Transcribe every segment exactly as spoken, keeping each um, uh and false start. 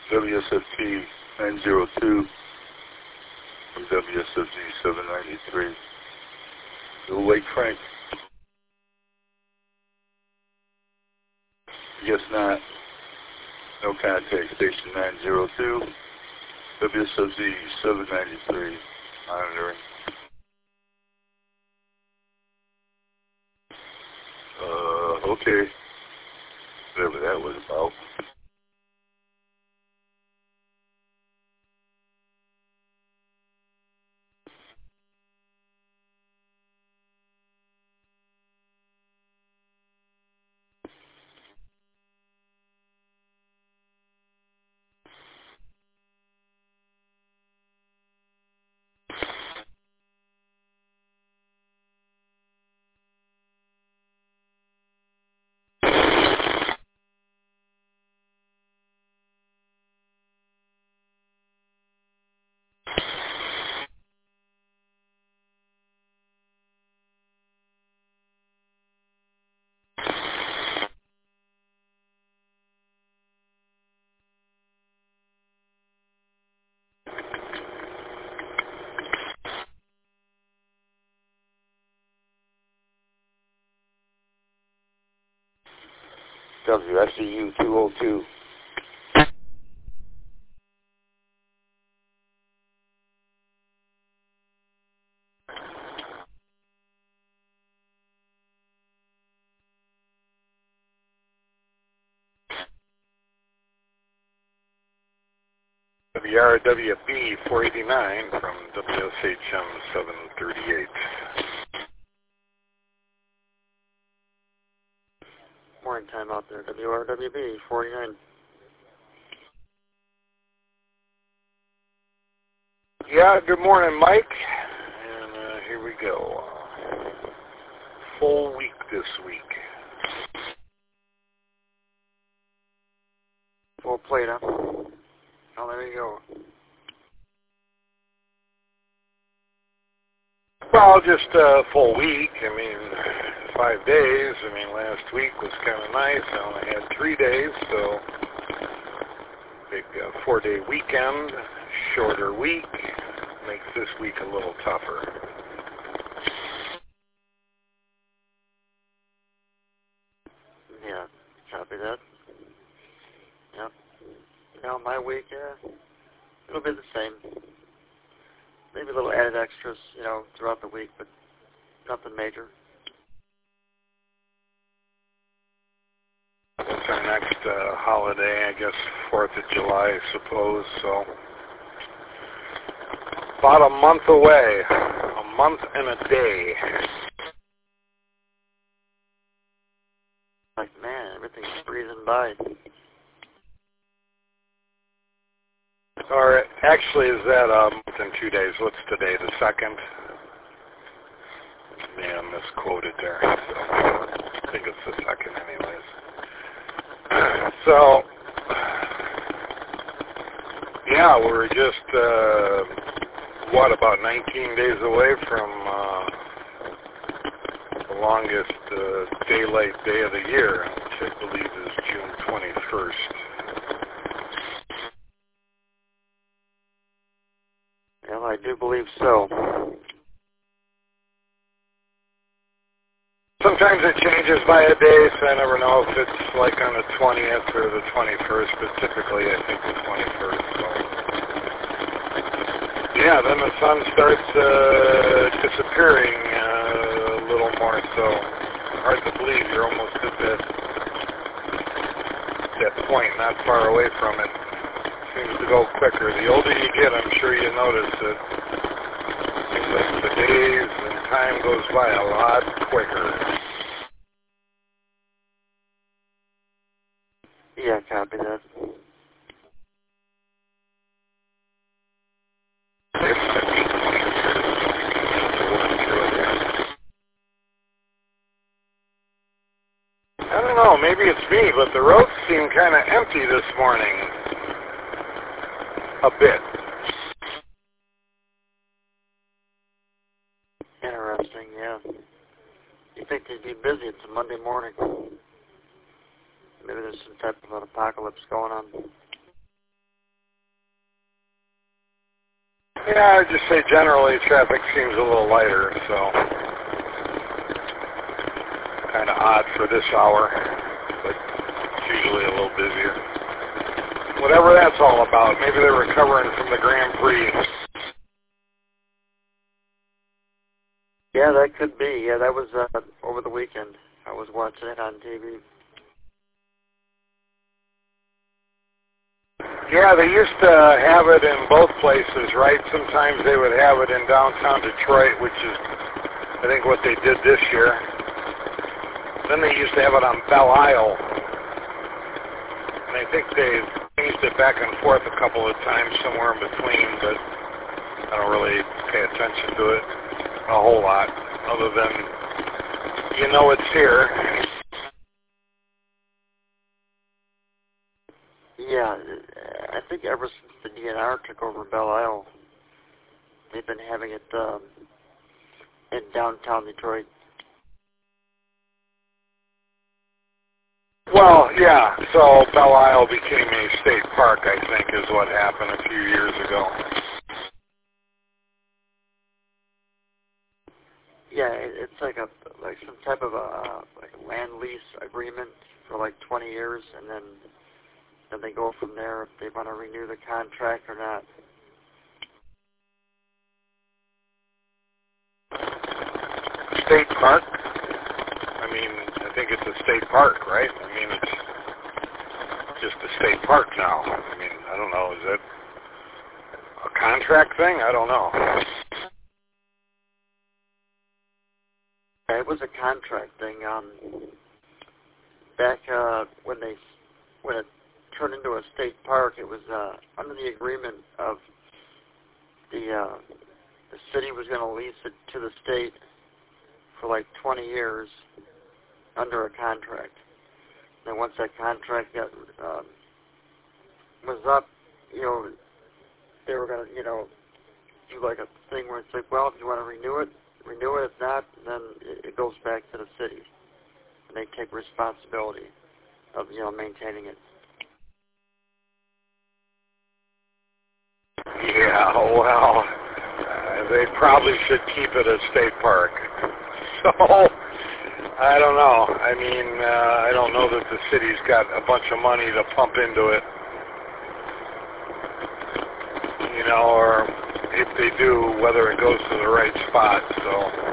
W S F T nine zero two from W S F G seven ninety-three. Little Lake Frank. Guess not. No contact. Station nine zero two. W S F Z seven ninety-three. Monitoring. Uh, okay. Whatever that was about. W S E U two oh two. W R W B four eighty-nine from W S H M seven thirty-eight. Morning time out there, W R W B forty-nine. Yeah, good morning, Mike. And uh, here we go. Uh, full week this week. Full plate, huh? Oh, there you go. Well, just a uh, full week. I mean, five days. I mean, last week was kind of nice. I only had three days, so big uh, four-day weekend, shorter week, makes this week a little tougher. Yeah, copy that. Yep. You know, my week, yeah, it'll be the same. Maybe a little added extras, you know, throughout the week, but nothing major. It's our next uh, holiday, I guess, fourth of July, I suppose, so about a month away, a month and a day. Like, man, everything's breezing by. Or actually, is that a month and two days? What's today, the second? Yeah, I misquoted there. So I think it's the second anyways. So, yeah, we're just, uh, what, about nineteen days away from uh, the longest uh, daylight day of the year, which I believe is June twenty-first. Well, I do believe so. Sometimes it changes by a day, so I never know if it's like on the twentieth or the twenty-first, but typically I think the twenty-first. So. Yeah, then the sun starts uh, disappearing uh, a little more, so hard to believe you're almost at that, that point, not far away from it. Seems to go quicker. The older you get, I'm sure you notice that seems like the days and time goes by a lot quicker. Yeah, copy that. I don't know, maybe it's me, but the roads seem kind of empty this morning. A bit. Interesting, yeah. You think they'd be busy? It's a Monday morning. Maybe there's some type of an apocalypse going on. Yeah, I'd just say generally traffic seems a little lighter, so kind of odd for this hour, but it's usually a little busier. Whatever that's all about. Maybe they're recovering from the Grand Prix. Yeah, that could be. Yeah, that was uh, over the weekend. I was watching it on T V. Yeah, they used to have it in both places, right? Sometimes they would have it in downtown Detroit, which is, I think, what they did this year. Then they used to have it on Belle Isle. And I think they've changed it back and forth a couple of times, somewhere in between, but I don't really pay attention to it a whole lot, other than, you know, it's here. Yeah, I think ever since the D N R took over Belle Isle, they've been having it um, in downtown Detroit. Well, yeah, so Belle Isle became a state park, I think, is what happened a few years ago. Yeah, it's like a like some type of a like a land lease agreement for like twenty years, and then then they go from there if they want to renew the contract or not. State park? I mean, I think it's a state park, right? I mean, it's just a state park now. I mean, I don't know. Is it a contract thing? I don't know. Yeah, it was a contract thing. Um, back uh, when they when it turned into a state park, it was uh, under the agreement of the uh, the city was going to lease it to the state for like twenty years under a contract. And once that contract got um, was up, you know, they were going to, you know, do like a thing where it's like, well, if you want to renew it, renew it. If not, then it, it goes back to the city, and they take responsibility of, you know, maintaining it. Yeah, well, uh, they probably should keep it a state park. So, I don't know. I mean, uh, I don't know that the city's got a bunch of money to pump into it. You know, or if they do, whether it goes to the right spot. So,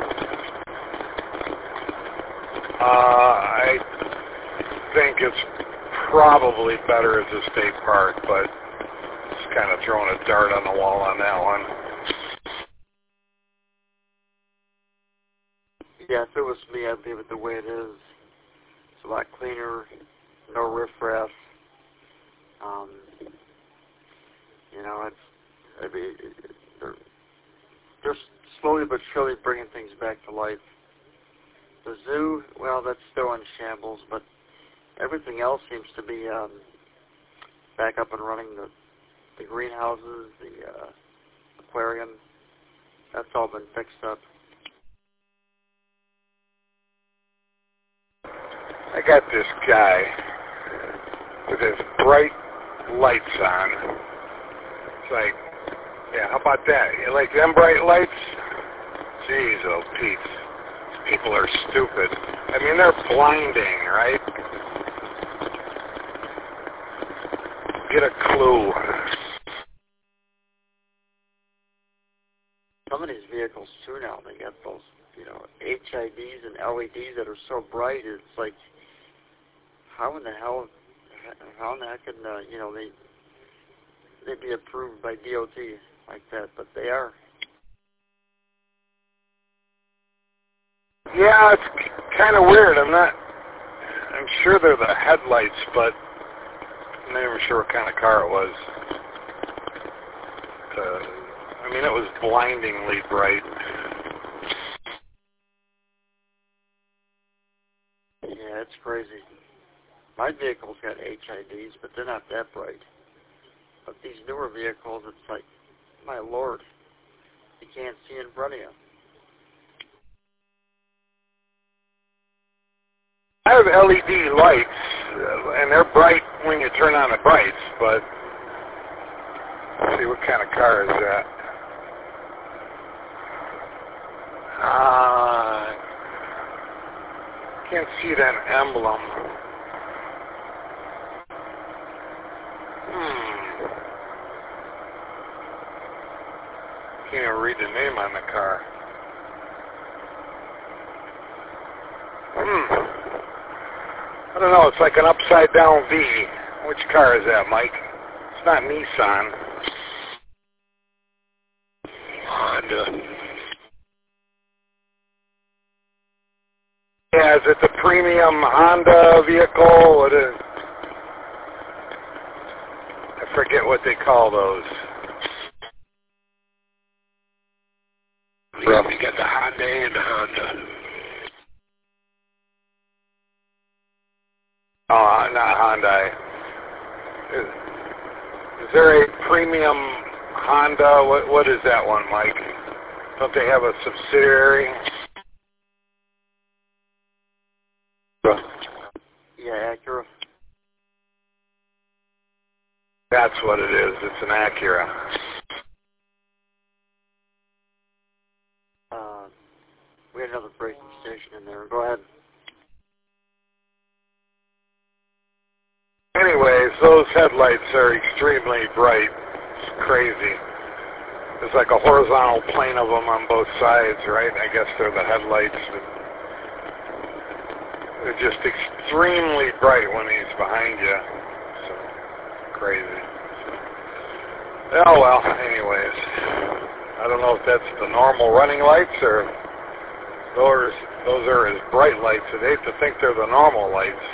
uh, I think it's probably better as a state park, but just kind of throwing a dart on the wall on that one. Yeah, if it was me, I'd leave it the way it is. It's a lot cleaner, no riffraff. Um, you know, it's I mean, they're, they're slowly but surely bringing things back to life. The zoo, well, that's still in shambles, but everything else seems to be um, back up and running. The the greenhouses, the uh, aquarium, that's all been fixed up. I got this guy with his bright lights on. It's like, yeah, how about that? You like them bright lights? Jeez, oh, Pete. People are stupid. I mean, they're blinding, right? Get a clue. Some of these vehicles, too, now, they got those, you know, H I Ds and L E Ds that are so bright, it's like, how in the hell, how in the heck can, uh, you know, they, they'd be approved by D O T like that, but they are. Yeah, it's kind of weird. I'm not, I'm sure they're the headlights, but I'm not even sure what kind of car it was. Uh, I mean, it was blindingly bright. Yeah, it's crazy. My vehicle's got H I Ds, but they're not that bright. But these newer vehicles, it's like, my Lord, you can't see in front of you. I have L E D lights, uh, and they're bright when you turn on the brights, but let's see, what kind of car is that? Uh, can't see that emblem. Hmm. Can't even read the name on the car. Hmm. I don't know. It's like an upside down V. Which car is that, Mike? It's not Nissan. Honda. Yeah, is it the premium Honda vehicle? What is? I forget what they call those. Yeah, you got the Hyundai and the Honda. Oh, not Hyundai. Is, is there a premium Honda? What What is that one, Mike? Don't they have a subsidiary? Yeah, Acura. That's what it is. It's an Acura. Uh, we had another braking station in there. Go ahead. Anyways, those headlights are extremely bright. It's crazy. There's like a horizontal plane of them on both sides, right? I guess they're the headlights. They're just extremely bright when he's behind you. So, crazy. Oh well, anyways. I don't know if that's the normal running lights or those, those are his bright lights. I'd hate to think they're the normal lights.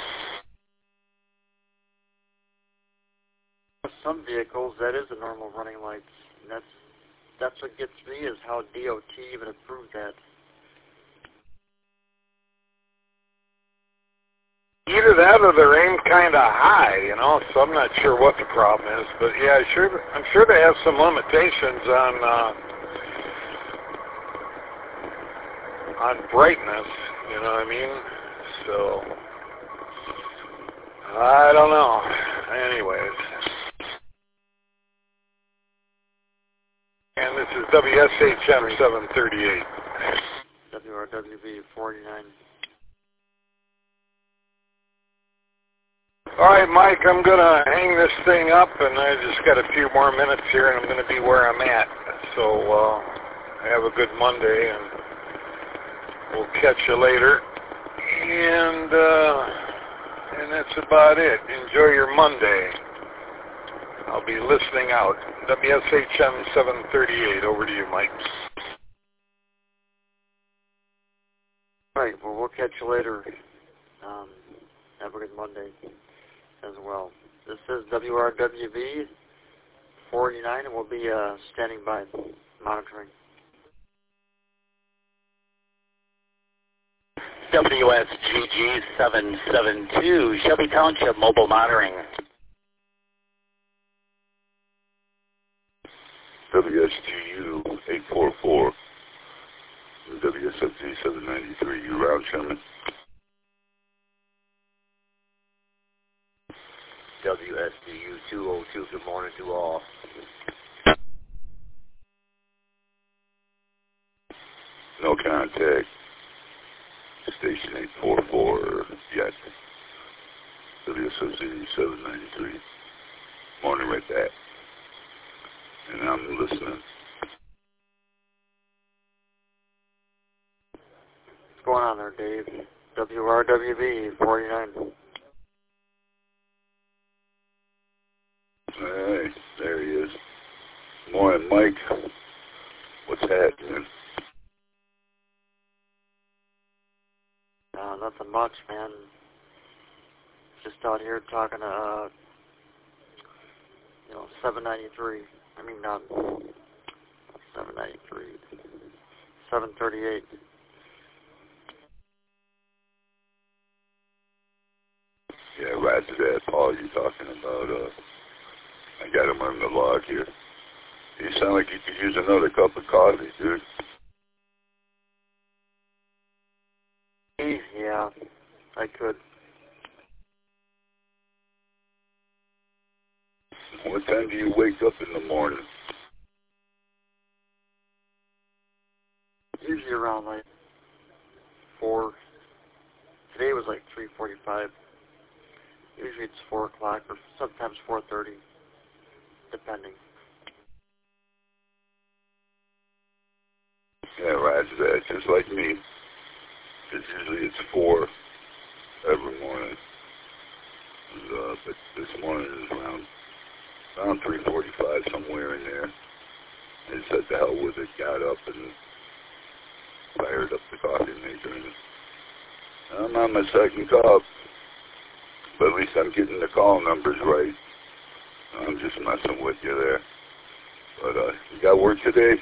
Some vehicles, that is the normal running lights. And that's that's what gets me, is how D O T even approved that. Either that or they're aimed kind of high, you know, so I'm not sure what the problem is. But yeah, sure, I'm sure they have some limitations on uh, on brightness, you know what I mean? So, I don't know. Anyways. And this is W S H M seven thirty-eight. W R W B forty-nine. All right, Mike, I'm going to hang this thing up, and I just got a few more minutes here, and I'm going to be where I'm at. So uh, have a good Monday, and we'll catch you later. And, uh, and that's about it. Enjoy your Monday. I'll be listening out. W S H M seven thirty-eight. Over to you, Mike. All right, well, we'll catch you later. Um, have a good Monday as well. This is W R W B forty-nine, and we'll be uh, standing by, monitoring. W S G G seven seven two, Shelby Township Mobile Monitoring. W S G U eight four four, W S F G seven ninety-three, you round Sherman. W S G U two oh two, good morning to all. No contact. Station eight four four, yet. W S F G seven ninety-three. Morning right back. And I'm listening. What's going on there, Dave? W R W B forty-nine. Hey, there he is. Morning, Mike. What's happening? Uh, nothing much, man. Just out here talking to, uh, you know, seven ninety-three. I mean, not seven ninety-three. seven thirty-eight. Yeah, right to that, Paul, you're talking about, uh, I got him on the log here. You sound like you could use another cup of coffee, dude. Yeah, I could. What time do you wake up in the morning? Usually usually around like four. Today was like three forty-five. Usually it's four o'clock or sometimes four thirty, depending. Yeah, roger that. Just like me. It's usually it's four every morning. And, uh, but this morning is around around three forty-five, somewhere in there. I said the hell with it, got up and fired up the coffee maker. And I'm on my second cup, but at least I'm getting the call numbers right. I'm just messing with you there. But uh, you got work today?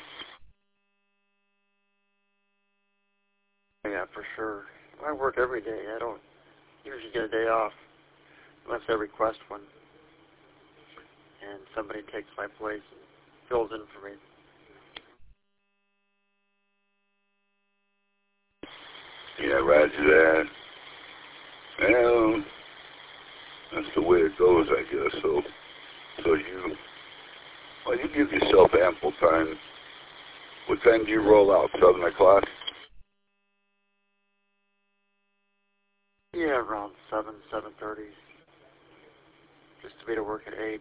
Yeah, for sure. I work every day. I don't usually get a day off unless I request one. And somebody takes my place and fills in for me. Yeah, roger that. Well, that's the way it goes, I guess. So, so you, well, you give yourself ample time. What time do you roll out? Seven o'clock? Yeah, around seven, seven thirty. Just to be to work at eight.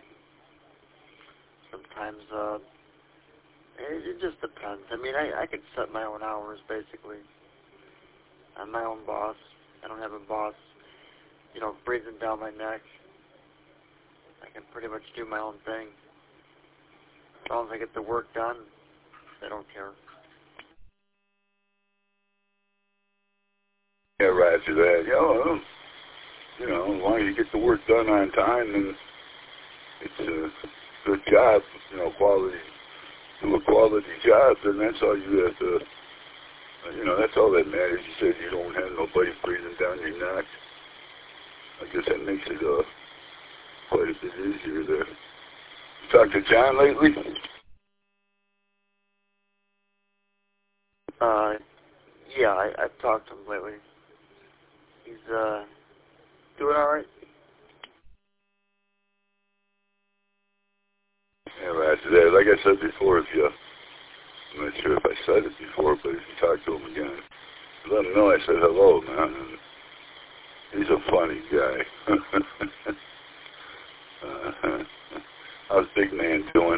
Sometimes, uh, it, it just depends. I mean, I, I could set my own hours, basically. I'm my own boss. I don't have a boss, you know, breathing down my neck. I can pretty much do my own thing. As long as I get the work done, they don't care. Yeah, roger that. You know, you know, as long as you get the work done on time, then it's a good job. You know, quality, do a quality job, then that's all you have to. You know, that's all that matters. You said you don't have nobody breathing down your neck. I guess that makes it uh, quite a bit easier there. You talked to John lately? Uh, yeah, I, I've talked to him lately. He's, uh, doing all right. Yeah, roger that. Like I said before, if you, I'm not sure if I said it before, but if you talk to him again, let him know I said hello, man. And he's a funny guy. uh, how's Big Man doing?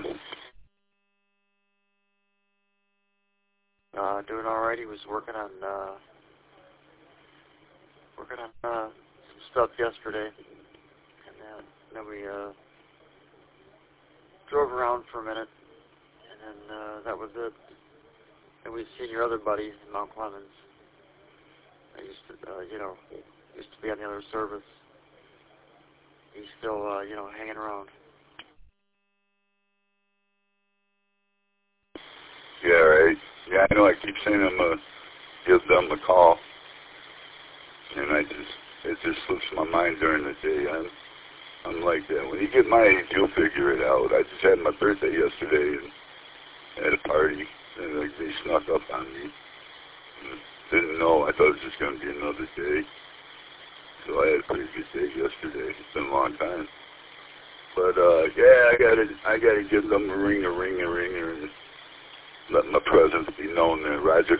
Uh, doing all right. He was working on, uh, working on, uh, some stuff yesterday. And then, then we, uh, drove around for a minute. And then, uh, that was it. And we've seen your other buddy in Mount Clemens. I used to, uh, you know, used to be on the other service. He's still, uh, you know, hanging around. Yeah, right. Yeah, I know. I keep saying I'm gonna give them a call, and I just it just slips my mind during the day. I'm I'm like that. When you get my age, you'll figure it out. I just had my birthday yesterday and at a party, and like they snuck up on me. And didn't know. I thought it was just gonna be another day. So I had a pretty good day yesterday. It's been a long time. But uh, yeah, I gotta I gotta give them a ring, a ring, a ring, and let my presence be known there, Roger.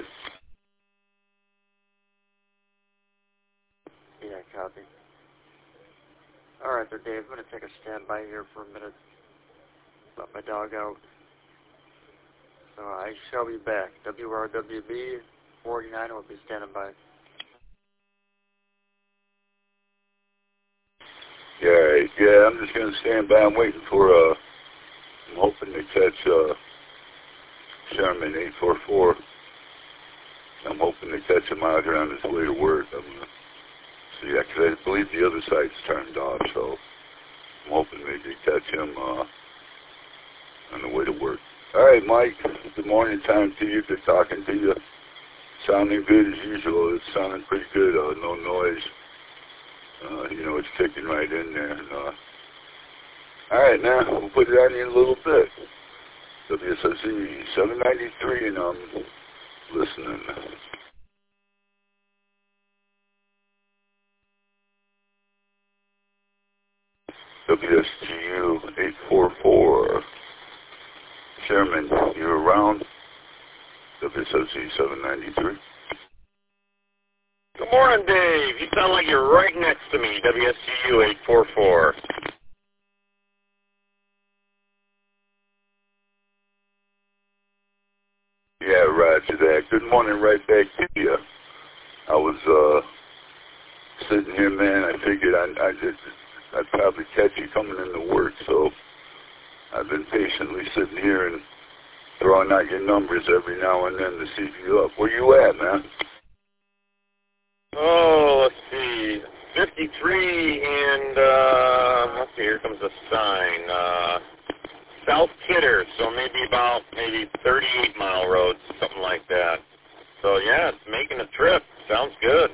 Yeah, copy. All right, there, Dave. I'm going to take a standby here for a minute. Let my dog out. So I shall be back. W R W B forty-nine will be standing by. Yeah, right. Yeah, I'm just going to stand by. I'm waiting for, uh, I'm hoping to catch, uh, Sherman eight four four. I'm hoping to catch him out here on his way to work. I'm going to see, yeah, because I believe the other side's turned off, so I'm hoping they can catch him, uh, on the way to work. All right, Mike, good morning time to you. Good talking to you. Sounding good as usual. It's sounding pretty good. Uh, no noise. Uh, you know, it's kicking right in there. And, uh, all right, now, we'll put it on you in a little bit. W S S E seven ninety-three, and I'm listening. W S G U eight four four. Chairman, you around? W S O C seven ninety-three. Good morning, Dave. You sound like you're right next to me, W S G U eight four four. Yeah, roger that. Good morning right back to you. I was uh, sitting here, man. I figured I, I just, I'd probably catch you coming into work, so I've been patiently sitting here and throwing out your numbers every now and then to see if you're up. Where you at, man? Oh, let's see. fifty-three and, uh, let's see, here comes a sign. Uh, South Kidder, so maybe about maybe thirty-eight mile road, something like that. So, yeah, it's making a trip. Sounds good.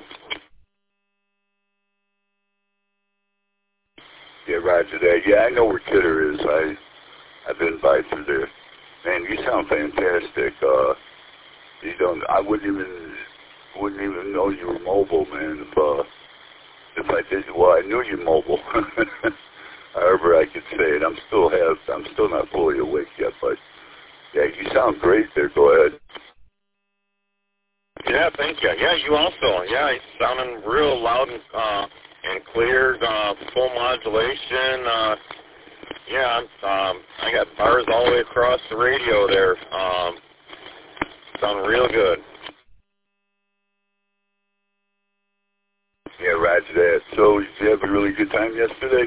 Yeah, roger that. Yeah, I know where Kidder is. I, I've been by through there. Man, you sound fantastic. Uh, you don't, I wouldn't even, wouldn't even know you were mobile, man, if, uh, if I did. Well, I knew you mobile. However I could say it. I'm still have, I'm still not fully awake yet, but yeah, you sound great there. Go ahead. Yeah, thank you. Yeah, you also. Yeah, it's sounding real loud and, uh, and clear, uh, full modulation. Uh, yeah, um, I got bars all the way across the radio there. Um, sounding real good. Yeah, roger that. So, did you have a really good time yesterday?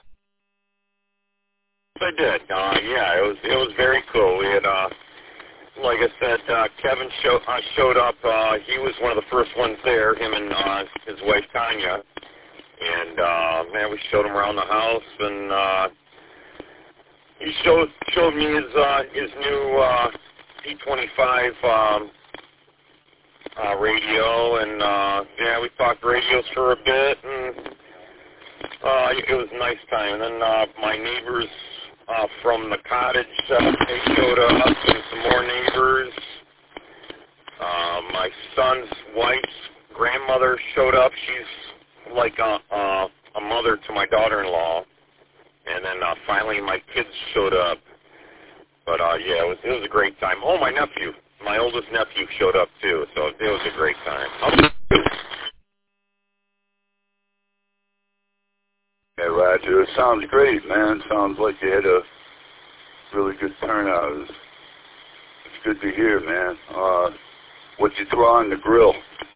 I did. Uh, yeah, it was it was very cool. We had, uh, like I said, uh, Kevin show, uh, showed up. Uh, he was one of the first ones there. Him and uh, his wife Tanya. And uh, man, we showed him around the house, and uh, he showed showed me his uh, his new uh, P twenty-five um, uh, radio, and uh, yeah, we talked radios for a bit, and uh, it was a nice time. And then uh, my neighbors uh, from the cottage, uh, they showed up, and some more neighbors. Uh, my son's wife's grandmother showed up. She's like a, uh, a mother to my daughter-in-law. And then uh, finally my kids showed up. But uh, yeah, it was it was a great time. Oh, my nephew, my oldest nephew showed up too. So it was a great time. Yeah, Roger. It sounds great, man. Sounds like you had a really good turnout. It's, it's good to hear, man. Uh, what'd you throw on the grill?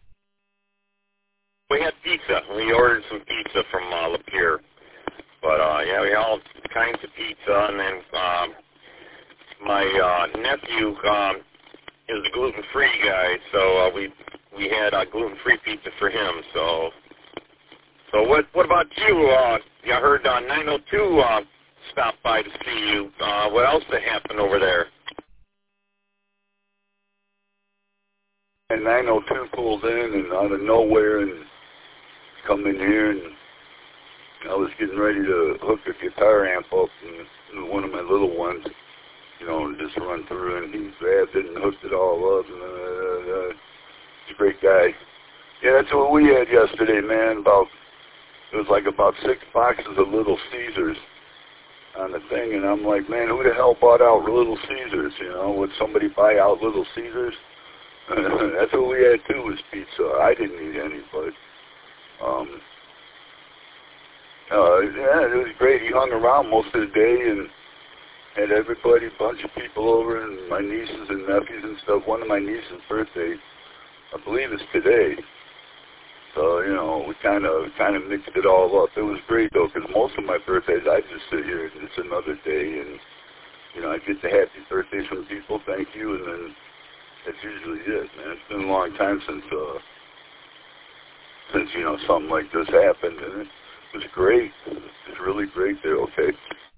We had pizza. We ordered some pizza from uh, Lapeer. But, uh, yeah, we had all kinds of pizza. And then um, my uh, nephew um, is a gluten-free guy, so uh, we we had uh, gluten-free pizza for him. So so what what about you? Uh, I heard uh, nine oh two uh, stopped by to see you. Uh, what else that happened over there? And nine oh two pulled in and out of nowhere and come in here, and I was getting ready to hook a guitar amp up, and one of my little ones, you know, and just run through, and he grabbed it and hooked it all up. And, uh, uh, he's a great guy. Yeah, that's what we had yesterday, man. About it was like about six boxes of Little Caesars on the thing, and I'm like, man, who the hell bought out Little Caesars? You know, would somebody buy out Little Caesars? That's what we had too, was pizza. I didn't eat any, but um, uh, yeah, it was great. He hung around most of the day and had everybody, a bunch of people over, and my nieces and nephews and stuff. One of my nieces' birthday, I believe, is today. So, you know, we kind of kind of mixed it all up. It was great, though, because most of my birthdays, I just sit here and it's another day, and, you know, I get the happy birthdays from people, thank you, and then that's usually it, man. It's been a long time since, uh, since, you know, something like this happened, and it was great. It was really great there, okay?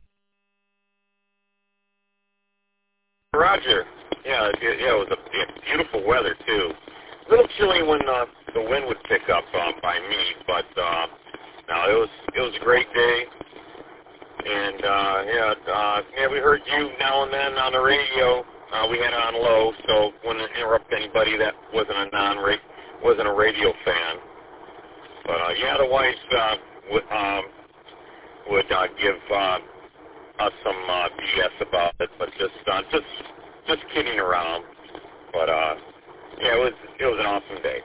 Roger. Yeah, it, yeah, it was a yeah, beautiful weather, too. A little chilly when uh, the wind would pick up uh, by me, but uh, no, it was it was a great day. And uh, yeah, uh, yeah, we heard you now and then on the radio. Uh, we had it on low, so wouldn't interrupt anybody that wasn't a non wasn't a radio fan. But uh, yeah, the wife uh, would um, would uh, give uh, us some uh, B S about it, but just uh, just just kidding around. But uh, yeah, it was it was an awesome day.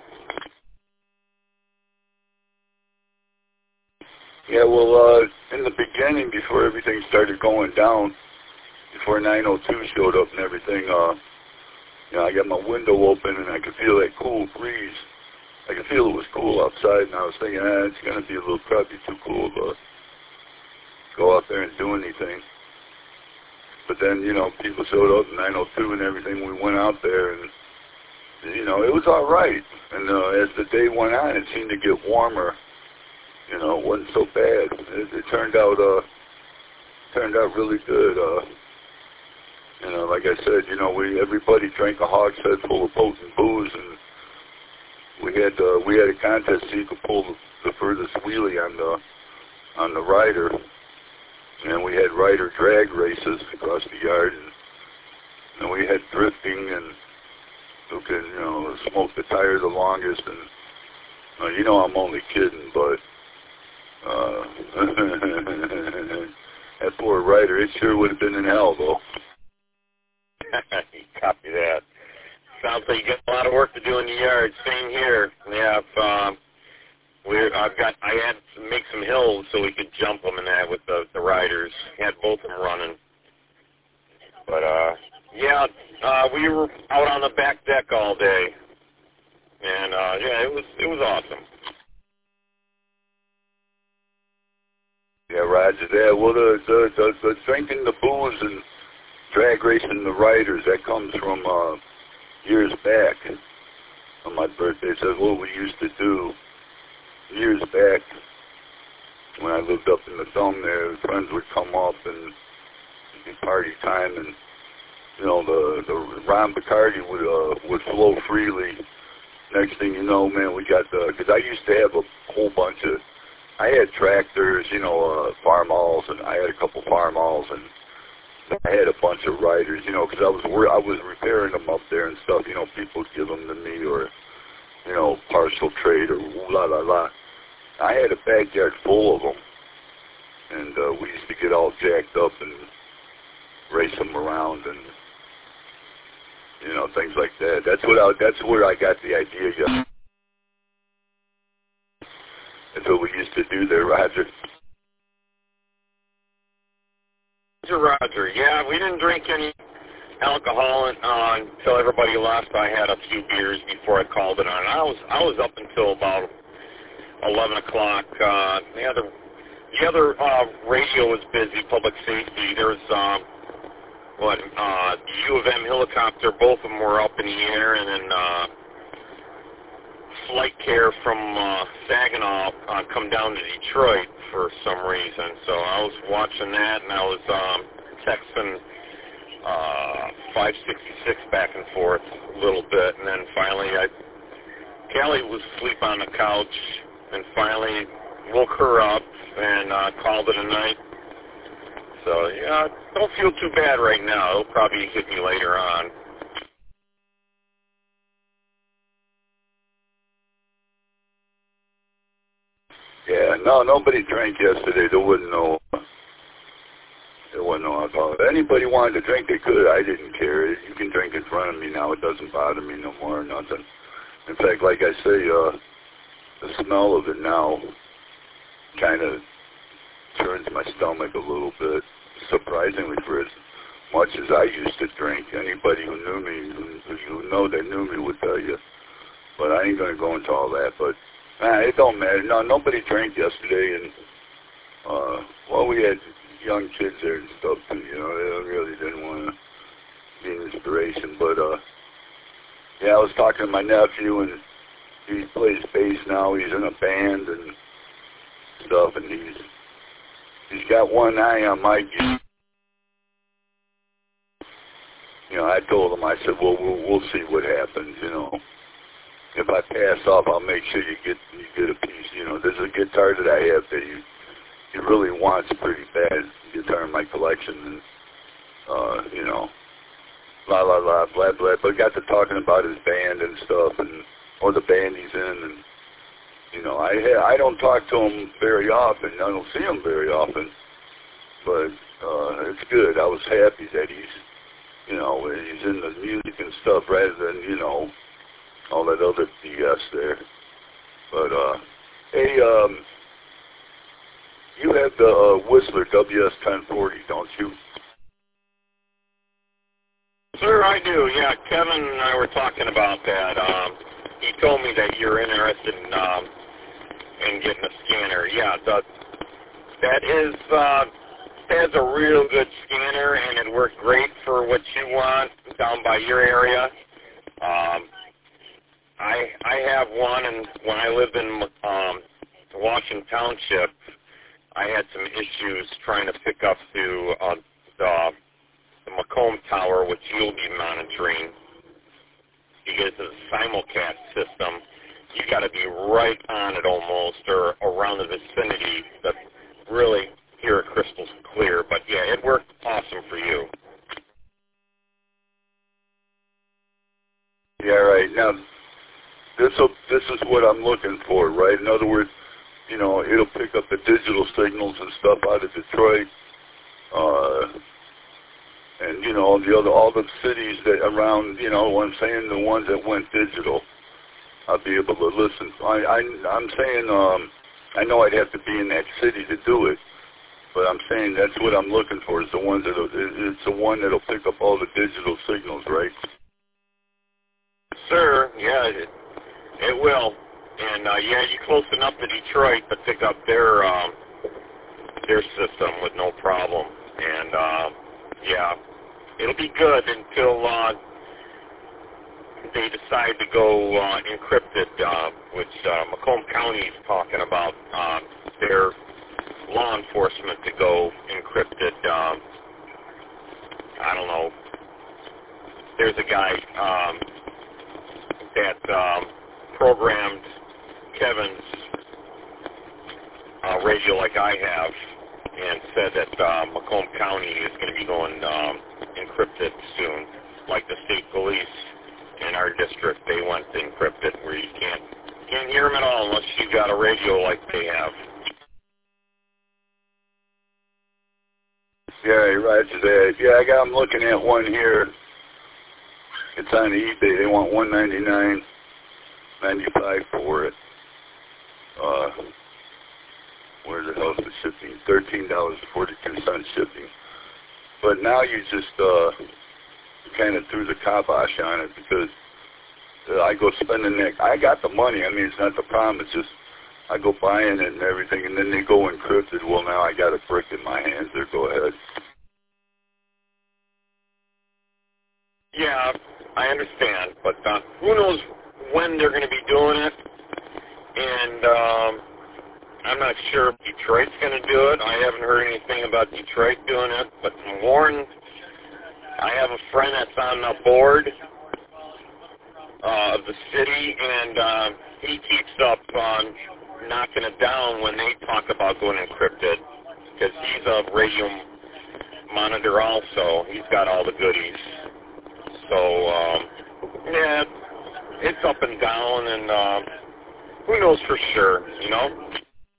Yeah, well, uh, in the beginning, before everything started going down, before nine oh two showed up and everything, uh, you know, I got my window open and I could feel that cool breeze. I could feel it was cool outside, and I was thinking, ah, it's going to be a little, probably too cool to go out there and do anything. But then, you know, people showed up in nine oh two and everything. We went out there, and, you know, it was all right. And uh, as the day went on, it seemed to get warmer. You know, it wasn't so bad. It, it turned out, uh, turned out really good. Uh, you know, like I said, you know, we everybody drank a hogshead full of potent booze, and we had uh, we had a contest so you could pull the, the furthest wheelie on the on the rider, and we had rider drag races across the yard, and, and we had drifting and who can you know smoke the tire the longest, and uh, you know I'm only kidding, but. Uh, that poor rider, it sure would have been in hell, though. Copy that. Sounds like you got a lot of work to do in the yard. Same here. We have, um, we're, I've got, I had to make some hills so we could jump them and that with the, the riders. Had both of them running. But, uh, yeah, uh, we were out on the back deck all day. And, uh, yeah, it was, it was awesome. Yeah, Roger that. Well, the, the, the, the drinking the booze and drag racing the riders, that comes from uh, years back. On my birthday, it says what we used to do years back when I lived up in the Dome there. Friends would come up and it'd be party time, and you know the the Ron Bacardi would uh, would flow freely. Next thing you know, man, we got the because I used to have a whole bunch of. I had tractors, you know, uh, farm-alls, and I had a couple farm-alls, and I had a bunch of riders, you know, because I was I was repairing them up there and stuff. You know, people would give them to me, or you know, partial trade, or la la la. I had a backyard full of them, and uh, we used to get all jacked up and race them around, and you know, things like that. That's what I, that's where I got the idea. Yeah. That's what we used to do there, Roger. Roger, Roger. Yeah, we didn't drink any alcohol uh, until everybody left. I had a few beers before I called it on. I was I was up until about eleven o'clock. Uh, the other the other uh, radio was busy. Public safety. There was um, what uh, the U of M helicopter. Both of them were up in the air, and then. Uh, Flight care from uh, Saginaw uh, come down to Detroit for some reason. So I was watching that, and I was um, texting uh, five sixty-six back and forth a little bit. And then finally, I Callie was asleep on the couch, and finally woke her up and uh, called it a night. So, yeah, don't feel too bad right now. It'll probably hit me later on. Yeah, no, nobody drank yesterday. There wasn't no, there wasn't no alcohol. If anybody wanted to drink, they could. I didn't care. You can drink in front of me now. It doesn't bother me no more or nothing. In fact, like I say, uh, the smell of it now kind of turns my stomach a little bit, surprisingly, for as much as I used to drink. Anybody who knew me, who, who know that knew me would tell you. But I ain't going to go into all that, but... Nah, it don't matter. No, nobody drank yesterday, and uh, well, we had young kids there and stuff too. You know, they really didn't want to be an inspiration. But uh, yeah, I was talking to my nephew, and he plays bass now. He's in a band and stuff, and he's he's got one eye on my gig. You know, I told him, I said, well, we'll we'll see what happens. You know. If I pass off, I'll make sure you get you get a piece. You know, there's a guitar that I have that he he really wants pretty bad. Guitar in my collection, and uh, you know, la la la, blah blah. But got to talking about his band and stuff, and or the band he's in, and you know, I ha- I don't talk to him very often. I don't see him very often, but uh, it's good. I was happy that he's you know, he's in the music and stuff rather than, you know, all that other B S there. But, uh, hey, um, you have the uh, Whistler W S ten forty, don't you? Sir, I do. Yeah, Kevin and I were talking about that. Um, he told me that you're interested in um, in getting a scanner. Yeah, the, that is uh, that's a real good scanner, and it worked great for what you want down by your area. Um, I I have one, and when I lived in um, Washington Township, I had some issues trying to pick up to uh, the the Macomb Tower, which you'll be monitoring, because it's a simulcast system. You got to be right on it almost, or around the vicinity, to really hear it crystal clear. But yeah, it worked awesome for you. Yeah, right. Now, this this is what I'm looking for, right? In other words, you know, it'll pick up the digital signals and stuff out of Detroit. Uh, And, you know, the other, all the cities that around, you know, what I'm saying, the ones that went digital, I'll be able to listen. I, I, I'm saying, um, I know I'd have to be in that city to do it, but I'm saying that's what I'm looking for, is the ones that, it's the one that'll pick up all the digital signals, right? Sir, yeah, it, it will. And, uh, yeah, you're close enough to Detroit to pick up their, um, their system with no problem. And, um, yeah, it'll be good until uh, they decide to go uh, encrypted, uh, which uh, Macomb County is talking about uh, their law enforcement to go encrypted. Um, I don't know. There's a guy um, that um, programmed Kevin's uh, radio like I have, and said that uh, Macomb County is going to be going um, encrypted soon, like the state police in our district. They went encrypted, where you can't can't hear them at all unless you got a radio like they have. Yeah, right to that. Yeah, I got, I'm looking at one here. It's on eBay. They want one ninety-nine ninety-five for it. Uh, where the hell's the shipping? Thirteen dollars and forty-two cents shipping. But now you just uh, kind of threw the kibosh on it, because uh, I go spending that. I got the money. I mean, it's not the problem. It's just I go buying it and everything, and then they go encrypted. Well, now I got a brick in my hands. There, go ahead. Yeah, I understand, but uh, who knows when they're going to be doing it, and um, I'm not sure if Detroit's going to do it. I haven't heard anything about Detroit doing it, but from Warren, I have a friend that's on the board uh, of the city, and uh, he keeps up on knocking it down when they talk about going encrypted, because he's a radio monitor also. He's got all the goodies. So, um, yeah, it's up and down, and uh, who knows for sure, you know?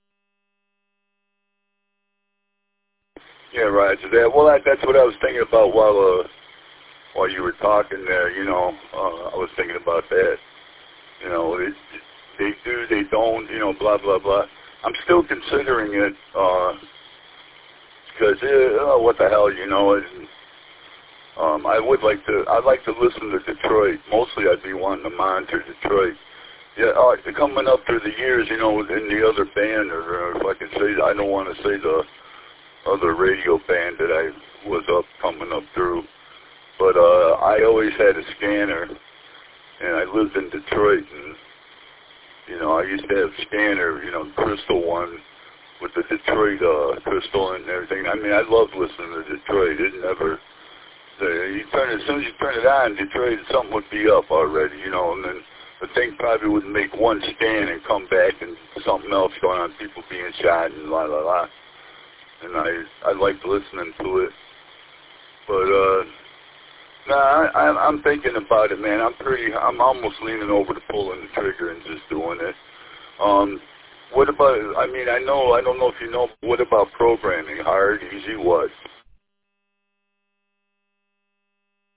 Yeah, right. So that, well, that, that's what I was thinking about while uh, while you were talking there. You know, uh, I was thinking about that. You know, it, they do, they don't. You know, blah blah blah. I'm still considering it because uh, uh, what the hell, you know. It, um, I would like to. I'd like to listen to Detroit. Mostly, I'd be wanting to monitor Detroit. Yeah, uh, coming up through the years, you know, in the other band, or, or if I can say, I don't want to say the other radio band that I was up coming up through, but uh, I always had a scanner, and I lived in Detroit, and you know, I used to have scanner, you know, crystal one with the Detroit uh, crystal and everything. I mean, I loved listening to Detroit. It never, you turn it, as soon as you turn it on, Detroit, something would be up already, you know, and then the thing probably would make one scan and come back and something else going on, people being shot and la la la. And I I liked listening to it, but uh, nah, I, I'm thinking about it, man. I'm pretty, I'm almost leaning over to pulling the trigger and just doing it. Um, what about? I mean, I know, I don't know if you know. What about programming? Hard, easy, what?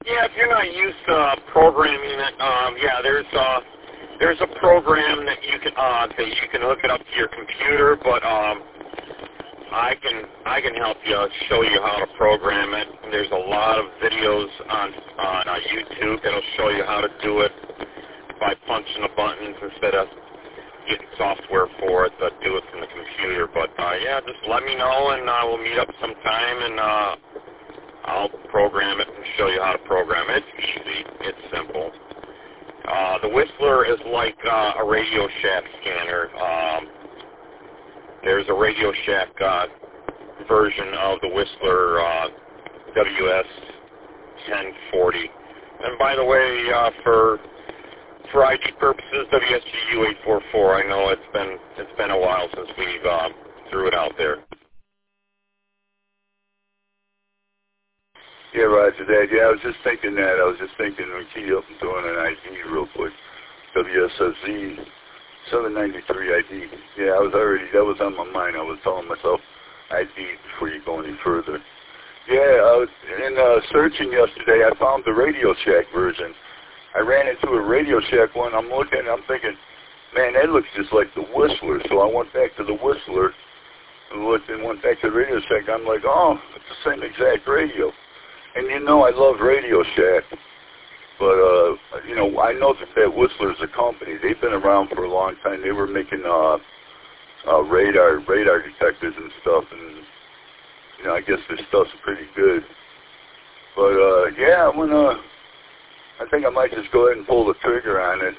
Yeah, if you're not used to uh, programming it, um, yeah, there's uh, there's a program that you can uh, that you can hook it up to your computer, but um, I can I can help you show you how to program it. There's a lot of videos on on uh, YouTube that'll show you how to do it by punching the buttons instead of getting software for it, but do it from the computer. But uh, yeah, just let me know, and uh, we'll meet up sometime, and uh, I'll program it and show you how to program it. It's easy. It's simple. Uh, the Whistler is like uh, a Radio Shack scanner. Um, there's a Radio Shack uh, version of the Whistler uh, W S ten forty. And by the way, uh, for for I D purposes, W S G U eight four four. I know it's been it's been a while since we've uh, threw it out there. Yeah, Roger that. Yeah, I was just thinking that. I was just thinking we key up and throwing an I D real quick. W S S Z seven ninety-three I D. Yeah, I was already, that was on my mind. I was telling myself I D before you go any further. Yeah, I was in uh, searching yesterday. I found the Radio Shack version. I ran into a Radio Shack one. I'm looking, I'm thinking, man, that looks just like the Whistler. So I went back to the Whistler and looked and went back to the Radio Shack. I'm like, oh, it's the same exact radio. And you know I love Radio Shack, but, uh, you know, I know that that Whistler's a company. They've been around for a long time. They were making uh, uh, radar radar detectors and stuff, and, you know, I guess their stuff's pretty good. But, uh, yeah, I'm gonna, I think I might just go ahead and pull the trigger on it,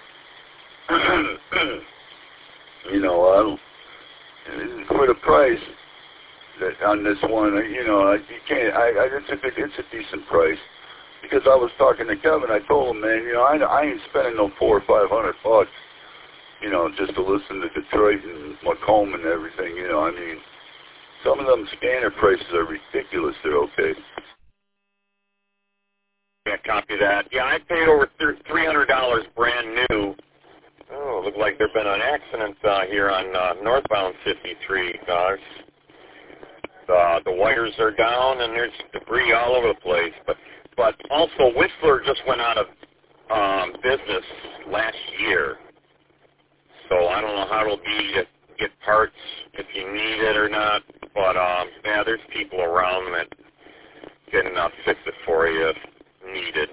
and, you know, I'll, for the price, that on this one, you know, you can't. I, I it's a it's a decent price because I was talking to Kevin. I told him, man, you know, I, I ain't spending no four or five hundred bucks, you know, just to listen to Detroit and Macomb and everything. You know, I mean, some of them scanner prices are ridiculous. They're okay. Can't copy that. Yeah, I paid over three hundred dollars brand new. Oh, looked like there's been an accident uh, here on uh, northbound fifty-three. Uh, Uh, the wires are down, and there's debris all over the place. But but also, Whistler just went out of um, business last year. So I don't know how it'll be to get parts if you need it or not. But, um, yeah, there's people around that can uh, fix it for you if needed.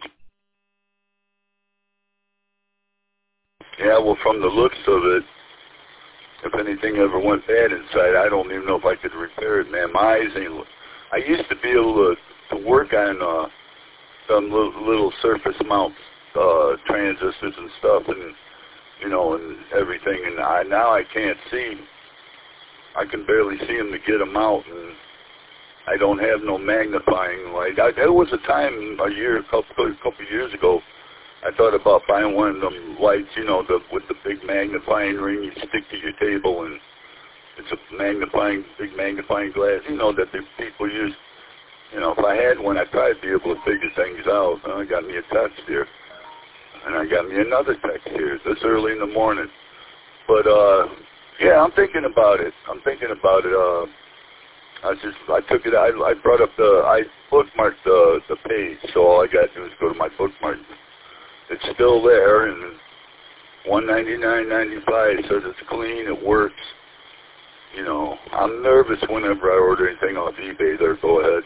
Yeah, well, from the looks of it, if anything ever went bad inside, I don't even know if I could repair it, man. My eyes ain't... I used to be able to, to work on uh, some little, little surface mount uh, transistors and stuff, and, you know, and everything, and I now I can't see. I can barely see them to get them out, and I don't have no magnifying light. I, there was a time, a year, a couple, a couple years ago, I thought about buying one of them lights, you know, the, with the big magnifying ring you stick to your table, and it's a magnifying, big magnifying glass, you know, that the people use. You know, if I had one, I'd probably be able to figure things out. Uh, I got me a text here, and I got me another text here this early in the morning. But, uh, yeah, I'm thinking about it. I'm thinking about it. Uh, I just, I took it, I, I brought up the, I bookmarked the, the page, so all I got to do is go to my bookmark. It's still there, and one ninety-nine ninety-five says it's clean, it works. You know, I'm nervous whenever I order anything off eBay there. Go ahead.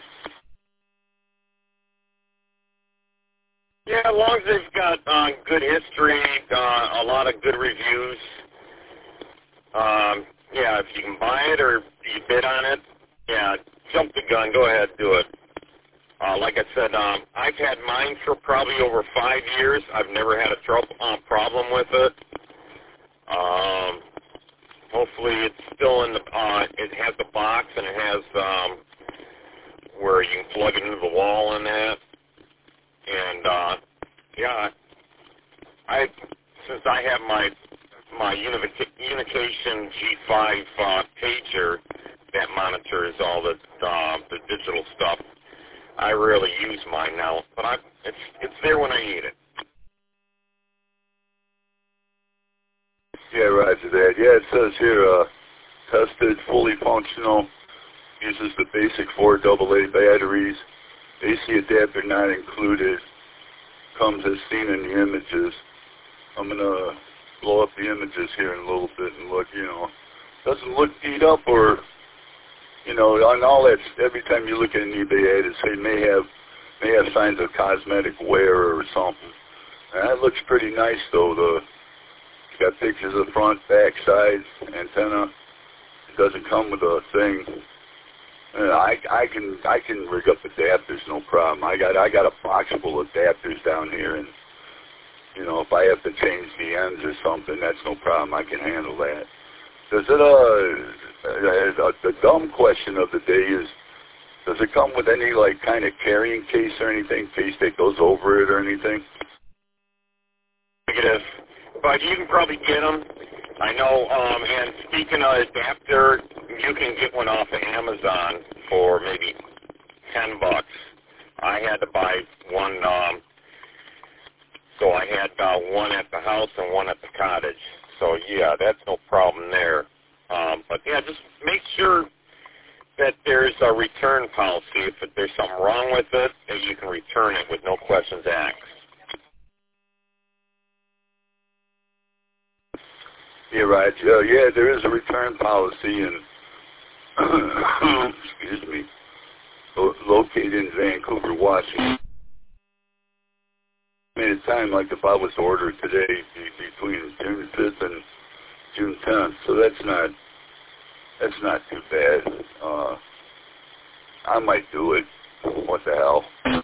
Yeah, as long as they've got uh, good history, uh, a lot of good reviews. Um, yeah, if you can buy it or you bid on it, yeah, jump the gun. Go ahead, do it. Uh, like I said, um, I've had mine for probably over five years. I've never had a trouble, uh, problem with it. Um, hopefully it's still in the, uh, it has the box and it has um, where you can plug it into the wall and that. And, uh, yeah, I, since I have my, my Unication G five uh, pager that monitors all the, uh, the digital stuff, I rarely use mine now, but I, it's it's there when I need it. Yeah, roger that. Yeah, it says here, uh, tested, fully functional, uses the basic four double A batteries, A C adapter not included, comes as seen in the images. I'm going to blow up the images here in a little bit and look, you know, doesn't look beat up or, you know, on all that, every time you look at an eBay ad, it say may have, may have signs of cosmetic wear or something. And that looks pretty nice though. The, it's got pictures of the front, back, sides, antenna. It doesn't come with a thing. Uh, I I can I can rig up adapters, no problem. I got I got a box full of adapters down here, and you know if I have to change the ends or something, that's no problem. I can handle that. Does it uh, uh the dumb question of the day is, does it come with any like kind of carrying case or anything, case that goes over it or anything? Negative, but you can probably get them. I know, um, and speaking of adapter, you can get one off of Amazon for maybe ten bucks. I had to buy one, um, so I had uh, one at the house and one at the cottage. So, yeah, that's no problem there. Um, but, yeah, just make sure that there's a return policy. If there's something wrong with it, that you can return it with no questions asked. Yeah, right. Uh, yeah, there is a return policy, and excuse me, lo- located in Vancouver, Washington. I made a time like if I was to order today be- between June fifth and June tenth, so that's not that's not too bad. Uh, I might do it. What the hell?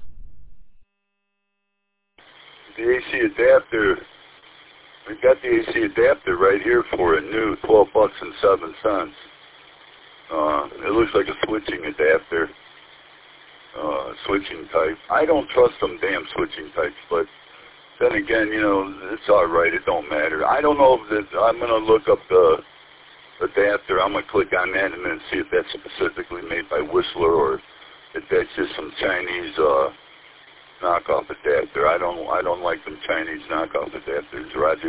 The A C adapter. We got the A C adapter right here for it, new, twelve bucks and seven cents. Uh, it looks like a switching adapter, uh, switching type. I don't trust them damn switching types, but then again, you know, it's all right. It don't matter. I don't know if this, I'm going to look up the adapter. I'm going to click on that and then see if that's specifically made by Whistler or if that's just some Chinese uh, knockoff adapter. I don't I don't like them Chinese knockoff adapters, Roger.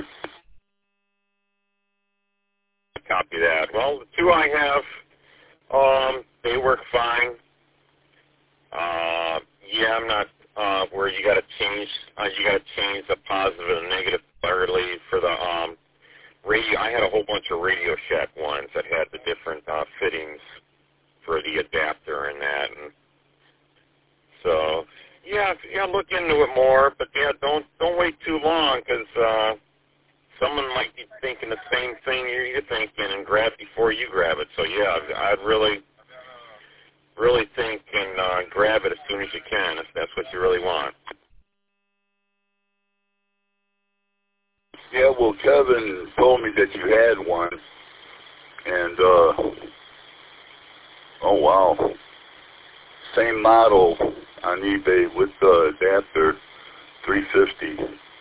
Copy that. Well, the two I have, um, they work fine. Uh, yeah, I'm not uh, where you got to change. Uh, you got to change the positive and negative clearly for the um, radio. I had a whole bunch of Radio Shack ones that had the different uh, fittings for the adapter and that, and so. Yeah, yeah, look into it more, but yeah, don't don't wait too long because uh, someone might be thinking the same thing you're thinking and grab before you grab it. So yeah, I'd really, really think and uh, grab it as soon as you can if that's what you really want. Yeah, well, Kevin told me that you had one, and uh, oh wow, same model on eBay with the adapter, three fifty.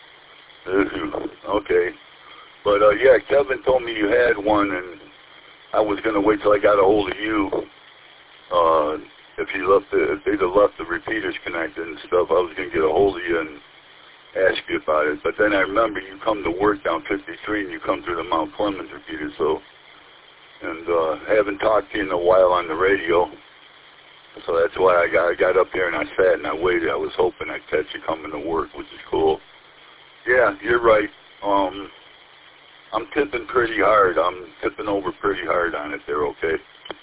Okay, but uh, yeah, Kevin told me you had one, and I was gonna wait till I got a hold of you. Uh, if you left the, if they'd have left the repeaters connected and stuff, I was gonna get a hold of you and ask you about it. But then I remember you come to work down fifty-three, and you come through the Mount Clemens repeater, so and uh, haven't talked to you in a while on the radio. So that's why I got I got up there and I sat and I waited. I was hoping I'd catch you coming to work, which is cool. Yeah, you're right. Um, I'm tipping pretty hard. I'm tipping over pretty hard on it there, okay?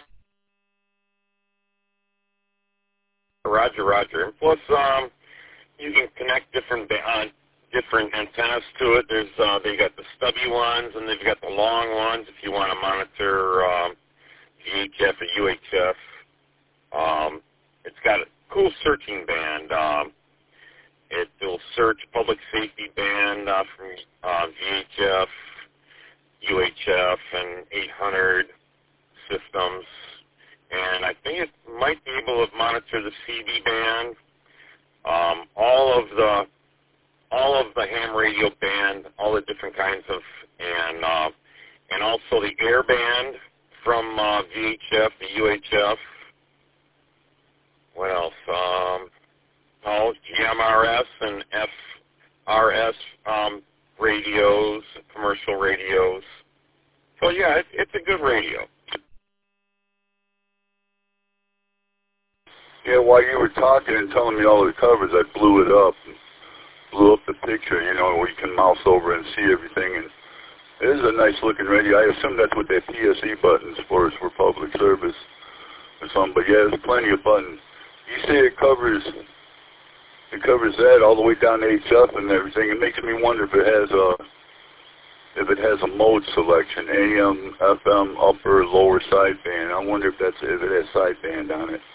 Roger, Roger. And plus, um, you can connect different uh, different antennas to it. There's uh, they got the stubby ones and they've got the long ones if you want to monitor um, V H F or U H F. Um, it's got a cool searching band. Um, it will search public safety band uh, from uh, V H F, U H F, and eight hundred systems. And I think it might be able to monitor the C B band, um, all of the all of the ham radio band, all the different kinds of, and uh, and also the air band from uh, V H F, the U H F. What else? Um, oh, G M R S and F R S um, radios, commercial radios. So yeah, it's, it's a good radio. Yeah, while you were talking and telling me all the covers, I blew it up. Blew up the picture, you know, where you can mouse over and see everything. And it is a nice looking radio. I assume that's what that P S E button's for, is for public service or something. But yeah, there's plenty of buttons. You say it covers, it covers that all the way down to H F and everything. It makes me wonder if it has a, if it has a mode selection, A M, F M, upper, lower sideband. I wonder if that's if it has sideband on it.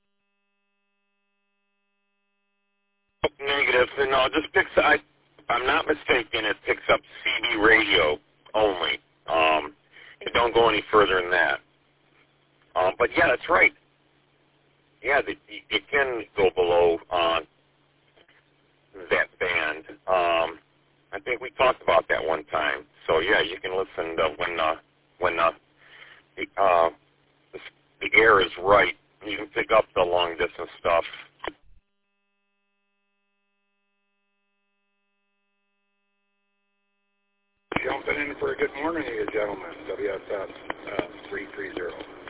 Negative. No, it just picks. I, I'm not mistaken. It picks up C B radio only. Um, it don't go any further than that. Um, but yeah, that's right. Yeah, the, it can go below uh, that band. Um, I think we talked about that one time. So yeah, you can listen to when uh, when uh, the, uh, the the air is right. You can pick up the long distance stuff. Jumping in for a good morning to you, gentlemen. W S S uh, three three zero.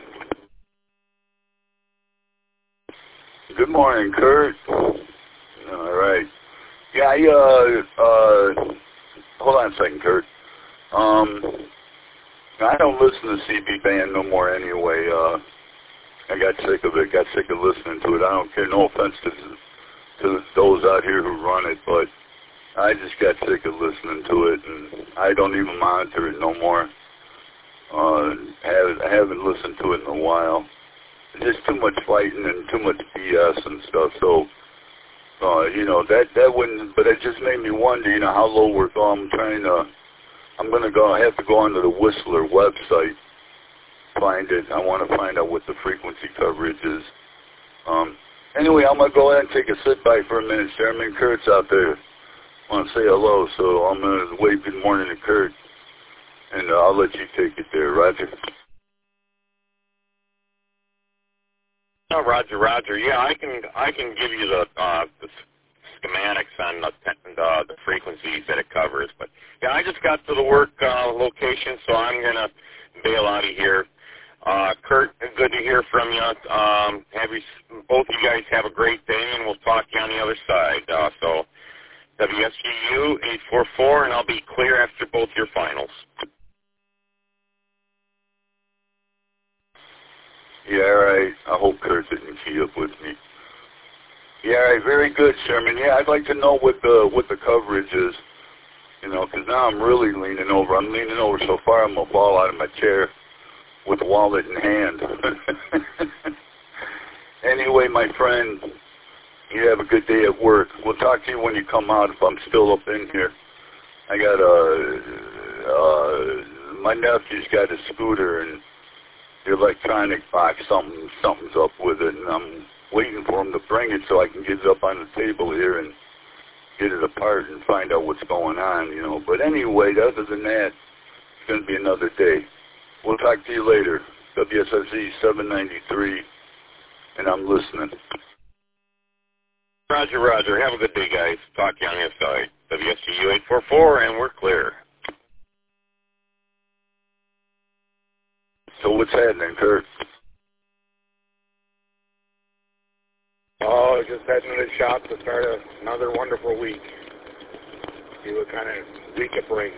Good morning, Kurt. All right. Yeah, I, uh, uh, hold on a second, Kurt. Um, I don't listen to C B band no more anyway. Uh, I got sick of it, got sick of listening to it. I don't care, no offense to, to those out here who run it, but I just got sick of listening to it, and I don't even monitor it no more. Uh, have, I haven't listened to it in a while. There's just too much fighting and too much B S and stuff. So, uh, you know, that that wouldn't. But it just made me wonder, you know, how low we're going. I'm trying to. I'm gonna go. I have to go onto the Whistler website, find it. I want to find out what the frequency coverage is. Um, anyway, I'm gonna go ahead and take a sit back for a minute. Chairman Kurt's out there. I want to say hello, so I'm going to wave good morning to Kurt, and uh, I'll let you take it there, Roger. Oh, Roger, Roger. Yeah, I can I can give you the, uh, the schematics on the, the the frequencies that it covers. But yeah, I just got to the work uh, location, so I'm going to bail out of here. Uh, Kurt, good to hear from you. Um, have you both of you guys have a great day, and we'll talk to you on the other side. Uh, so. W S G U eight four four, and I'll be clear after both your finals. Yeah, all right. I hope Kurt didn't key up with me. Yeah, all right. Very good, Sherman. Yeah, I'd like to know what the what the coverage is. You know, because now I'm really leaning over. I'm leaning over so far I'm gonna fall out of my chair with the wallet in hand. Anyway, my friend. You have a good day at work. We'll talk to you when you come out if I'm still up in here. I got a, uh, my nephew's got a scooter and the electronic box, something, something's up with it, and I'm waiting for him to bring it so I can get it up on the table here and get it apart and find out what's going on, you know. But anyway, other than that, it's going to be another day. We'll talk to you later. W S S E seven ninety-three, and I'm listening. Roger, Roger. Have a good day, guys. Talk to you on the other side. W S G U eight four four, and we're clear. So what's happening, Kurt? Oh, just heading to the shop to start a, another wonderful week. See what kind of week it brings.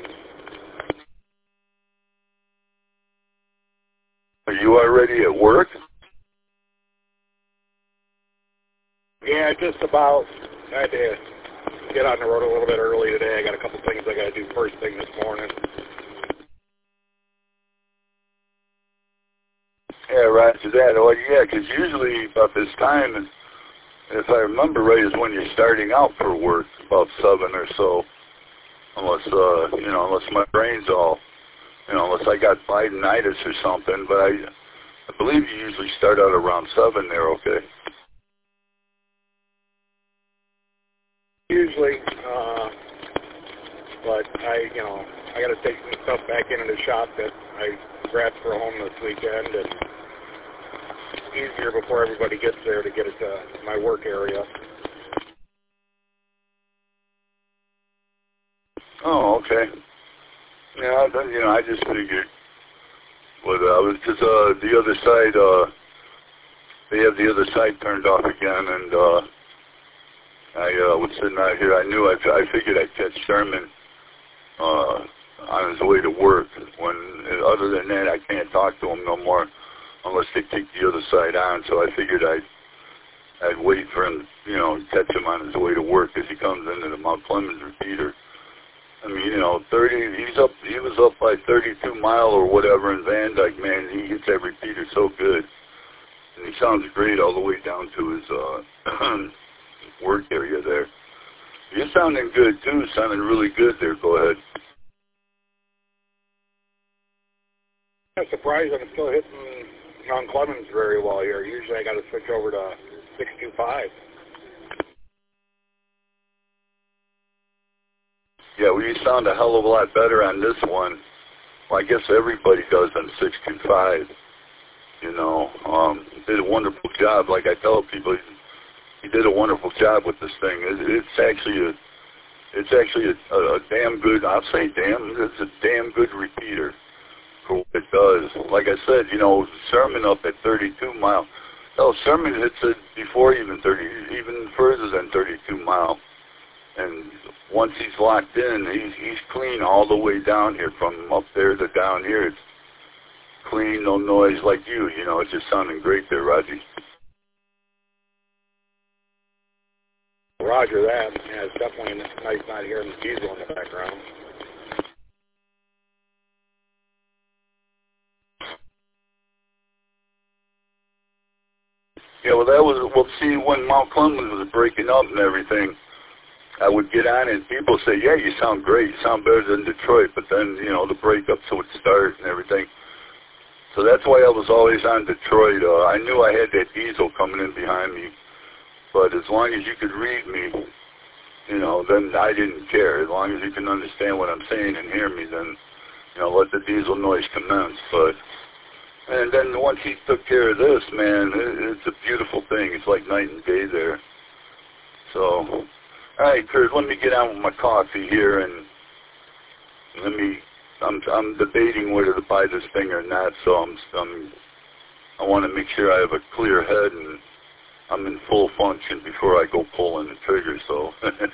Are you already at work? Yeah, just about. I had to get on the road a little bit early today. I got a couple things I got to do first thing this morning. Yeah, roger that. Well, yeah, because usually about this time, if I remember right, is when you're starting out for work, about seven or so. Unless, uh, you know, unless my brain's all, you know, unless I got Bidenitis or something. But I, I believe you usually start out around seven there, okay? Usually, uh, but I, you know, I got to take some stuff back into the shop that I grabbed for home this weekend, and it's easier before everybody gets there to get it to my work area. Oh, okay. Yeah, then, you know, I just figured. But uh, I was because uh, the other side, uh, they have the other side turned off again, and uh, I uh, was sitting out here. I knew I, I figured I'd catch Sherman uh, on his way to work. When other than that, I can't talk to him no more unless they take the other side on. So I figured I'd I'd wait for him, you know, catch him on his way to work as he comes into the Mount Clemens repeater. I mean, you know, thirty. He's up. He was up by thirty-two mile or whatever in Van Dyke. Man, he hits that repeater so good, and he sounds great all the way down to his uh, work area there. You're sounding good too. Sounding really good there. Go ahead. I'm surprised I'm still hitting Mount Clemens very well here. Usually I got to switch over to six two five. Yeah, well, you sound a hell of a lot better on this one. Well, I guess everybody does on six two five. You know, um, he did a wonderful job. Like I tell people, he did a wonderful job with this thing. It, it's actually a, it's actually a, a, a damn good. I'll say damn. It's a damn good repeater for what it does. Like I said, you know, Sherman up at thirty-two mile. Oh, Sherman hits it before even thirty, even further than thirty-two mile. And once he's locked in, he's he's clean all the way down here, from up there to down here. It's clean, no noise, like you. You know, it's just sounding great there, Roger. Roger that. Yeah, it's definitely nice not hearing the diesel in the background. Yeah, well, that was, well, see, when Mount Clemens was breaking up and everything, I would get on and people say, yeah, you sound great, you sound better than Detroit, but then, you know, the breakups would start and everything. So that's why I was always on Detroit. Uh, I knew I had that diesel coming in behind me, but as long as you could read me, you know, then I didn't care. As long as you can understand what I'm saying and hear me, then, you know, let the diesel noise commence. But, and then once he took care of this, man, it, it's a beautiful thing. It's like night and day there. So, all right, Kurt, let me get on with my coffee here, and let me, I'm, I'm debating whether to buy this thing or not, so I'm, I'm, I want to make sure I have a clear head and I'm in full function before I go pulling the trigger, so.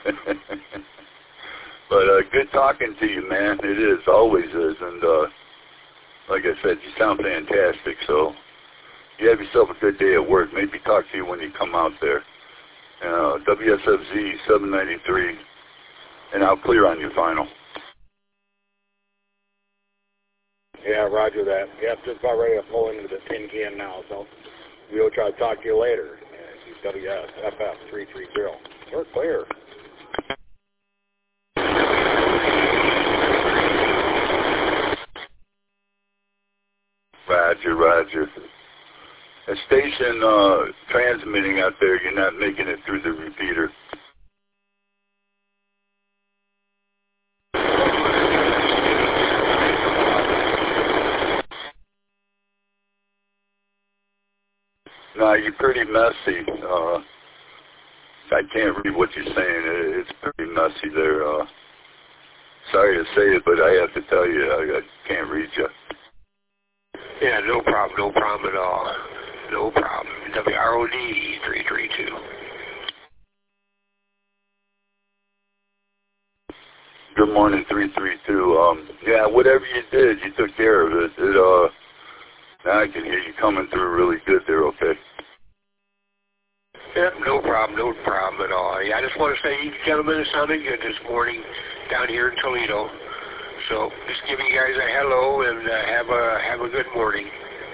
But uh, good talking to you, man. It is, always is, and uh, like I said, you sound fantastic, so you have yourself a good day at work. Maybe talk to you when you come out there. Uh, W S F Z seven ninety-three, and I'll clear on your final. Yeah, roger that. Yeah, just about ready to pull into the tin can now, so we'll try to talk to you later. Yeah, W S F F three three zero. We're clear. Roger, roger. A station uh, transmitting out there, you're not making it through the repeater. No, you're pretty messy. Uh, I can't read what you're saying. It's pretty messy there. Uh, sorry to say it, but I have to tell you, I, I can't read you. Yeah, no problem, no problem at all. No problem. W R O D three three two. Good morning, three three two. Um, yeah, whatever you did, you took care of it. It uh, now I can hear you coming through really good there, okay? Yeah, no problem, no problem at all. Yeah, I just want to say you gentlemen are sounding good this morning down here in Toledo. So just giving you guys a hello and uh, have a have a good morning.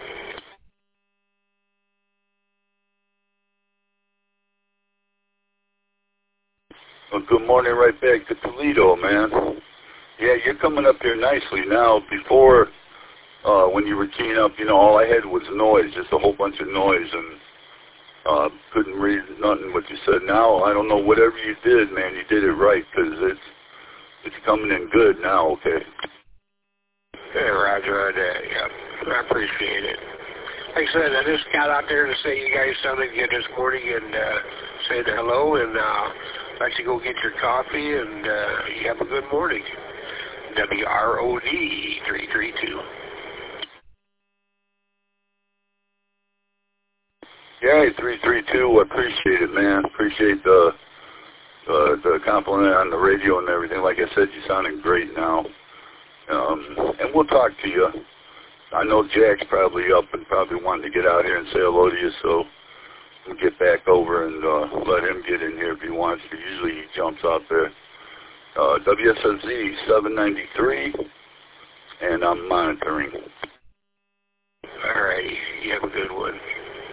Well, good morning right back to Toledo, man. Yeah, you're coming up here nicely now. Before, uh, when you were keying up, you know, all I had was noise, just a whole bunch of noise, and uh, couldn't read nothing what you said. Now, I don't know, whatever you did, man, you did it right, because it's, it's coming in good now, okay? Yeah, roger that, yeah. I appreciate it. Like I said, I just got out there to say you guys sounded good this morning and uh, say the hello, and uh, let you go get your coffee, and uh, you have a good morning. W R O D three three two. Yeah, Yeah, three three two. Appreciate it, man. Appreciate the uh, the compliment on the radio and everything. Like I said, you're sounding great now. Um, and we'll talk to you. I know Jack's probably up and probably wanting to get out here and say hello to you, so we'll get back over and uh, let him get in here if he wants to. Usually he jumps out there. Uh, W S S Z seven ninety-three, and I'm monitoring. All righty. You have a good one.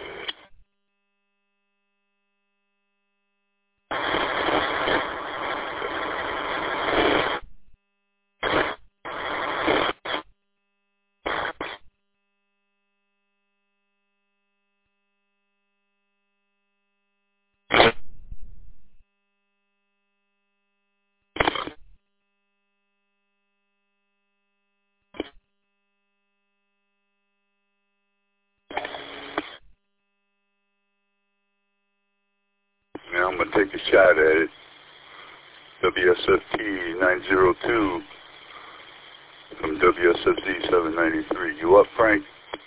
Now I'm going to take a shot at it. W S F T nine oh two from W S F Z seven ninety-three. You up, Frank?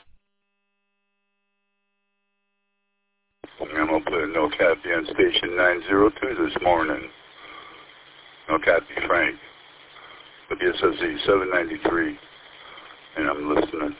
I'm going to put a no copy on station nine oh two this morning. No copy, Frank. W S F Z seven ninety-three. And I'm listening.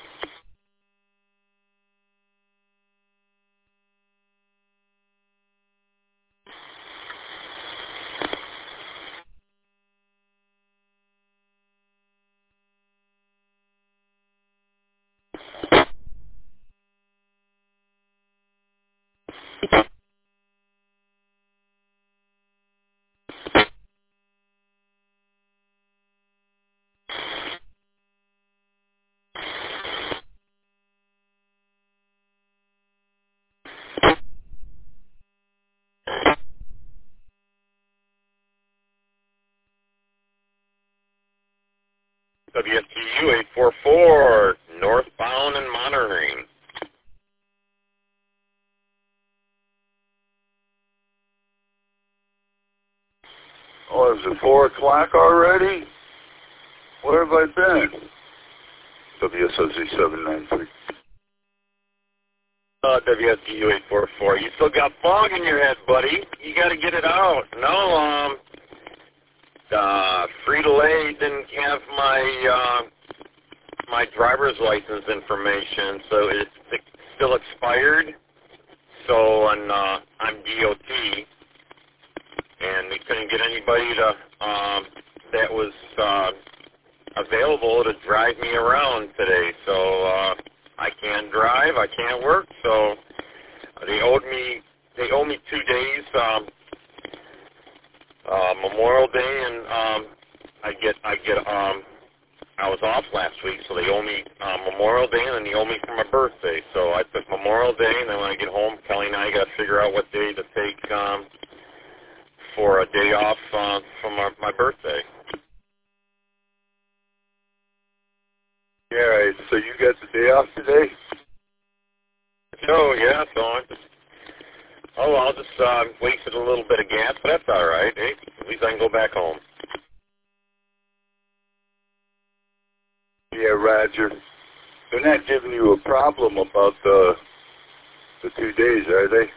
W S T U eight four four, northbound and monitoring. Oh, is it four o'clock already? Where have I been? W S S Z seven ninety-three. Uh, W S T U eight four four. You still got fog in your head, buddy. You got to get it out. No, um, uh, Frito-Lay didn't have my uh, my driver's license information, so it's still expired. So on uh, I'm D O T, and they couldn't get anybody to um, that was uh, available to drive me around today. So uh, I can't drive, I can't work. So they owed me they owe me two days. Um, Uh, Memorial Day, and um, I get, I get, um, I was off last week, so they owe me uh, Memorial Day, and then they owe me for my birthday. So I took Memorial Day, and then when I get home, Kelly and I got to figure out what day to take um, for a day off uh, from my, my birthday. Yeah, right. So you got the day off today? So yeah, so I just. Oh, I'll just uh, wasted a little bit of gas, but that's all right. Hey, at least I can go back home. Yeah, Roger. They're not giving you a problem about the the two days, are they?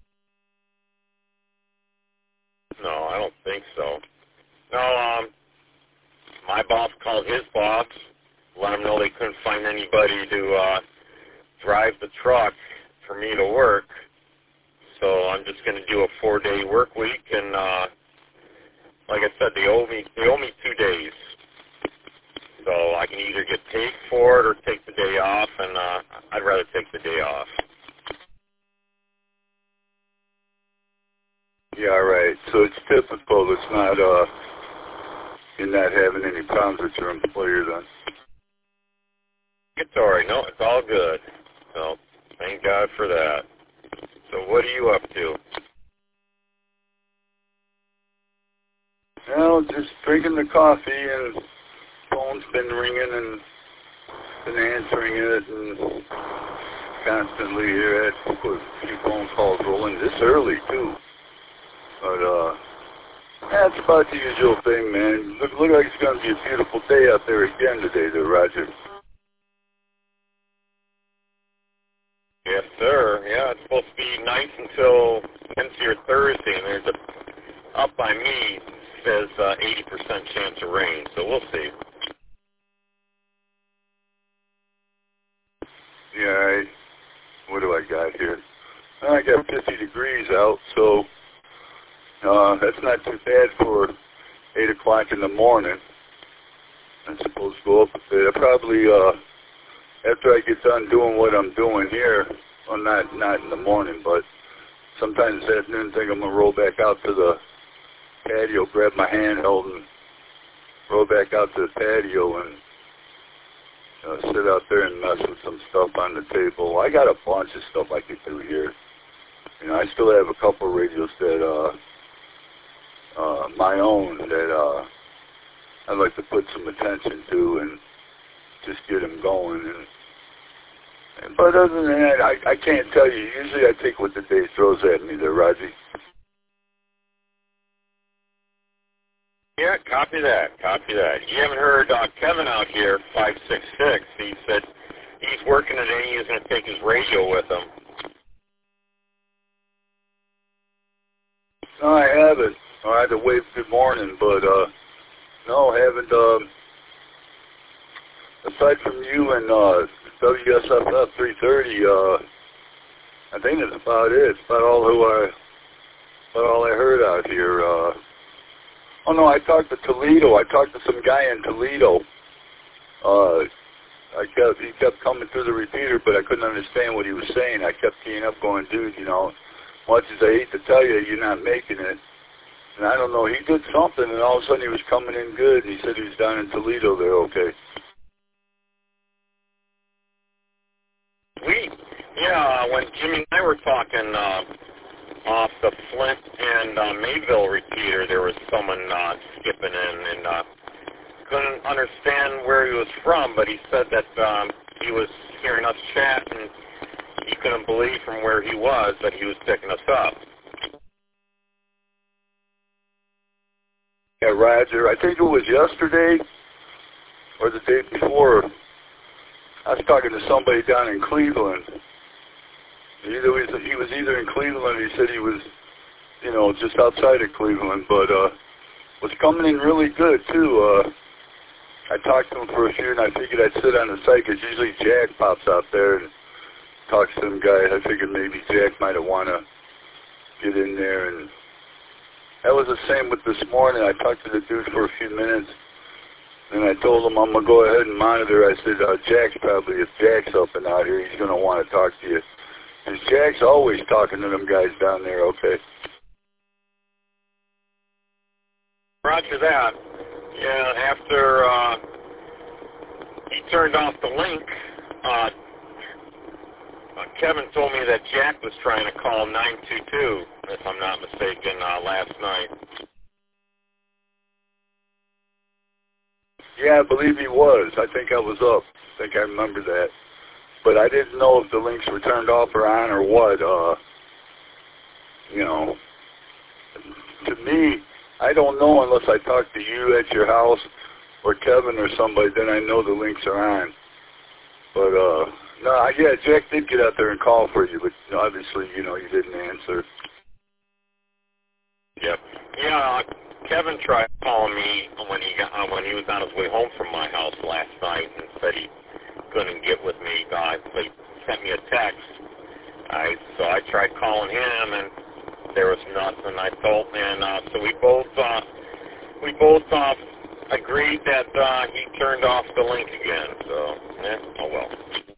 No, I don't think so. No, um, my boss called his boss, let him know they couldn't find anybody to uh, drive the truck for me to work. So I'm just going to do a four-day work week, and uh, like I said, they owe me they owe me two days. So I can either get paid for it or take the day off, and uh, I'd rather take the day off. Yeah, right. So it's typical. It's not uh, you're not having any problems with your employer then. It's all right. No, it's all good. So thank God for that. So what are you up to? Well, just drinking the coffee, and phone's been ringing and been answering it, and constantly here at a few phone calls rolling this early too. But uh, that's about the usual thing, man. Look, look like it's going to be a beautiful day out there again today, there, Roger. Yeah, Yes, sir. Yeah, it's supposed to be nice until Wednesday or Thursday, and there's a, up by me says uh, eighty percent chance of rain, so we'll see. Yeah, I, what do I got here? I got fifty degrees out, so uh, that's not too bad for eight o'clock in the morning. I'm supposed to go up a bit. I probably, uh, after I get done doing what I'm doing here, well, not not in the morning, but sometimes this afternoon, I think I'm going to roll back out to the patio, grab my handheld, and roll back out to the patio and uh, sit out there and mess with some stuff on the table. I got a bunch of stuff I could do here. You know, I still have a couple of radios that, uh, uh, my own that, uh, I'd like to put some attention to and just get them going. And, and but other than that, I, I can't tell you. Usually I take what the day throws at me there, Roger. Yeah, copy that, copy that. You haven't heard uh, Kevin out here, five six six. He said he's working today. He's going to take his radio with him. No, I haven't. I had to wave good morning, but, uh, no, I haven't, um, aside from you and, uh, W S F F three thirty, uh, I think that's about it. It's about all who I, about all I heard out here, uh, oh no, I talked to Toledo. I talked to some guy in Toledo. Uh, I kept, he kept coming through the repeater, but I couldn't understand what he was saying. I kept keying up going, dude, you know, much as I hate to tell you, you're not making it. And I don't know, he did something, and all of a sudden he was coming in good, and he said he was down in Toledo there, okay. We, yeah, when Jimmy and I were talking uh, off the Flint and uh, Mayville repeater, there was someone uh, skipping in and uh, couldn't understand where he was from, but he said that um, he was hearing us chat, and he couldn't believe from where he was that he was picking us up. Yeah, Roger, I think it was yesterday or the day before. I was talking to somebody down in Cleveland. Either was, he was either in Cleveland or he said he was, you know, just outside of Cleveland, but uh, was coming in really good, too. Uh, I talked to him for a few, and I figured I'd sit on the site because usually Jack pops out there and talks to some guy. I figured maybe Jack might have want to get in there, and that was the same with this morning. I talked to the dude for a few minutes, and I told him I'm going to go ahead and monitor. I said, uh, Jack's probably, if Jack's up and out here, he's going to want to talk to you. And Jack's always talking to them guys down there, okay? Roger that. Yeah, after uh, he turned off the link, uh, Uh, Kevin told me that Jack was trying to call nine two two, if I'm not mistaken, uh, last night. Yeah, I believe he was. I think I was up. I think I remember that. But I didn't know if the links were turned off or on or what. Uh, you know, to me, I don't know unless I talk to you at your house or Kevin or somebody, then I know the links are on. But, uh... no, yeah, Jack did get out there and call for you, but obviously, you know, you didn't answer. Yep. Yeah, uh, Kevin tried calling me when he got, uh, when he was on his way home from my house last night and said he couldn't get with me. Uh, he sent me a text. I so I tried calling him, and there was nothing. I told, and uh, so we both uh, we both uh, agreed that uh, he turned off the link again. So, yeah, oh well.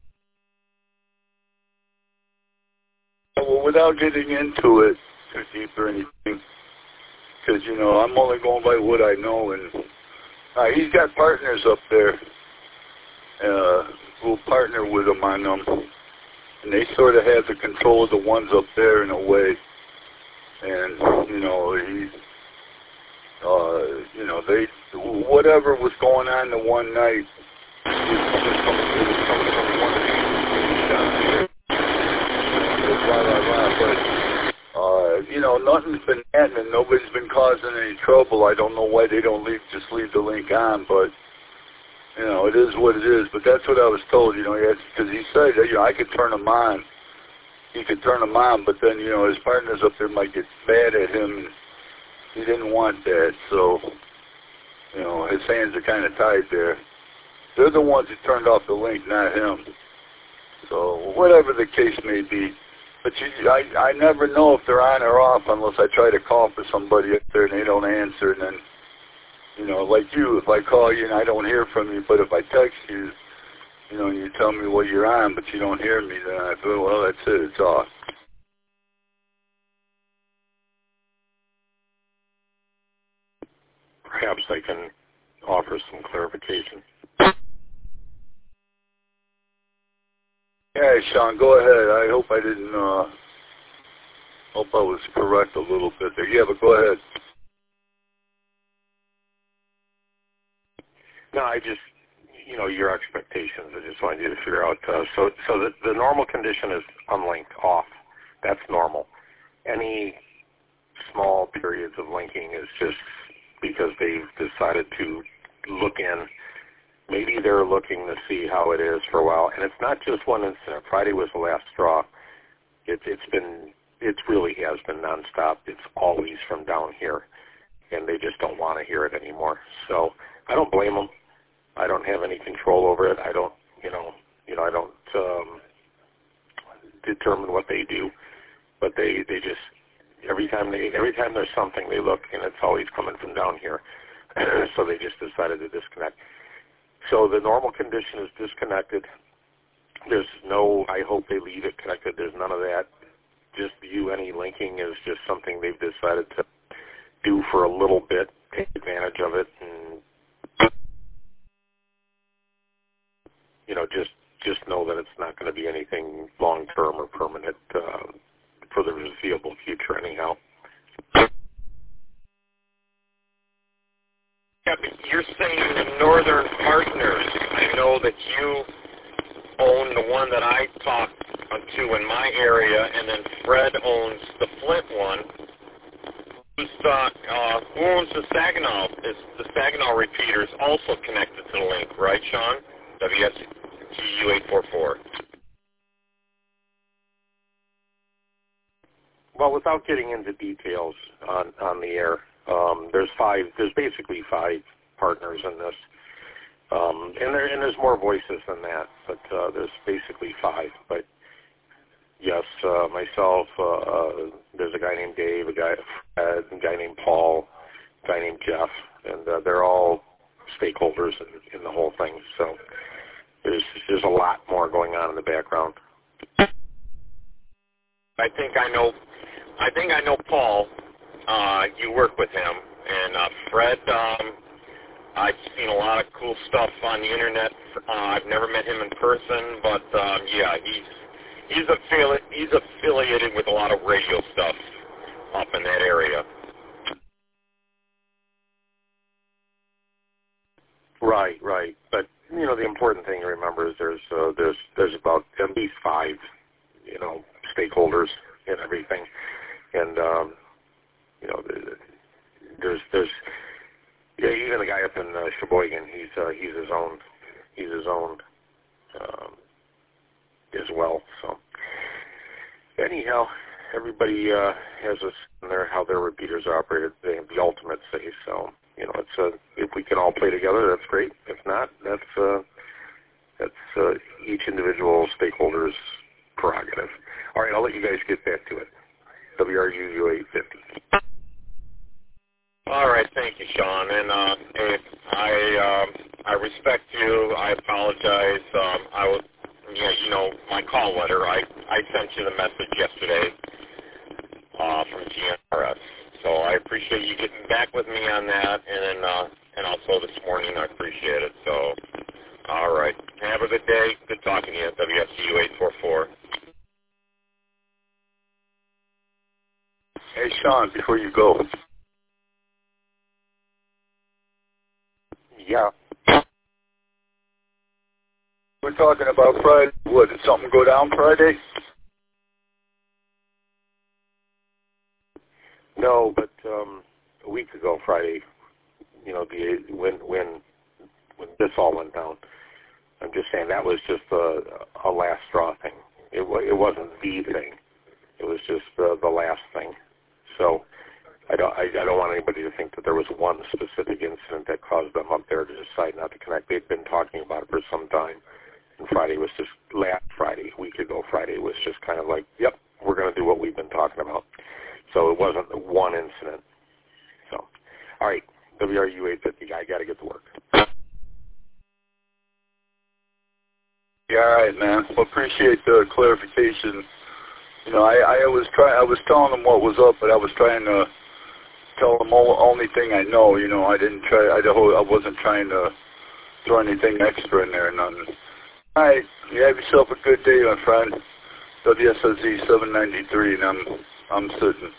Well, without getting into it too deep or anything, because, you know, I'm only going by what I know, and uh, he's got partners up there uh, who will partner with him on them, and they sort of have the control of the ones up there in a way, and, you know, he, uh, you know, they, whatever was going on the one night, it was coming, it was coming from one team down here. Blah, blah, blah, but, uh, you know, nothing's been happening. Nobody's been causing any trouble. I don't know why they don't leave, just leave the link on, but, you know, it is what it is. But that's what I was told, you know, because he said, you know, I could turn them on he could turn them on, but then, you know, his partners up there might get mad at him, and he didn't want that, so, you know, his hands are kind of tied there. They're the ones who turned off the link, not him. So, whatever the case may be. But you, I, I never know if they're on or off unless I try to call for somebody up there and they don't answer. And then, you know, like you, if I call you and I don't hear from you, but if I text you, you know, and you tell me, well, you're on, but you don't hear me, then I feel, well, that's it, it's off. Perhaps I can offer some clarification. Yeah, Sean, go ahead. I hope I didn't, uh, hope I was correct a little bit there. Yeah, but go ahead. No, I just, you know, your expectations. I just wanted you to figure out. Uh, so, so the, the normal condition is unlink, off. That's normal. Any small periods of linking is just because they've decided to look in. Maybe they're looking to see how it is for a while. And it's not just one incident. Friday was the last straw. It, it's been, it really has been nonstop. It's always from down here. And they just don't want to hear it anymore. So I don't blame them. I don't have any control over it. I don't, you know, you know, I don't um, determine what they do. But they, they just, every time they, every time there's something, they look, and it's always coming from down here. So they just decided to disconnect. So the normal condition is disconnected. There's no, I hope they leave it connected. There's none of that. Just view any linking is just something they've decided to do for a little bit, take advantage of it, and, you know, just just know that it's not going to be anything long-term or permanent uh, for the foreseeable future anyhow. Yeah, but you're saying the Northern Partners. I know that you own the one that I talked to in my area, and then Fred owns the Flint one. Who's uh, uh, who owns the Saginaw? Is the Saginaw repeaters also connected to the link, right, Sean? W S G U eight four four. Well, without getting into details on, on the air, um, there's five. There's basically five partners in this, um, and there and there's more voices than that, but uh, there's basically five. But yes, uh, myself. Uh, uh, there's a guy named Dave, a guy, Fred, a guy named Paul, a guy named Jeff, and uh, they're all stakeholders in, in the whole thing. So there's there's a lot more going on in the background. I think I know. I think I know Paul. Uh, you work with him, and uh, Fred. Um, I've seen a lot of cool stuff on the internet. Uh, I've never met him in person, but um, yeah, he's he's affili- he's affiliated with a lot of radio stuff up in that area. Right, right. But you know, the important thing to remember is there's uh, there's there's about at least five, you know, stakeholders in everything, and um, you know, there's there's yeah, even the guy up in uh, Sheboygan, he's uh, he's his own he's his own um, as well. So anyhow, everybody uh, has this in their how their repeaters are operated. They have the ultimate say. So you know, it's uh, if we can all play together, that's great. If not, that's uh, that's uh, each individual stakeholder's prerogative. All right, I'll let you guys get back to it. W R U U eight fifty. All right, thank you, Sean. And uh, if I um, I respect you. I apologize. Um, I was, yeah, you know, my call letter. I, I sent you the message yesterday uh, from G N R S. So I appreciate you getting back with me on that, and then uh, and also this morning I appreciate it. So, all right, have a good day. Good talking to you. W S C U eight four four. Hey, Sean, before you go. Yeah. We're talking about Friday. What, did something go down Friday? No, but um, a week ago Friday, you know, the when when when this all went down. I'm just saying that was just a, a last straw thing. It it wasn't the thing. It was just the, the last thing. So I don't I, I don't want anybody to think that there was one specific incident that caused them up there to decide not to connect. They'd been talking about it for some time, and Friday was just last Friday, a week ago Friday was just kind of like, yep, we're going to do what we've been talking about. So it wasn't one incident. So, all right, W R U eight fifty guy, got to get to work. Yeah, all right, man. Well, appreciate the clarification. You know, I, I was try I was telling them what was up, but I was trying to tell them all, only thing I know. You know, I didn't try. I, I wasn't trying to throw anything extra in there. None. All right. You have yourself a good day, my friend. W S S Z seven ninety-three, and I'm I'm sitting.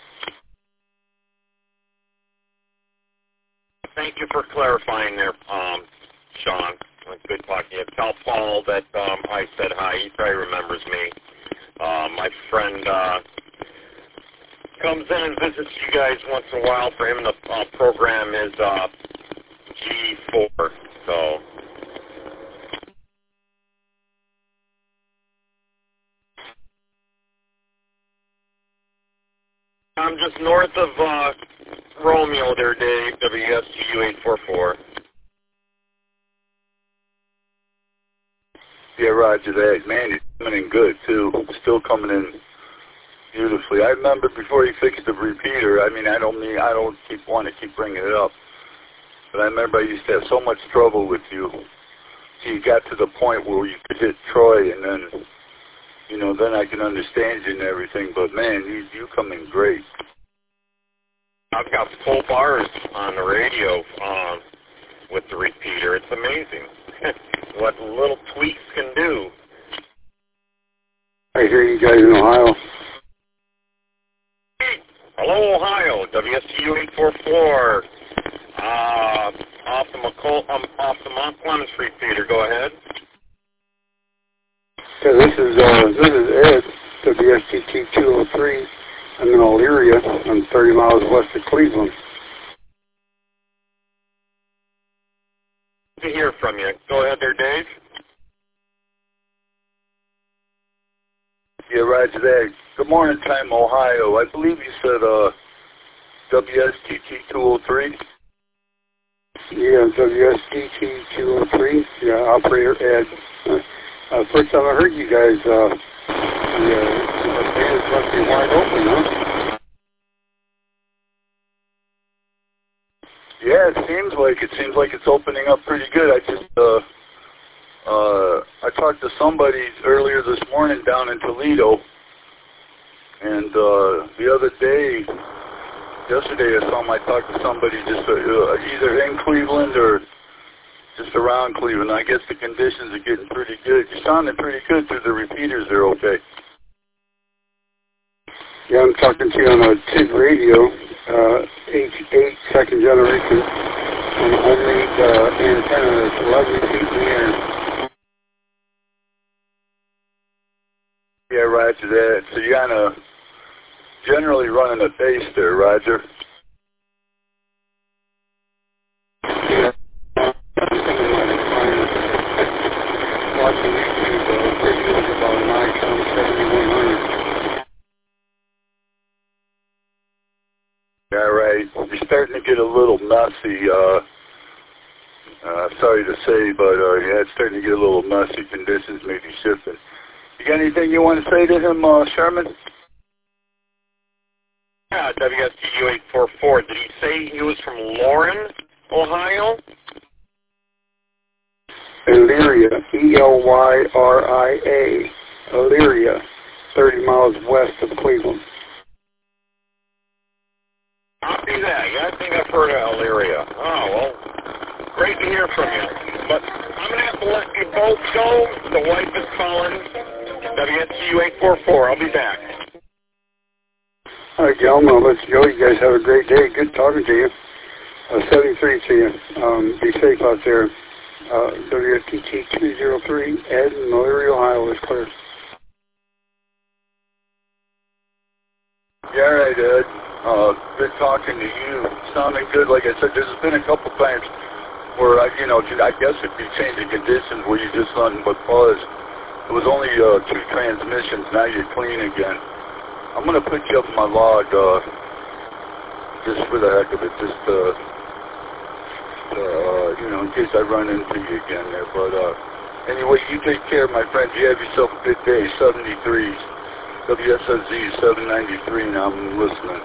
Thank you for clarifying there, um, Sean. Good talking to you. Tell Paul that um, I said hi. He probably remembers me. Uh, my friend uh, comes in and visits you guys once in a while. For him, the uh, program is uh, G four. So I'm just north of uh, Romeo there, Dave. W S G U eight four four. Yeah, roger that. Man, he's coming in good, too. Still coming in beautifully. I remember before he fixed the repeater, I mean, I don't mean, I don't keep want to keep bringing it up, but I remember I used to have so much trouble with you. So you got to the point where you could hit Troy, and then, you know, then I can understand you and everything, but man, you, you come in great. I've got full bars on the radio um, with the repeater. It's amazing what little tweaks can do. I hear you guys in Ohio. Hello, Ohio. W S T U eight four four. Uh, off the McCall, um, off the Mont Clemens repeater. Go ahead. Yeah, this is uh, this is Ed. W S T T two oh three. I'm in Elyria. I'm thirty miles west of Cleveland. To hear from you. Go ahead there, Dave. Yeah, roger that. Good morning time, Ohio. I believe you said uh, W S T T two oh three. Yeah, W S T T two oh three. Yeah, operator Ed. Uh, uh, first time I heard you guys, uh, the, uh, the bands must be wide open, huh? Yeah, it seems like it seems like it's opening up pretty good. I just uh, uh, I talked to somebody earlier this morning down in Toledo, and uh, the other day, yesterday or something, I talked to somebody just uh, either in Cleveland or just around Cleveland. I guess the conditions are getting pretty good. You're sounding pretty good through the repeaters there, okay? Yeah, I'm talking to you on a T I G radio, uh, H eight second generation, on a homemade uh, antenna that's eleven feet in the air. Yeah, roger that. So you're on a, generally running a base there, Roger. Yeah. Watching YouTube, uh, videos about an iPhone seventy-one hundred. Yeah, right. You're starting to get a little messy. Uh, uh, sorry to say, but uh, yeah, it's starting to get a little messy. Conditions may be shifting. You got anything you want to say to him, uh, Sherman? Yeah, W S T U eight four four. Did he say he was from Lauren, Ohio? Elyria, E L Y R I A, Elyria, thirty miles west of Cleveland. Copy that. Yeah, I think I've heard of Elyria. Oh, well, great to hear from you. But I'm going to have to let you both go. The wife is calling. W S T U eight four four. I'll be back. All right, Gil, I'm going to let you go. You guys have a great day. Good talking to you. Uh, seventy-three to you. Um, be safe out there. Uh, W S T T two oh three, Ed in Elyria, Ohio is clear. Yeah, all right, Ed. Uh, good talking to you. Sounding good. Like I said, there's been a couple times where, I, you know, I guess if you change the conditions where you just run with buzz, it was only uh, two transmissions. Now you're clean again. I'm going to put you up in my log, uh, just for the heck of it, just, uh, uh, you know, in case I run into you again there. But, uh, anyway, you take care, my friend. You have yourself a good day. seventy-three, W S S Z seven ninety-three, and I'm listening.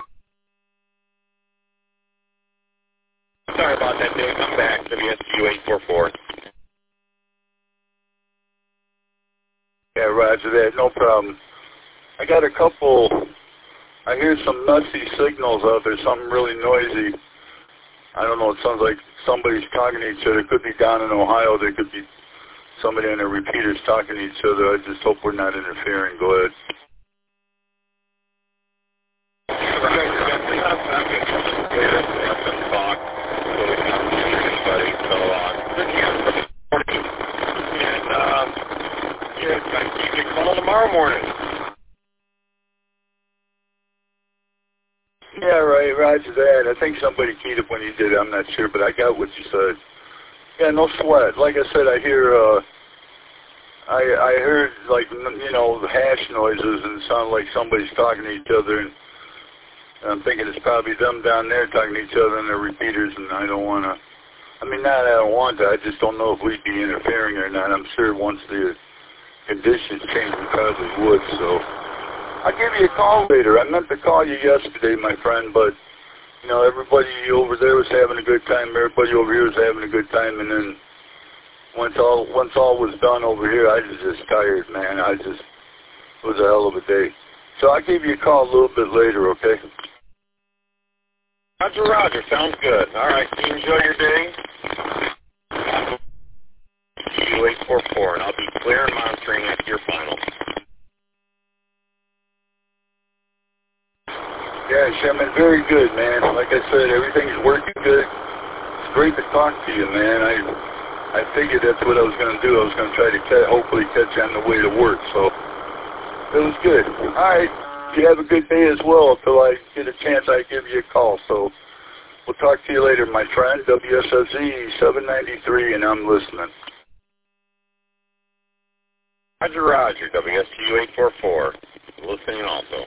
Sorry about that, Dave. I'm back. W S U eight four four. Yeah, roger that. No problem. I got a couple, I hear some messy signals out there, something really noisy. I don't know, it sounds like somebody's talking to each other. It could be down in Ohio. There could be somebody on the repeaters talking to each other. I just hope we're not interfering. Go ahead. Call tomorrow morning. Yeah, right, roger that. I think somebody keyed up when you did it. I'm not sure, but I got what you said. Yeah, no sweat. Like I said, I hear, uh, I I heard, like, you know, hash noises, and it sounded like somebody's talking to each other, and I'm thinking it's probably them down there talking to each other on their repeaters, and I don't want to, I mean, not I don't want to, I just don't know if we'd be interfering or not. I'm sure once the conditions change, we probably would, so I'll give you a call later. I meant to call you yesterday, my friend, but, you know, everybody over there was having a good time, everybody over here was having a good time, and then once all once all was done over here, I was just tired, man. I just, it was a hell of a day. So I'll give you a call a little bit later, okay? Roger, Roger. Sounds good. All right. You enjoy your day. U eight four four, and I'll be clear and monitoring after your final. Yeah, Sherman, very good, man. Like I said, everything's working good. It's great to talk to you, man. I I figured that's what I was going to do. I was going to try to ca- hopefully catch you on the way to work, so it was good. All right, you have a good day as well. Until I get a chance, I give you a call. So we'll talk to you later, my friend. W S S Z seven ninety-three, and I'm listening. Roger, Roger. W S T U eight four four. Listening also.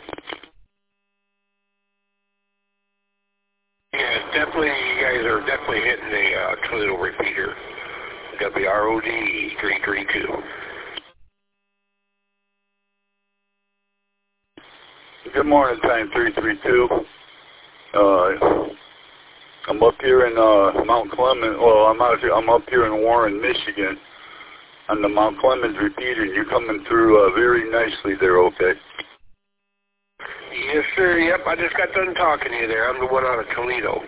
Yeah, definitely, you guys are definitely hitting the uh, Toledo repeater. W R O D three three two. Good morning, time three three two. Uh, I'm up here in uh, Mount Clemens. Well, I'm out here. I'm up here in Warren, Michigan, on the Mount Clemens repeater. You're coming through uh, very nicely there. Okay. Yes, sir. Yep, I just got done talking to you there. I'm the one out of Toledo.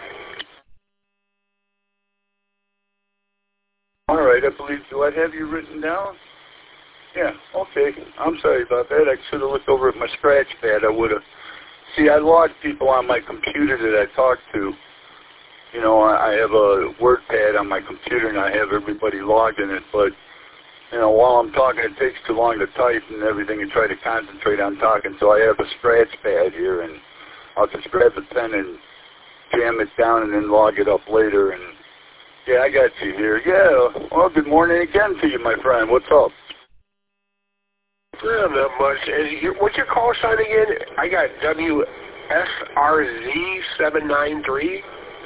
All right, I believe, do I have you written down? Yeah, okay. I'm sorry about that. I should have looked over at my scratch pad. I would have. See, I logged people on my computer that I talked to. You know, I have a word pad on my computer, and I have everybody logged in it. But, you know, while I'm talking, it takes too long to type and everything and try to concentrate on talking. So I have a scratch pad here, and I'll just grab the pen and jam it down and then log it up later. And yeah, I got you here. Yeah, well, good morning again to you, my friend. What's up? Well, not much. Your, what's your call sign again? I got W S R Z seven nine three.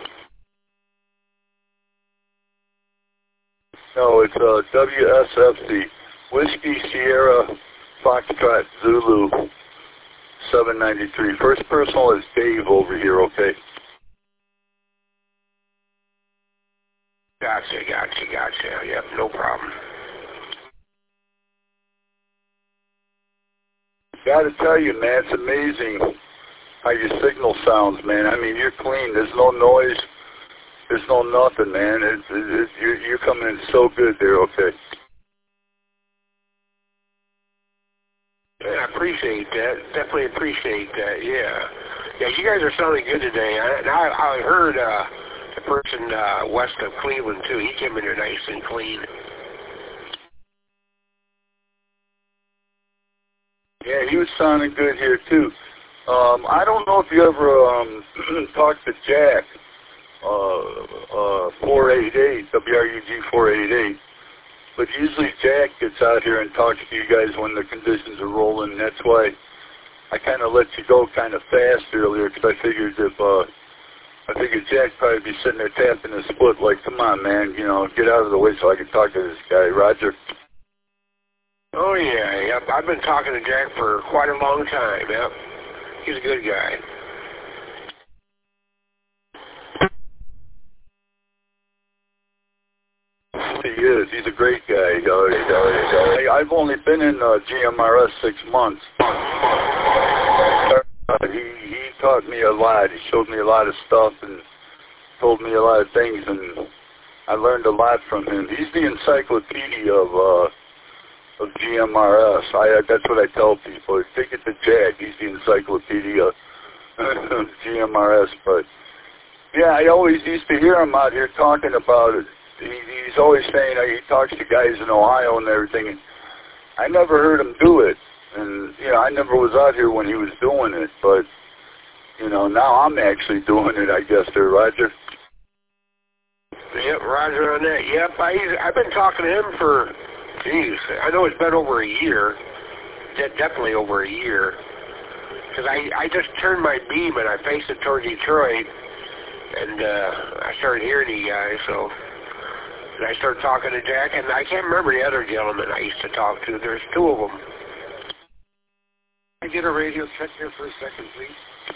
No, it's uh, W S F C, Whiskey Sierra Foxtrot Zulu seven ninety-three. First personal is Dave over here, okay? Gotcha, gotcha, gotcha. Yep, no problem. Got to tell you, man, it's amazing how your signal sounds, man. I mean, you're clean. There's no noise. There's no nothing, man. It, it, it, you're, you're coming in so good there, okay? Yeah, I appreciate that. Definitely appreciate that, yeah. Yeah, you guys are sounding good today. I, and I, I heard uh, the person uh, west of Cleveland, too. He came in here nice and clean. Yeah, he was sounding good here, too. Um, I don't know if you ever um, talked to Jack, uh, uh, four eighty-eight, W R U G four eighty-eight. But usually Jack gets out here and talks to you guys when the conditions are rolling. That's why I kind of let you go kind of fast earlier because I figured if, uh, I figured Jack probably be sitting there tapping his foot like, come on, man, you know, get out of the way so I can talk to this guy. Roger? Oh, yeah, yep. I've been talking to Jack for quite a long time, yep. He's a good guy. He is. He's a great guy. I've only been in uh, G M R S six months. Uh, he, he taught me a lot. He showed me a lot of stuff and told me a lot of things, and I learned a lot from him. He's the encyclopedia of uh, of G M R S. I, that's what I tell people. Take it to Jack. He's the encyclopedia of G M R S. But, yeah, I always used to hear him out here talking about it. He, he's always saying uh, he talks to guys in Ohio and everything. And I never heard him do it. And, you know, I never was out here when he was doing it. But, you know, now I'm actually doing it, I guess, there, Roger. Yep, Roger on that. Yep, I, I've been talking to him for, geez, I know it's been over a year. De- definitely over a year. Because I, I just turned my beam and I faced it toward Detroit. And uh, I started hearing you guys, so... And I started talking to Jack, and I can't remember the other gentleman I used to talk to. There's two of them. Can I get a radio check here for a second, please?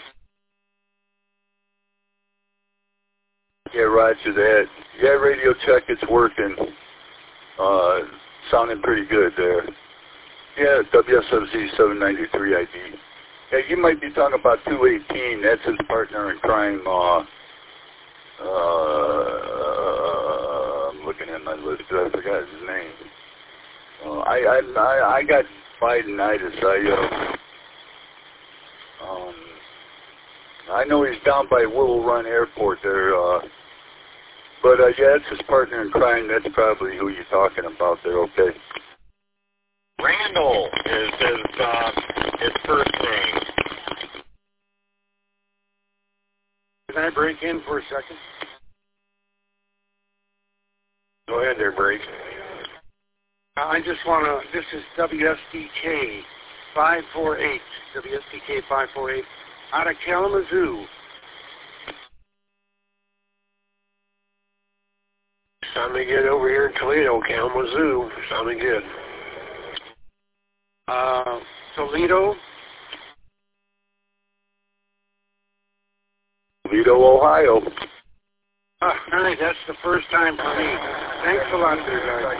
Yeah, Roger that. Yeah, radio check, it's working. Uh, sounding pretty good there. Yeah, W S F Z seven ninety-three I D. Yeah, you might be talking about two eighteen. That's his partner in crime. Uh, uh, I'm looking at my list. I forgot his name. Uh, I, I, I, I got Bidenitis. I, uh, um, I know he's down by Willow Run Airport there. Uh, but, uh, yeah, it's his partner in crime. That's probably who you're talking about there, okay? Randall is his, uh, his first name. Can I break in for a second? Go ahead there, Briggs. I just want to, this is W S D K five four eight, W S D K five four eight, out of Kalamazoo. Sounding good over here in Toledo, Kalamazoo. Sounding good. Uh, Toledo. Toledo, Ohio. Ah, all right, that's the first time for me. Thanks a lot there, guys.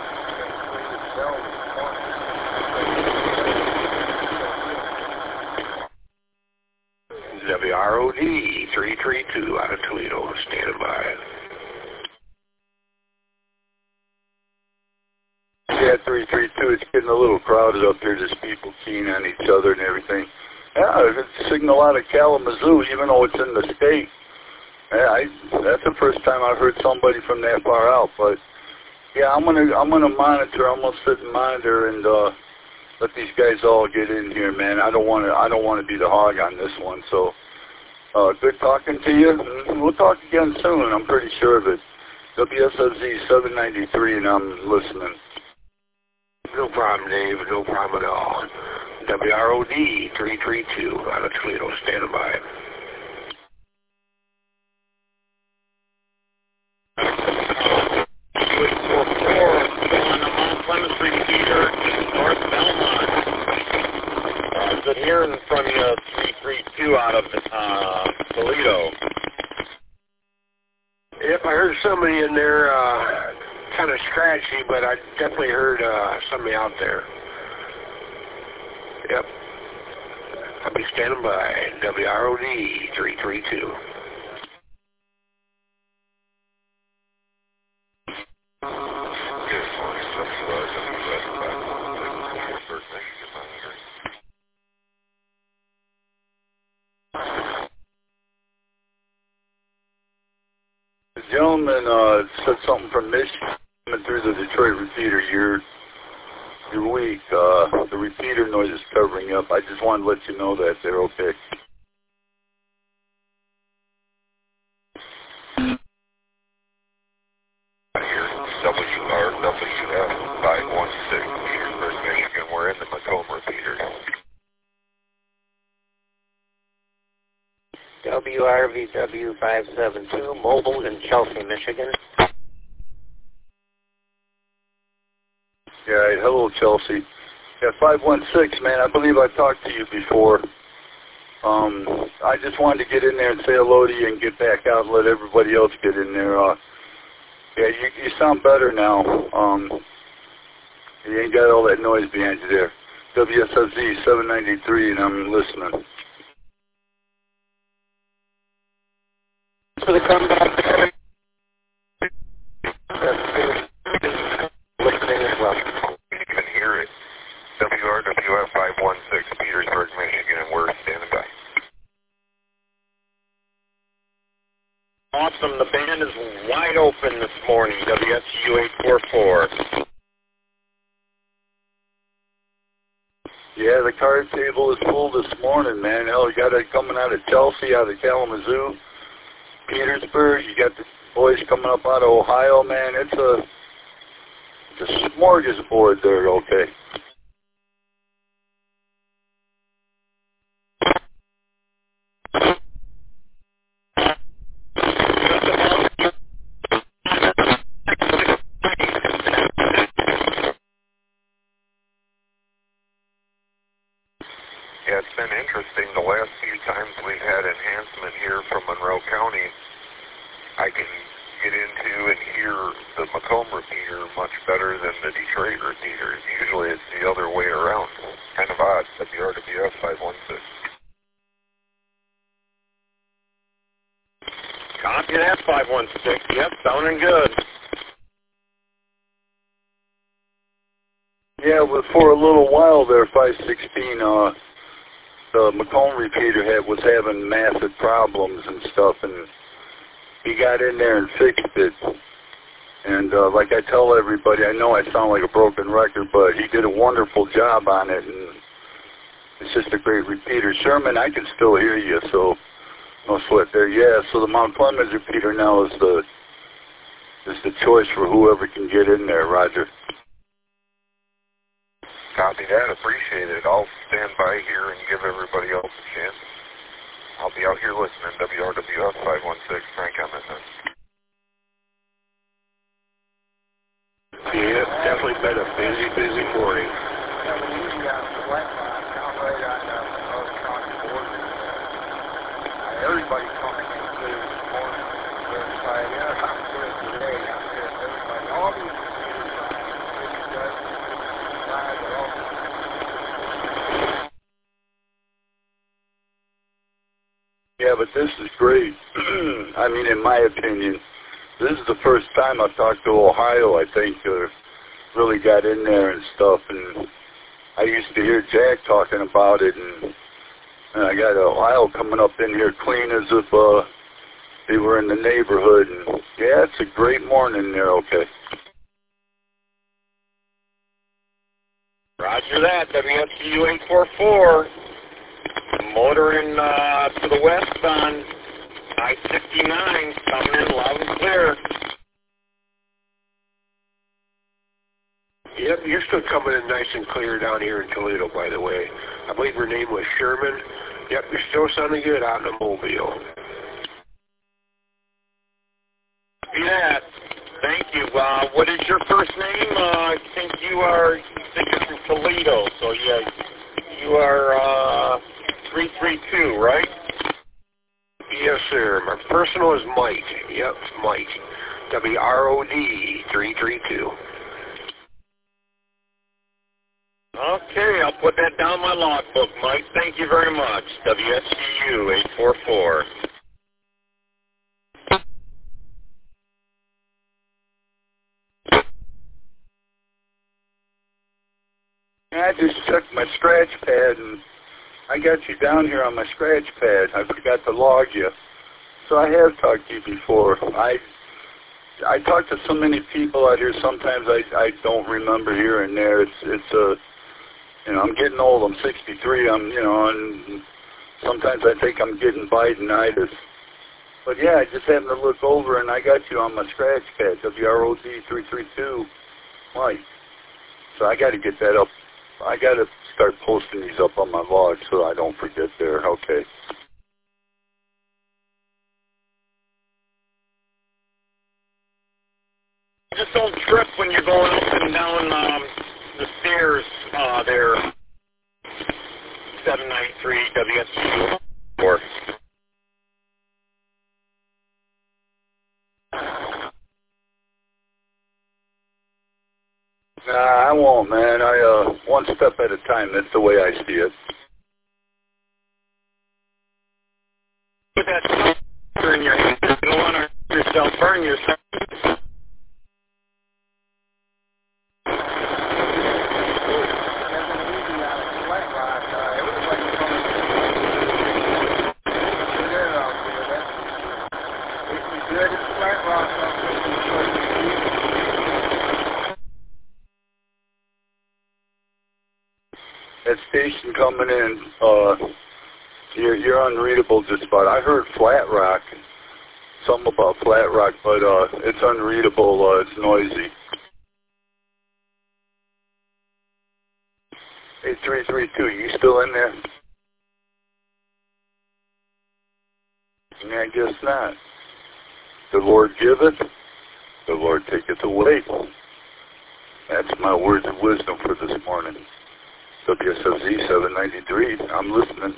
W R O D three three two out of Toledo, standing by. Yeah, three three two. It's getting a little crowded up here. There's people keen on each other and everything. Yeah, it's signal out of Kalamazoo, even though it's in the state. Yeah, I, that's the first time I've heard somebody from that far out. But yeah, I'm gonna I'm gonna monitor. I'm gonna sit and monitor and uh, let these guys all get in here, man. I don't want to I don't want to be the hog on this one. So uh, good talking to you. We'll talk again soon. I'm pretty sure of it. W S F Z seven ninety-three, and I'm listening. No problem, Dave. No problem at all. W R O D three three two out of Toledo, standing by. North Belmont. Uh, good hearing from you, three three two out of uh, Toledo. Yep, I heard somebody in there uh, kind of scratchy, but I definitely heard uh, somebody out there. Yep. I'll be standing by. W R O D three three two. The gentleman uh, said something from Michigan coming through the Detroit repeater. You're, you're weak. Uh, the repeater noise is covering up. I just wanted to let you know that they're okay. W R W F five one six, Petersburg, Michigan. We're in the Macomb repeater. W R V W five seven two, mobile in Chelsea, Michigan. Yeah, right. Hello, Chelsea. Yeah, five one six, man. I believe I talked to you before. Um, I just wanted to get in there and say hello to you and get back out and let everybody else get in there. Uh, yeah, you, you sound better now. Um, you ain't got all that noise behind you there. W S S Z seven ninety-three, and I'm listening. For the comeback, listening as well. You can hear it. W R W F five one six, Petersburg, Michigan, and we're standing by. Awesome. The band is wide open this morning, W S U eight four four. Yeah, the card table is full this morning, man. Hell, you got it coming out of Chelsea, out of Kalamazoo, Petersburg. You got the boys coming up out of Ohio, man. It's a, it's a smorgasbord there, okay? Yeah, it's been interesting. The last few times we've had enhancement here from Monroe County, I can get into and hear the Macomb repeater much better than the Detroit repeaters. Usually it's the other way around. Kind of odd. W R W F five one six. Copy that, five one six. Yep, sounding good. Yeah, but for a little while there, five sixteen, uh, the Macomb repeater had, was having massive problems and stuff, and he got in there and fixed it. And uh, like I tell everybody, I know I sound like a broken record, but he did a wonderful job on it, and it's just a great repeater. Sherman, I can still hear you, so no sweat there. Yeah, so the Mount Clemens repeater now is the is the choice for whoever can get in there, Roger. Copy that. Appreciate it. I'll stand by here and give everybody else a chance. I'll be out here listening. W R W F five one six, Frank Emerson. Yeah, definitely been a busy, busy morning. Everybody coming in this morning. Yeah, I'm good today. I'm good. Everybody, all these Yeah, but this is great. I mean, in my opinion, this is the first time I've talked to Ohio, I think, uh, really got in there and stuff. And I used to hear Jack talking about it, and, and I got Ohio coming up in here clean as if uh, they were in the neighborhood. And yeah, it's a great morning there, okay. Roger that, W S U eight four four. Motoring uh, to the west on I sixty-nine, coming in loud and clear. Yep, you're still coming in nice and clear down here in Toledo, by the way. I believe her name was Sherman. Yep, you're still sounding good out in the Mobile. Yeah, thank you. Uh, what is your first name? Uh, I think you are, you think you're from Toledo, so yeah, you are uh, three three two, right? Yes, sir. My personal is Mike. Yep, Mike. W R O D three three two. Okay, I'll put that down my logbook, Mike. Thank you very much. W S C U eight four four. I just checked my scratch pad, and I got you down here on my scratch pad. I forgot to log you. So I have talked to you before. I I talk to so many people out here. Sometimes I I don't remember here and there. It's it's a you know I'm getting old. I'm sixty-three. I'm you know and sometimes I think I'm getting Bidenitis. But yeah, I just happened to look over and I got you on my scratch pad. W R O D three three two, Mike. So I got to get that up. I got to start posting these up on my log so I don't forget there. Okay. Uh, they're seven nine three W S T four. Nah, I won't, man. I, uh, one step at a time. That's the way I see it. Put that in your hand. You don't want to yourself burn yourself. That station coming in, uh, you're, you're unreadable just about. I heard Flat Rock, something about Flat Rock, but uh, it's unreadable. Uh, it's noisy. eight three three two, you still in there? Yeah, I guess not. The Lord giveth, the Lord taketh away. That's my words of wisdom for this morning. W S F Z seven ninety-three, I'm listening.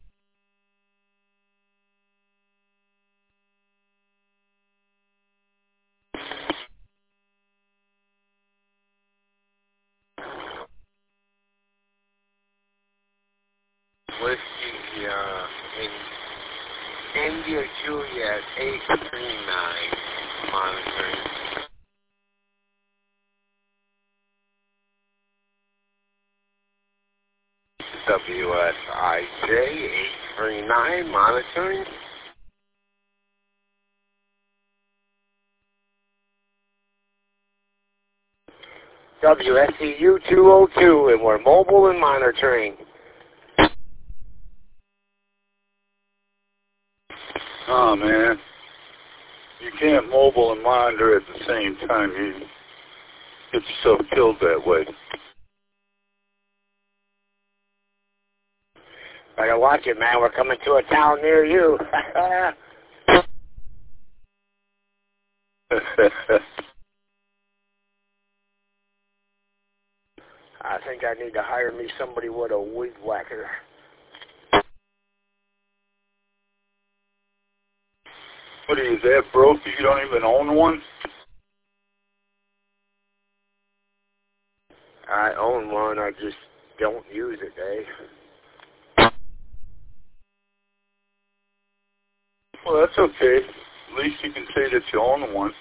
Whiskey, uh, in India, Juliet, eight three nine, monitoring. W S I J, eight three nine, monitoring. W S E U two oh two, and we're mobile and monitoring. Oh, man. You can't mobile and monitor at the same time. You get yourself killed that way. Better watch it, man. We're coming to a town near you. I think I need to hire me somebody with a weed whacker. What are you, that broke? You don't even own one? I own one. I just don't use it, eh? Well, that's okay. At least you can say that you own one.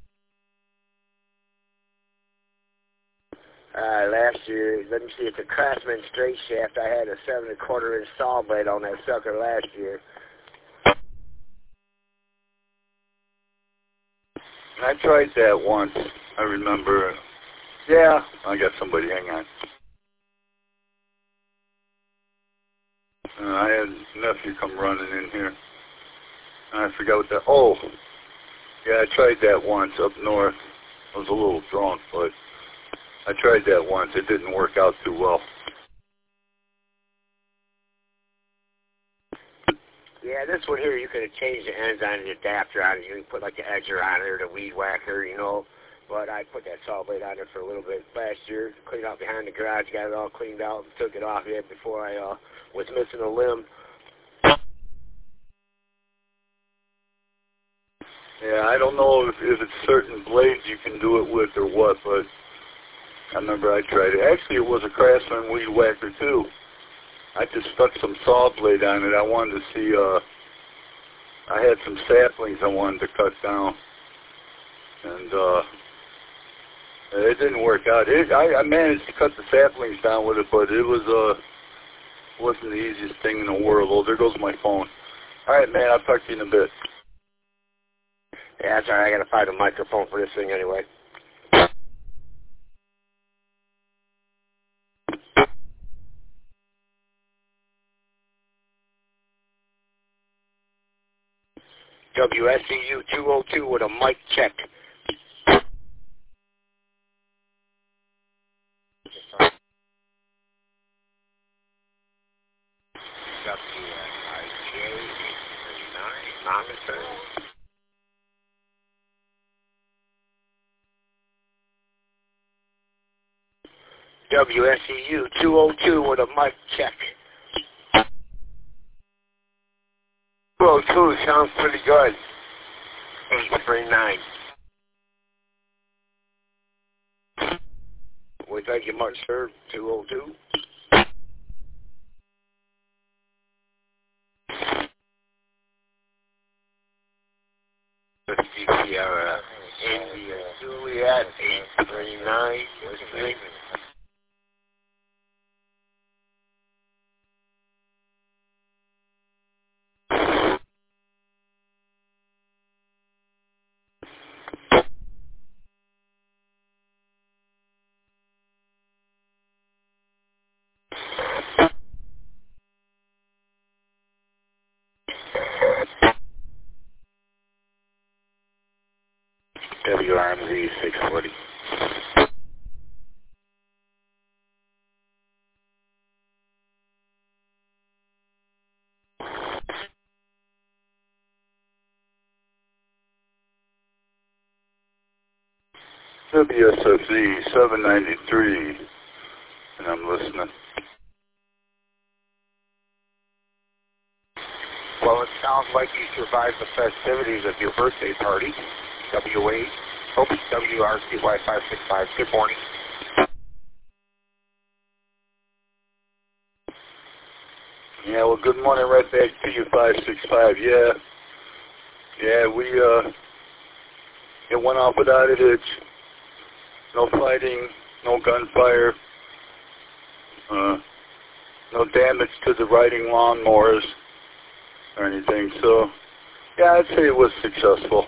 Uh, last year, let me see, it's a Craftsman straight shaft. I had a seven and a quarter inch saw blade on that sucker last year. I tried that once. I remember. Yeah, I got somebody. Hang on. Uh, I had a nephew come running in here. I forgot what that. Oh, yeah, I tried that once up north. I was a little drunk, but I tried that once. It didn't work out too well. Yeah, this one here, you could have changed the ends on the adapter on it. You can put like the edger on it or the weed whacker, you know. But I put that saw blade on there for a little bit last year, cleaned out behind the garage, got it all cleaned out, and took it off yet before I uh, was missing a limb. Yeah, I don't know if, if it's certain blades you can do it with or what, but I remember I tried it. Actually, it was a Craftsman weed whacker, too. I just stuck some saw blade on it. I wanted to see, uh, I had some saplings I wanted to cut down. And, uh, it didn't work out. It, I, I managed to cut the saplings down with it, but it was, uh, wasn't the easiest thing in the world. Oh, there goes my phone. All right, man, I'll talk to you in a bit. Yeah, that's all right. I got to find a microphone for this thing anyway. W S E U two oh two with a mic check. W S I J eight three nine, monitor. W S E U two oh two with a mic check. two oh two sounds pretty good. eight three nine. We thank you much, sir. two oh two. Sierra India Juliet eight three nine. Listening. W R M Z six forty. W S F Z seven ninety-three, and I'm listening. Well, it sounds like you survived the festivities of your birthday party. W eight, oops, W R C Y five six five. Good morning. Yeah, well, good morning right back to you, five six five. Yeah, yeah, we, uh, it went off without a hitch. No fighting, no gunfire, uh, no damage to the riding lawnmowers or anything. So, yeah, I'd say it was successful.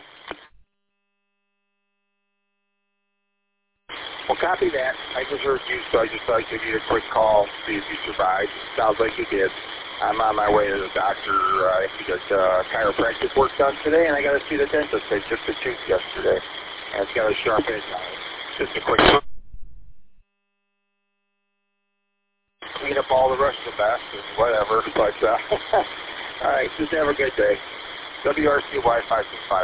Well, copy that. I just heard you, so I just thought I'd give you a quick call, see if you survived. Sounds like you did. I'm on my way to the doctor. Uh, I got uh, chiropractic work done today, and I got to see the dentist. They took the tooth yesterday, and it's got a sharp edge on it. Just a quick clean up all the rest of the mess and whatever. But, uh, all right, just have a good day. W R C Y five six five.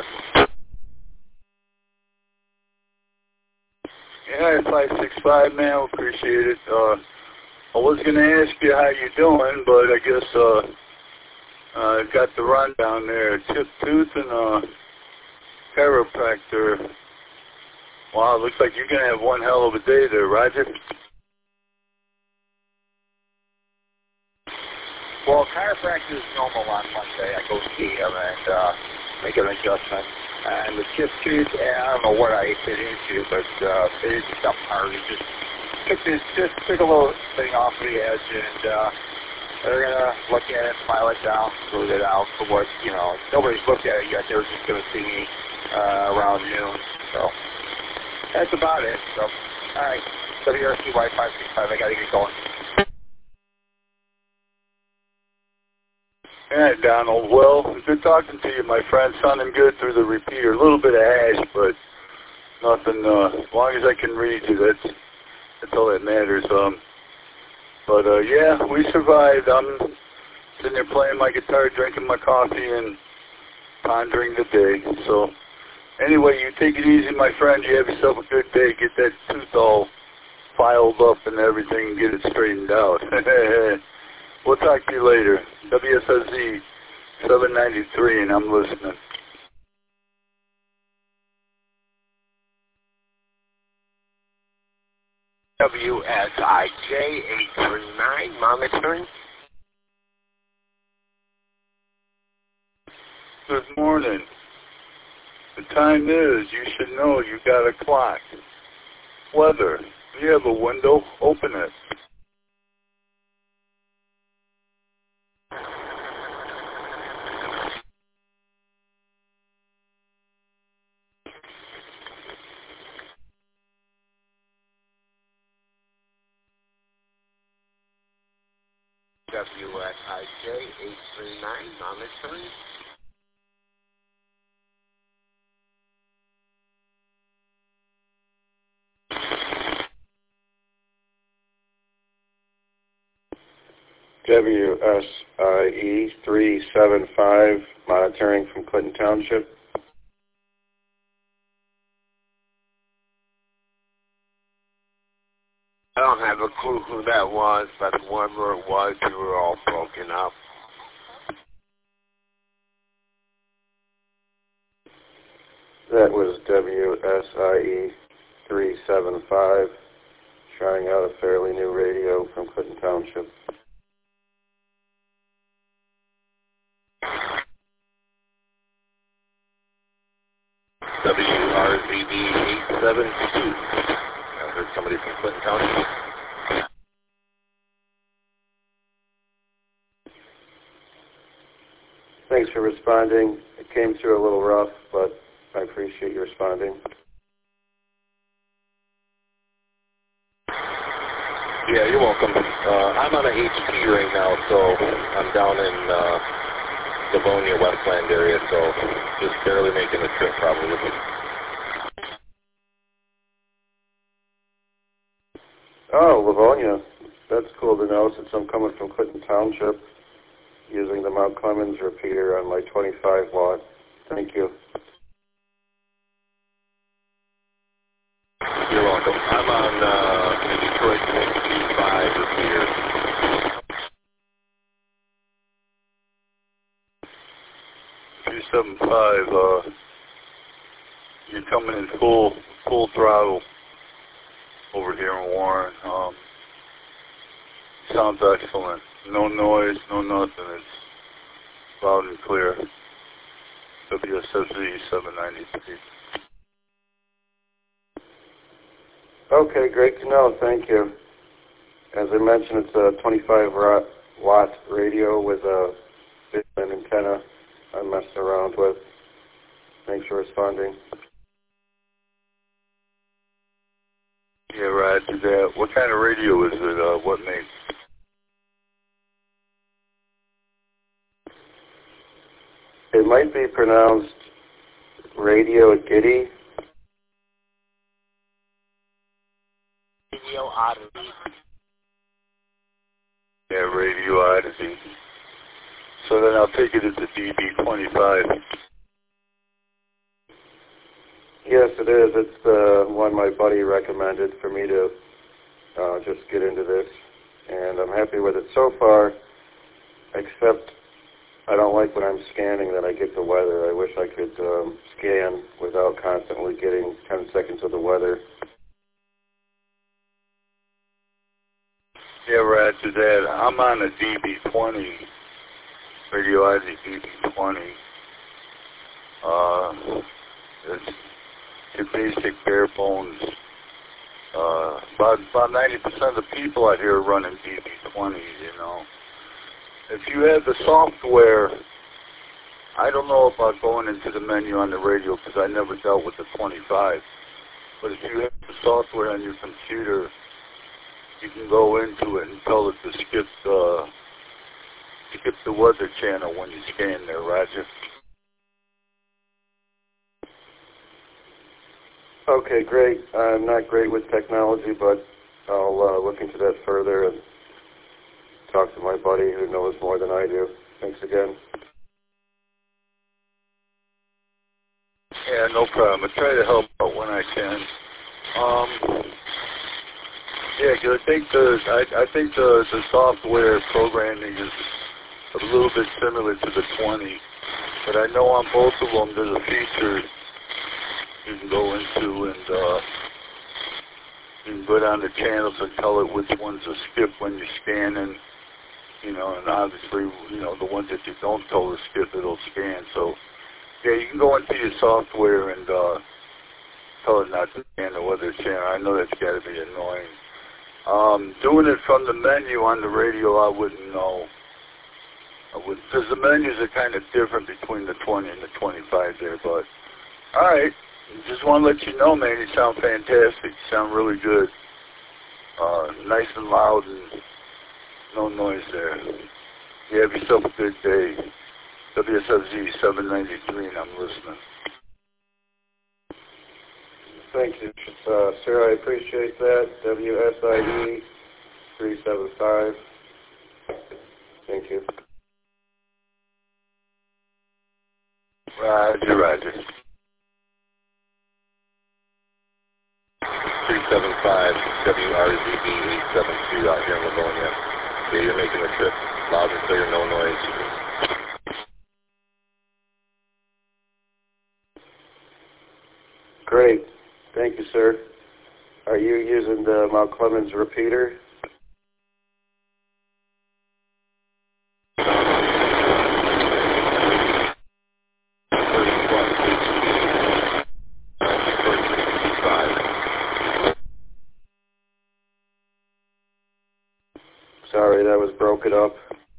Yeah, five six five, man, appreciate it. Uh, I was going to ask you how you doing, but I guess uh, uh, got the rundown there. Chipped tooth and uh, chiropractor. Wow, looks like you're going to have one hell of a day there, Roger. Well, chiropractor is normal on Monday. I go see him and uh, make an adjustment. And the chipped tooth, I don't know what I bit into, but uh, it didn't stop hard. It just took this, just took a little thing off the edge, and uh, they're gonna look at it, file it down, smooth it out for what you know. Nobody's looked at it yet. They're just gonna see me uh, around noon. So that's about it. So all right, W R C Y five six five. I gotta get going. All right, Donald. Well, good talking to you, my friend. Sounding good through the repeater. A little bit of hash, but nothing. Uh, as long as I can read you, that's that's all that matters. Um, but uh, yeah, we survived. I'm sitting there playing my guitar, drinking my coffee, and pondering the day. So anyway, you take it easy, my friend. You have yourself a good day. Get that tooth all filed up and everything, and get it straightened out. We'll talk to you later. W S S Z seven ninety-three, and I'm listening. W S I J eight three nine, monitoring. Good morning. The time is, you should know you got a clock. Weather. You have a window, open it. W S I J eight three nine, monitoring. W S I E three seven five, monitoring from Clinton Township. I don't have a knew who that was, but whoever it was, you were all broken up. That was W S I E three seven five, trying out a fairly new radio from Clinton Township. W R Z B eight seven two. I heard somebody from Clinton Township. Thanks for responding. It came through a little rough, but I appreciate you responding. Yeah, you're welcome. Uh, I'm on a H T right now, so I'm down in uh, Livonia, Westland area, so just barely making the trip probably. Oh, Livonia. That's cool to know since I'm coming from Clinton Township using the Mount Clemens repeater on my twenty-five watt. Thank you. You're welcome. I'm on uh, the Detroit sixty-five repeater. two seven five, uh, you're coming in full, full throttle over here in Warren. Um, sounds excellent. No noise, no nothing. It's loud and clear. W S F Z seven ninety-three. Okay, great to know. Thank you. As I mentioned, it's a twenty-five watt radio with a built-in antenna I'm messing around with. Thanks for responding. Yeah, right. That. What kind of radio is it? Uh, what make? It might be pronounced Radio Giddy. Radio Odyssey. Yeah, Radio Odyssey. So then I'll take it as a D B twenty-five. Yes, it is. It's the one my buddy recommended for me to uh, just get into this, and I'm happy with it so far, except I don't like when I'm scanning that I get the weather. I wish I could um, scan without constantly getting ten seconds of the weather. Yeah, right to that. I'm on a D B twenty, Radio Odyssey D B twenty. Uh, it's your basic bare bones. Uh, about about ninety percent of the people out here are running D B twenty, you know. If you have the software, I don't know about going into the menu on the radio because I never dealt with the twenty-five. But if you have the software on your computer, you can go into it and tell it to skip the, skip the weather channel when you scan there, Roger. Okay, great. I'm not great with technology, but I'll uh, look into that further and talk to my buddy who knows more than I do. Thanks again. Yeah, no problem. I try to help out when I can. Um, yeah, 'cause I think the I, I think the the software programming is a little bit similar to the twenty, but I know on both of them there's a feature you can go into and uh, you can go down the channels and tell it which ones to skip when you're scanning. You know, and obviously, you know, the ones that you don't tell to skip, it'll scan. So, yeah, you can go into your software and uh, tell it not to scan the weather channel. I know that's got to be annoying. Um, doing it from the menu on the radio, I wouldn't know. I would, because the menus are kind of different between the twenty and the twenty-five there. But all right, just want to let you know, man, you sound fantastic. You sound really good. Uh, nice and loud and no noise there. You have yourself a good day. W S F Z seven ninety-three, and I'm listening. Thank you, uh, sir. I appreciate that. W S I E three seven five. Thank you. Roger, Roger. three seven five W R Z B eight seven two. Yeah, you're making the trip loud and clear, no noise. Great. Thank you, sir. Are you using the Mount Clemens repeater? Sorry, that was broken up.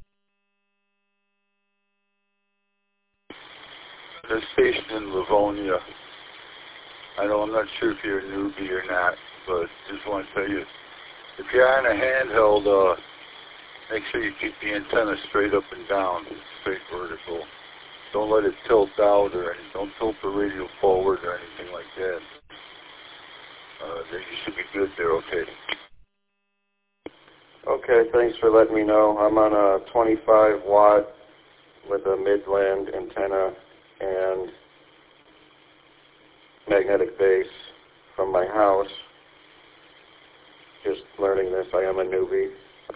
They're stationed in Livonia. I know I'm not sure if you're a newbie or not, but just want to tell you, if you're on a handheld, uh, make sure you keep the antenna straight up and down, straight vertical. Don't let it tilt out or anything. Don't tilt the radio forward or anything like that. Uh, you should be good there, okay? Okay, thanks for letting me know. I'm on a twenty-five watt with a Midland antenna and magnetic base from my house. Just learning this. I am a newbie.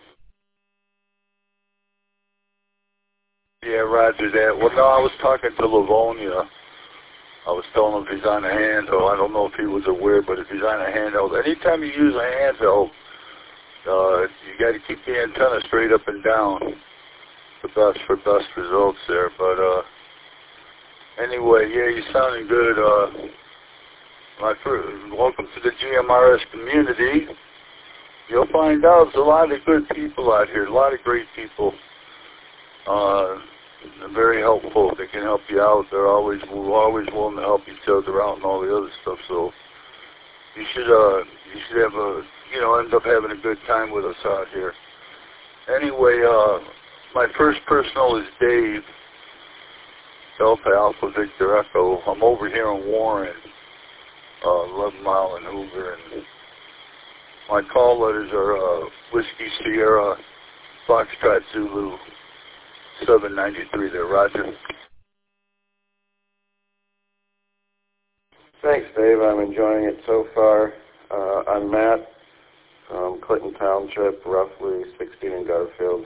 Yeah, roger that. Well, no, I was talking to Livonia. I was telling him if he's on a handheld. I don't know if he was aware, but if he's on a handheld, anytime you use a handheld, uh, you got to keep the antenna straight up and down. The best for best results there. But uh, anyway, yeah, you're sounding good. Uh, my first, welcome to the G M R S community. You'll find out there's a lot of good people out here, a lot of great people. Uh, they're very helpful. They can help you out. They're always we're always willing to help each other out and all the other stuff. So you should uh you should have a you know end up having a good time with us out here. Anyway, uh, my first personal is Dave, Delta Alpha Victor Echo. I'm over here in Warren, uh, eleven mile and Hoover, and my call letters are uh, Whiskey Sierra Foxtrot Zulu seven ninety-three there, Roger. Thanks, Dave. I'm enjoying it so far. Uh, I'm Matt from Clinton Township, roughly sixteen in Garfield.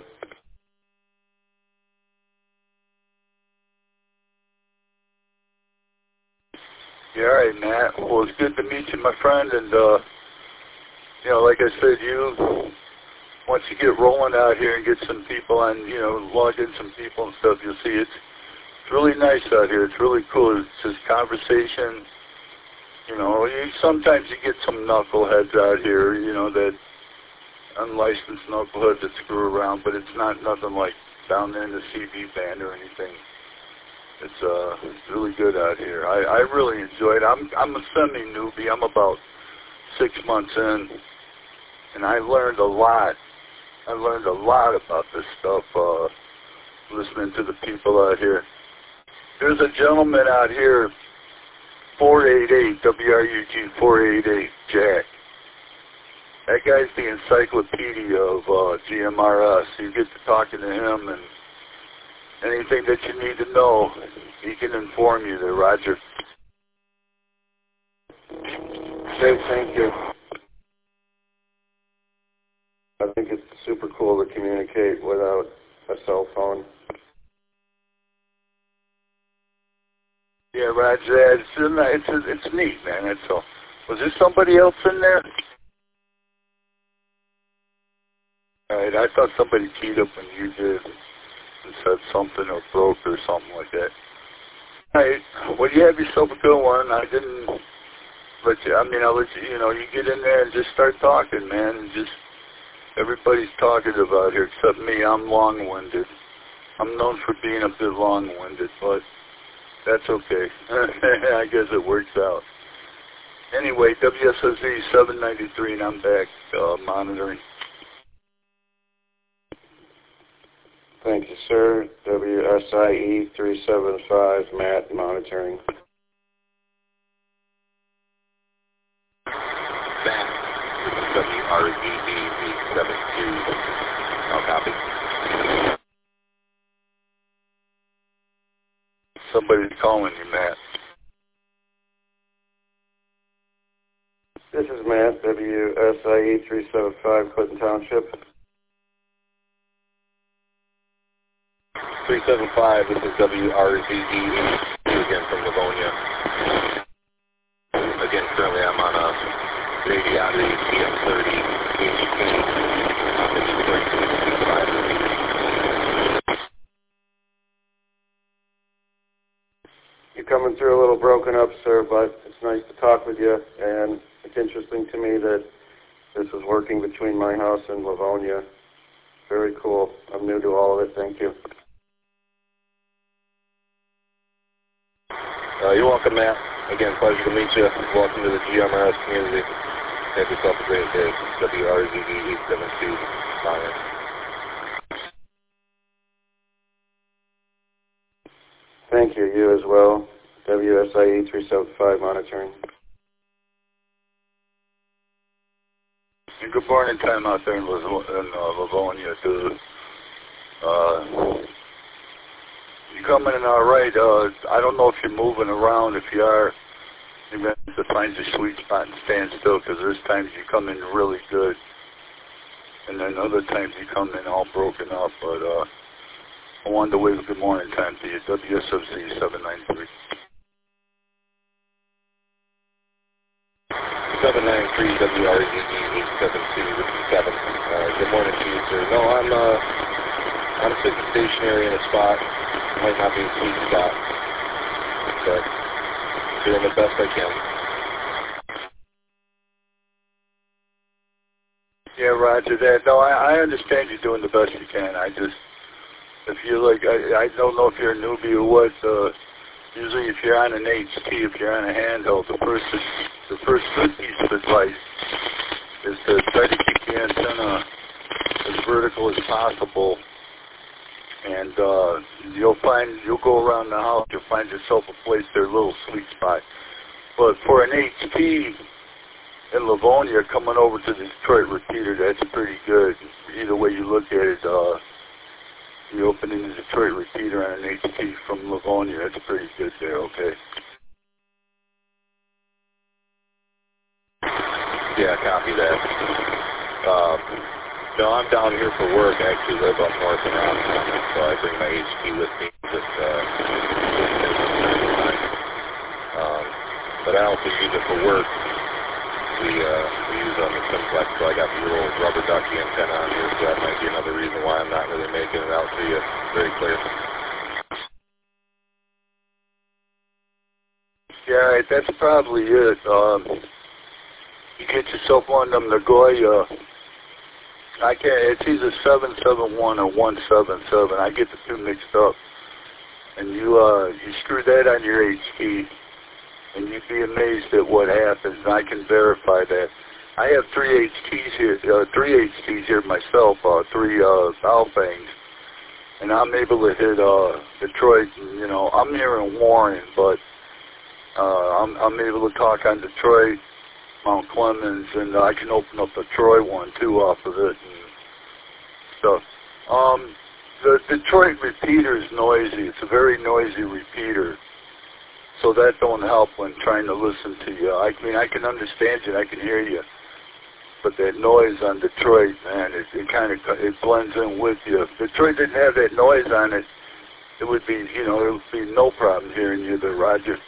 Yeah, all right, Matt. Well, it's good to meet you, my friend, and, uh, you know, like I said, you... Once you get rolling out here and get some people on, you know, log in some people and stuff, you'll see it's, it's really nice out here. It's really cool. It's just conversation. You know, you, sometimes you get some knuckleheads out here, you know, that unlicensed knuckleheads that screw around, but it's not nothing like down there in the C B band or anything. It's uh, it's really good out here. I, I really enjoy it. I'm I'm a semi-newbie. I'm about six months in, and I learned a lot. I learned a lot about this stuff, uh, listening to the people out here. There's a gentleman out here, four eight eight, W R U G four eight eight, Jack. That guy's the encyclopedia of uh, G M R S. You get to talking to him, and anything that you need to know, he can inform you there, Roger. Dave, thank you. I think it's super cool to communicate without a cell phone. Yeah, Roger. It's it's it's neat, man. That's all. Was there somebody else in there? All right, I thought somebody keyed up when you did and said something or broke or something like that. All right. Well, you have yourself a good one. I didn't let you. I mean, I'll let you. You know, you get in there and just start talking, man, and just. Everybody's talking about here except me. I'm long-winded. I'm known for being a bit long-winded, but that's okay. I guess it works out. Anyway, W S S Z seven ninety-three, and I'm back uh, monitoring. Thank you, sir. W S I E three seven five, Matt, monitoring. Matt, this is W R D B eight seven two. I'll copy. Somebody's calling you, Matt. This is Matt, W S I E three seven five, Clinton Township. three seven five, this is W R Z D again from Livonia. Again, currently I'm on a Radiati T M thirty H P on the Detroit three sixty-five. You're coming through a little broken up, sir, but it's nice to talk with you, and it's interesting to me that this is working between my house and Livonia. Very cool. I'm new to all of it. Thank you. Uh, you're welcome, Matt. Again, pleasure to meet you. Welcome to the G M R S community. Have yourself a great day. W R Z D eight seven two. Bye. Thank you. You as well. W S I E three seven five monitoring. And good morning time out there in, Liv- in uh, Livonia, too. Uh, you're coming in all right. Uh, I don't know if you're moving around. If you are, you're going to have to find your sweet spot and stand still, because there's times you come in really good, and then other times you come in all broken up. But uh, I wanted to wave a good morning time to you. W S F C seven nine three. seven nine three W R Z D eight seven two, this is Kevin. Uh, good morning to you, sir. No, I'm, uh, I'm sitting stationary in a spot. Might not be a sweet spot, but doing the best I can. Yeah, Roger that. No, I, I understand you're doing the best you can. I just, if you're like, I, I don't know if you're a newbie or what, uh, usually if you're on an H T, if you're on a handheld, the first, the first good piece of advice is to try to keep the antenna as vertical as possible, and uh, you'll find, you'll go around the house, you'll find yourself a place there, a little sweet spot. But for an H T in Livonia coming over to the Detroit repeater, that's pretty good. Either way you look at it, uh, you open in the Detroit repeater on an H T from Livonia, that's pretty good there, okay? Yeah, copy that. Um, no, I'm down here for work. I actually live up north in Rockland, so I bring my H T with me. Just, uh, um, but I also use it for work. We, uh, we use it on the Simplex, so I got the little rubber ducky antenna on here, so that might be another reason why I'm not really making it out to you very clear. Yeah, that's probably it. Um, you get yourself one of them Nagoya. I can't, it's either seven seven one or one seven seven. I get the two mixed up. And you, uh, you screw that on your H T, and you'd be amazed at what happens. And I can verify that. I have three H Ts here, uh, three H Ts here myself, uh, three uh, Alfangs, and I'm able to hit uh, Detroit. And, you know, I'm here in Warren, but uh, I'm, I'm able to talk on Detroit, Mount Clemens, and uh, I can open up a Troy one too off of it and stuff. Um, the Detroit repeater is noisy. It's a very noisy repeater. So that don't help when trying to listen to you. I mean, I can understand you, I can hear you, but that noise on Detroit, man, it, it kind of it blends in with you. If Detroit didn't have that noise on it, it would be, you know, it would be no problem hearing you there, Roger.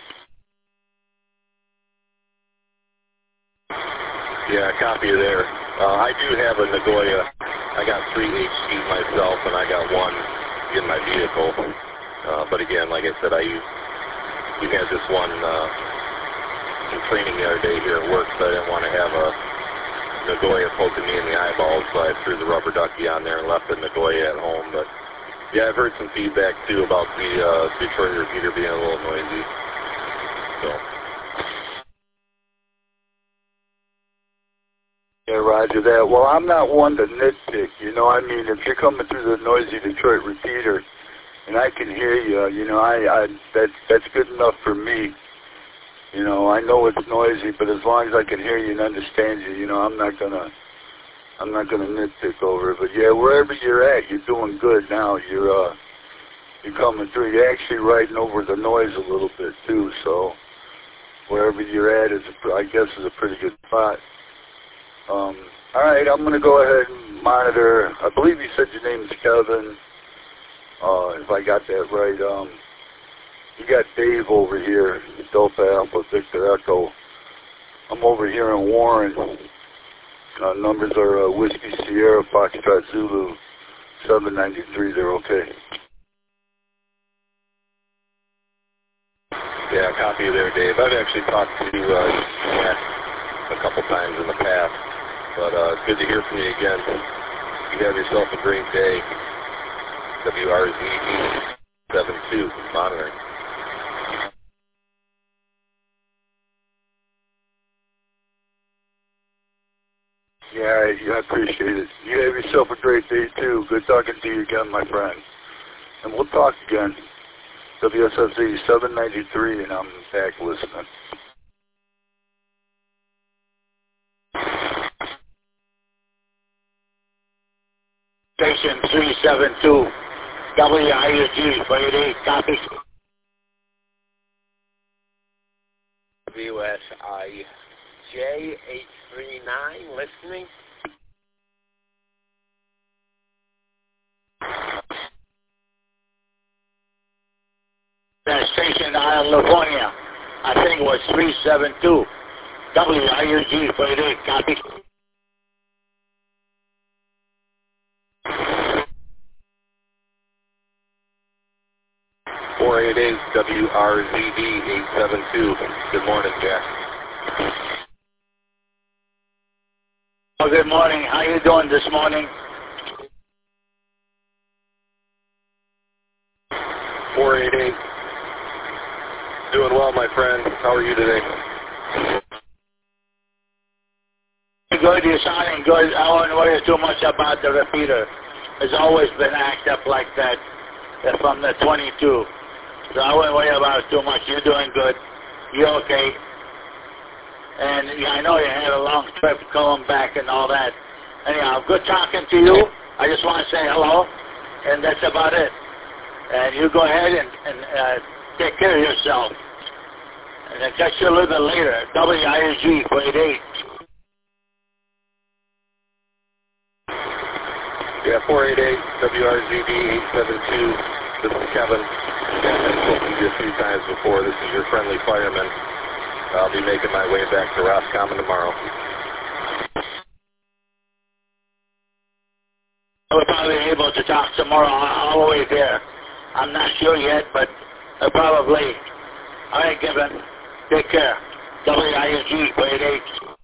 Yeah, copy you there. Uh, I do have a Nagoya. I got three H Ts myself, and I got one in my vehicle. Uh, but again, like I said, I use. We had this one uh, some training the other day here at work, so I didn't want to have a Nagoya poking me in the eyeballs, so I threw the rubber ducky on there and left the Nagoya at home. But yeah, I've heard some feedback too about the uh, Detroit repeater being a little noisy. So. Yeah, Roger that. Well, I'm not one to nitpick, you know. I mean, if you're coming through the noisy Detroit repeater, and I can hear you, you know, I, I that that's good enough for me. You know, I know it's noisy, but as long as I can hear you and understand you, you know, I'm not gonna, I'm not gonna nitpick over it. But yeah, wherever you're at, you're doing good now. You're, uh, you're coming through. You're actually riding over the noise a little bit too. So wherever you're at is, a, I guess, is a pretty good spot. Um, all right, I'm gonna go ahead and monitor. I believe you said your name is Kevin. uh, if I got that right. Um, you got Dave over here, Delta Alpha Victor Echo. I'm over here in Warren. Uh, numbers are uh, Whiskey Sierra Foxtrot Zulu seven ninety-three. They're okay. Yeah, copy you there, Dave. I've actually talked to uh, Matt a couple times in the past, but uh, it's good to hear from you again. You have yourself a great day. W R Z D seven two monitoring. Yeah, I, I appreciate it. You have yourself a great day, too. Good talking to you again, my friend. And we'll talk again. W S S Z seven ninety-three, and I'm back listening. Station three seven two, W I U G, eighty-eight, copy. W S I J eight three nine, listening. That station out of Livonia, I think it was three seven two, W I U G, eighty-eight, copy. four eight eight W R Z D eight seven two. Good morning, Jack. Oh, good morning. How you doing this morning? four eight eight. Doing well, my friend. How are you today? Good. You're sounding good. I won't worry too much about the repeater. It's always been acted up like that uh, from the twenty-two. So I wouldn't worry about it too much. You're doing good. You're okay. And yeah, I know you had a long trip coming back and all that. Anyhow, good talking to you. I just want to say hello, and that's about it. And you go ahead and, and uh, take care of yourself. And I'll catch you a little bit later. W I U G eighty-eight. Yeah, four eight eight W R Z D eight seven two. This is Kevin. I've spoken to you a few times before. This is your friendly fireman. I'll be making my way back to Roscommon tomorrow. We'll probably be able to talk tomorrow all the way there. I'm not sure yet, but uh, probably. All right, Kevin. Take care. W I U G eighty-eight.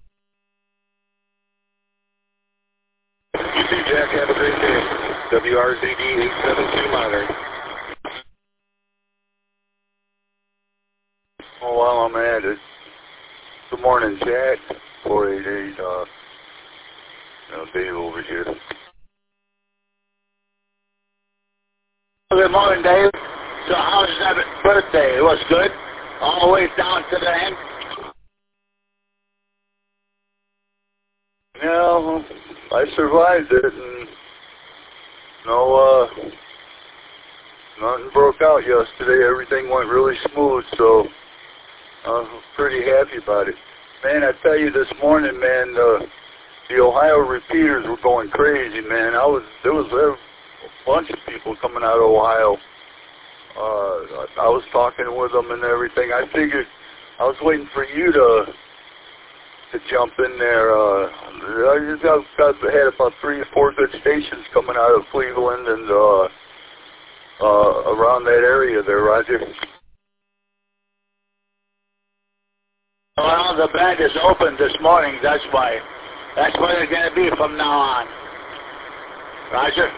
You too, Jack. Have a great day. W R Z D eight seven two monitoring. Oh, while I'm at it, good morning, Jack. four eight eight, uh, you know, Dave over here. Good morning, Dave. So how's that birthday? It was good? All the way down to the end? Yeah, I survived it, and no, uh, nothing broke out yesterday. Everything went really smooth, so I'm pretty happy about it. Man, I tell you, this morning, man, uh, the Ohio repeaters were going crazy, man. I was there was a bunch of people coming out of Ohio. Uh, I was talking with them and everything. I figured I was waiting for you to to jump in there. Uh, I got, got had about three or four good stations coming out of Cleveland and uh, uh, around that area there, Roger. Well, the band is open this morning, that's why. That's where they're going to be from now on. Roger?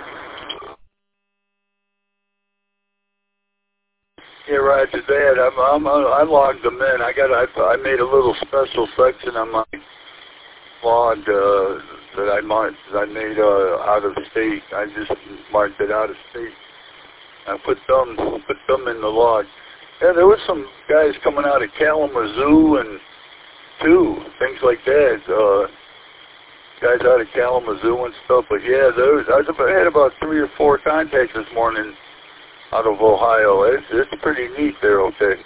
Yeah, Roger that. I'm, I'm, I logged them in. I got, I, I made a little special section on my log uh, that I marked, that I made uh, out of state. I just marked it out of state. I put them, put them in the log. Yeah, there was some guys coming out of Kalamazoo and too, things like that. Uh, guys out of Kalamazoo and stuff. But yeah, there was, I had about three or four contacts this morning out of Ohio. It's, it's pretty neat there, okay?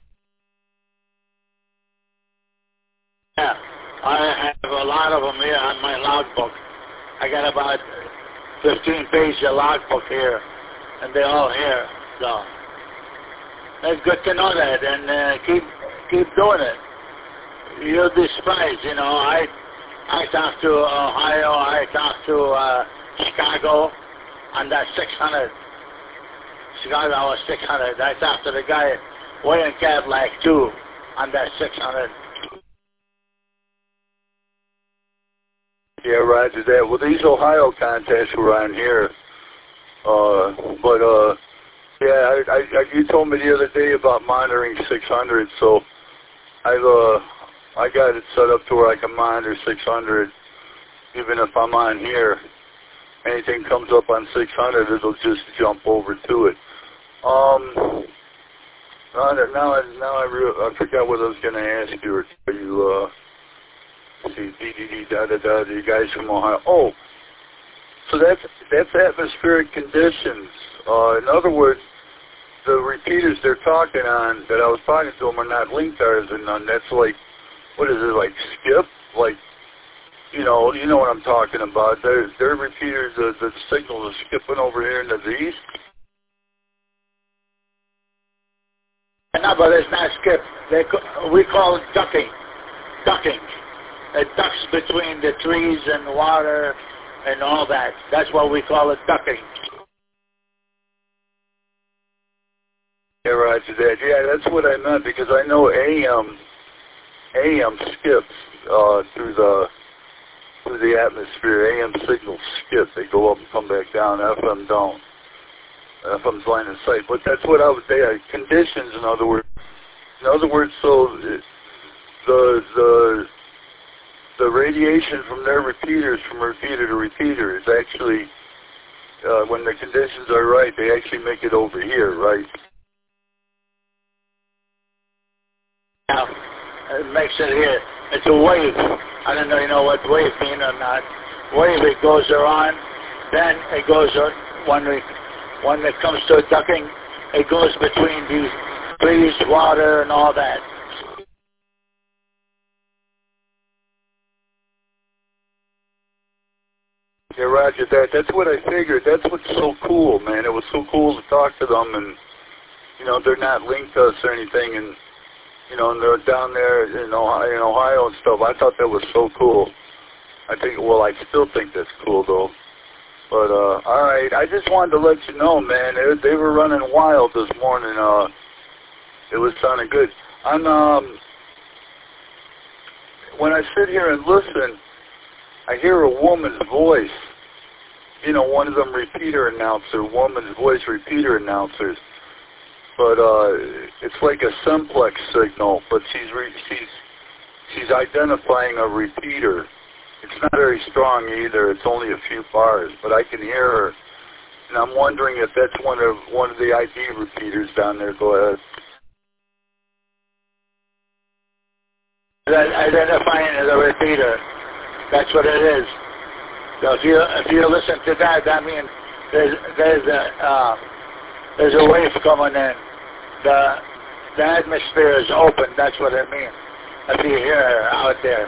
Yeah, I have a lot of them here on my logbook. I got about fifteen pages of logbook here. and they're all here. So it's good to know that, and uh, keep keep doing it. You'll be surprised, you know. I I talked to Ohio, I talked to uh, Chicago on that six hundred. Chicago was six hundred. I talked to the guy weighing Cadillac too on that six hundred. Yeah, roger that. Well, these Ohio contests were on here, uh, but uh, yeah, I, I, you told me the other day about monitoring six hundred, so I've uh, I got it set up to where I can monitor six hundred, even if I'm on here. Anything comes up on six hundred, it'll just jump over to it. Um, now, now, I, now I, re- I forgot what I was going to ask you or tell you. Uh, see, D D D, da da da, you guys from Ohio. Oh, so that's that's atmospheric conditions. Uh, in other words, the repeaters they're talking on that I was talking to them are not LinkTARs and none. That's like, what is it, like skip? Like, you know, you know what I'm talking about. Their their repeaters, the, the signal is skipping over here into the east. No, but it's not skip. They we call it ducking. Ducking. It ducks between the trees and water and all that. That's what we call it, ducking. Yeah, roger that. Yeah, that's what I meant, because I know A M A M skips uh, through the through the atmosphere. A M signals skip. They go up and come back down. F M don't. F M's line of sight. But that's what I would say. Uh, conditions, in other words. In other words, so the the the radiation from their repeaters, from repeater to repeater, is actually, uh, when the conditions are right, they actually make it over here, right? Yeah, it makes it here. It's a wave. I don't know, you know what wave mean or not. Wave, it goes around, then it goes, when we, when it comes to ducking, it goes between these trees, water, and all that. Yeah, roger that. That's what I figured. That's what's so cool, man. It was so cool to talk to them, and, you know, they're not linked to us or anything, and, you know, and they're down there in Ohio, in Ohio and stuff. I thought that was so cool. I think, well, I still think that's cool, though. But, uh, all right, I just wanted to let you know, man, they, they were running wild this morning. Uh, it was sounding good. I'm, um, when I sit here and listen, I hear a woman's voice, you know, one of them repeater announcer, woman's voice repeater announcers. But uh, it's like a simplex signal, but she's re- she's she's identifying a repeater. It's not very strong either. It's only a few bars, but I can hear her, and I'm wondering if that's one of one of the I D repeaters down there. Go ahead. Identifying the repeater. That's what it is. So if you if you listen to that, that means there's there's a uh, there's a wave coming in. The the atmosphere is open. That's what it means. If you hear her out there.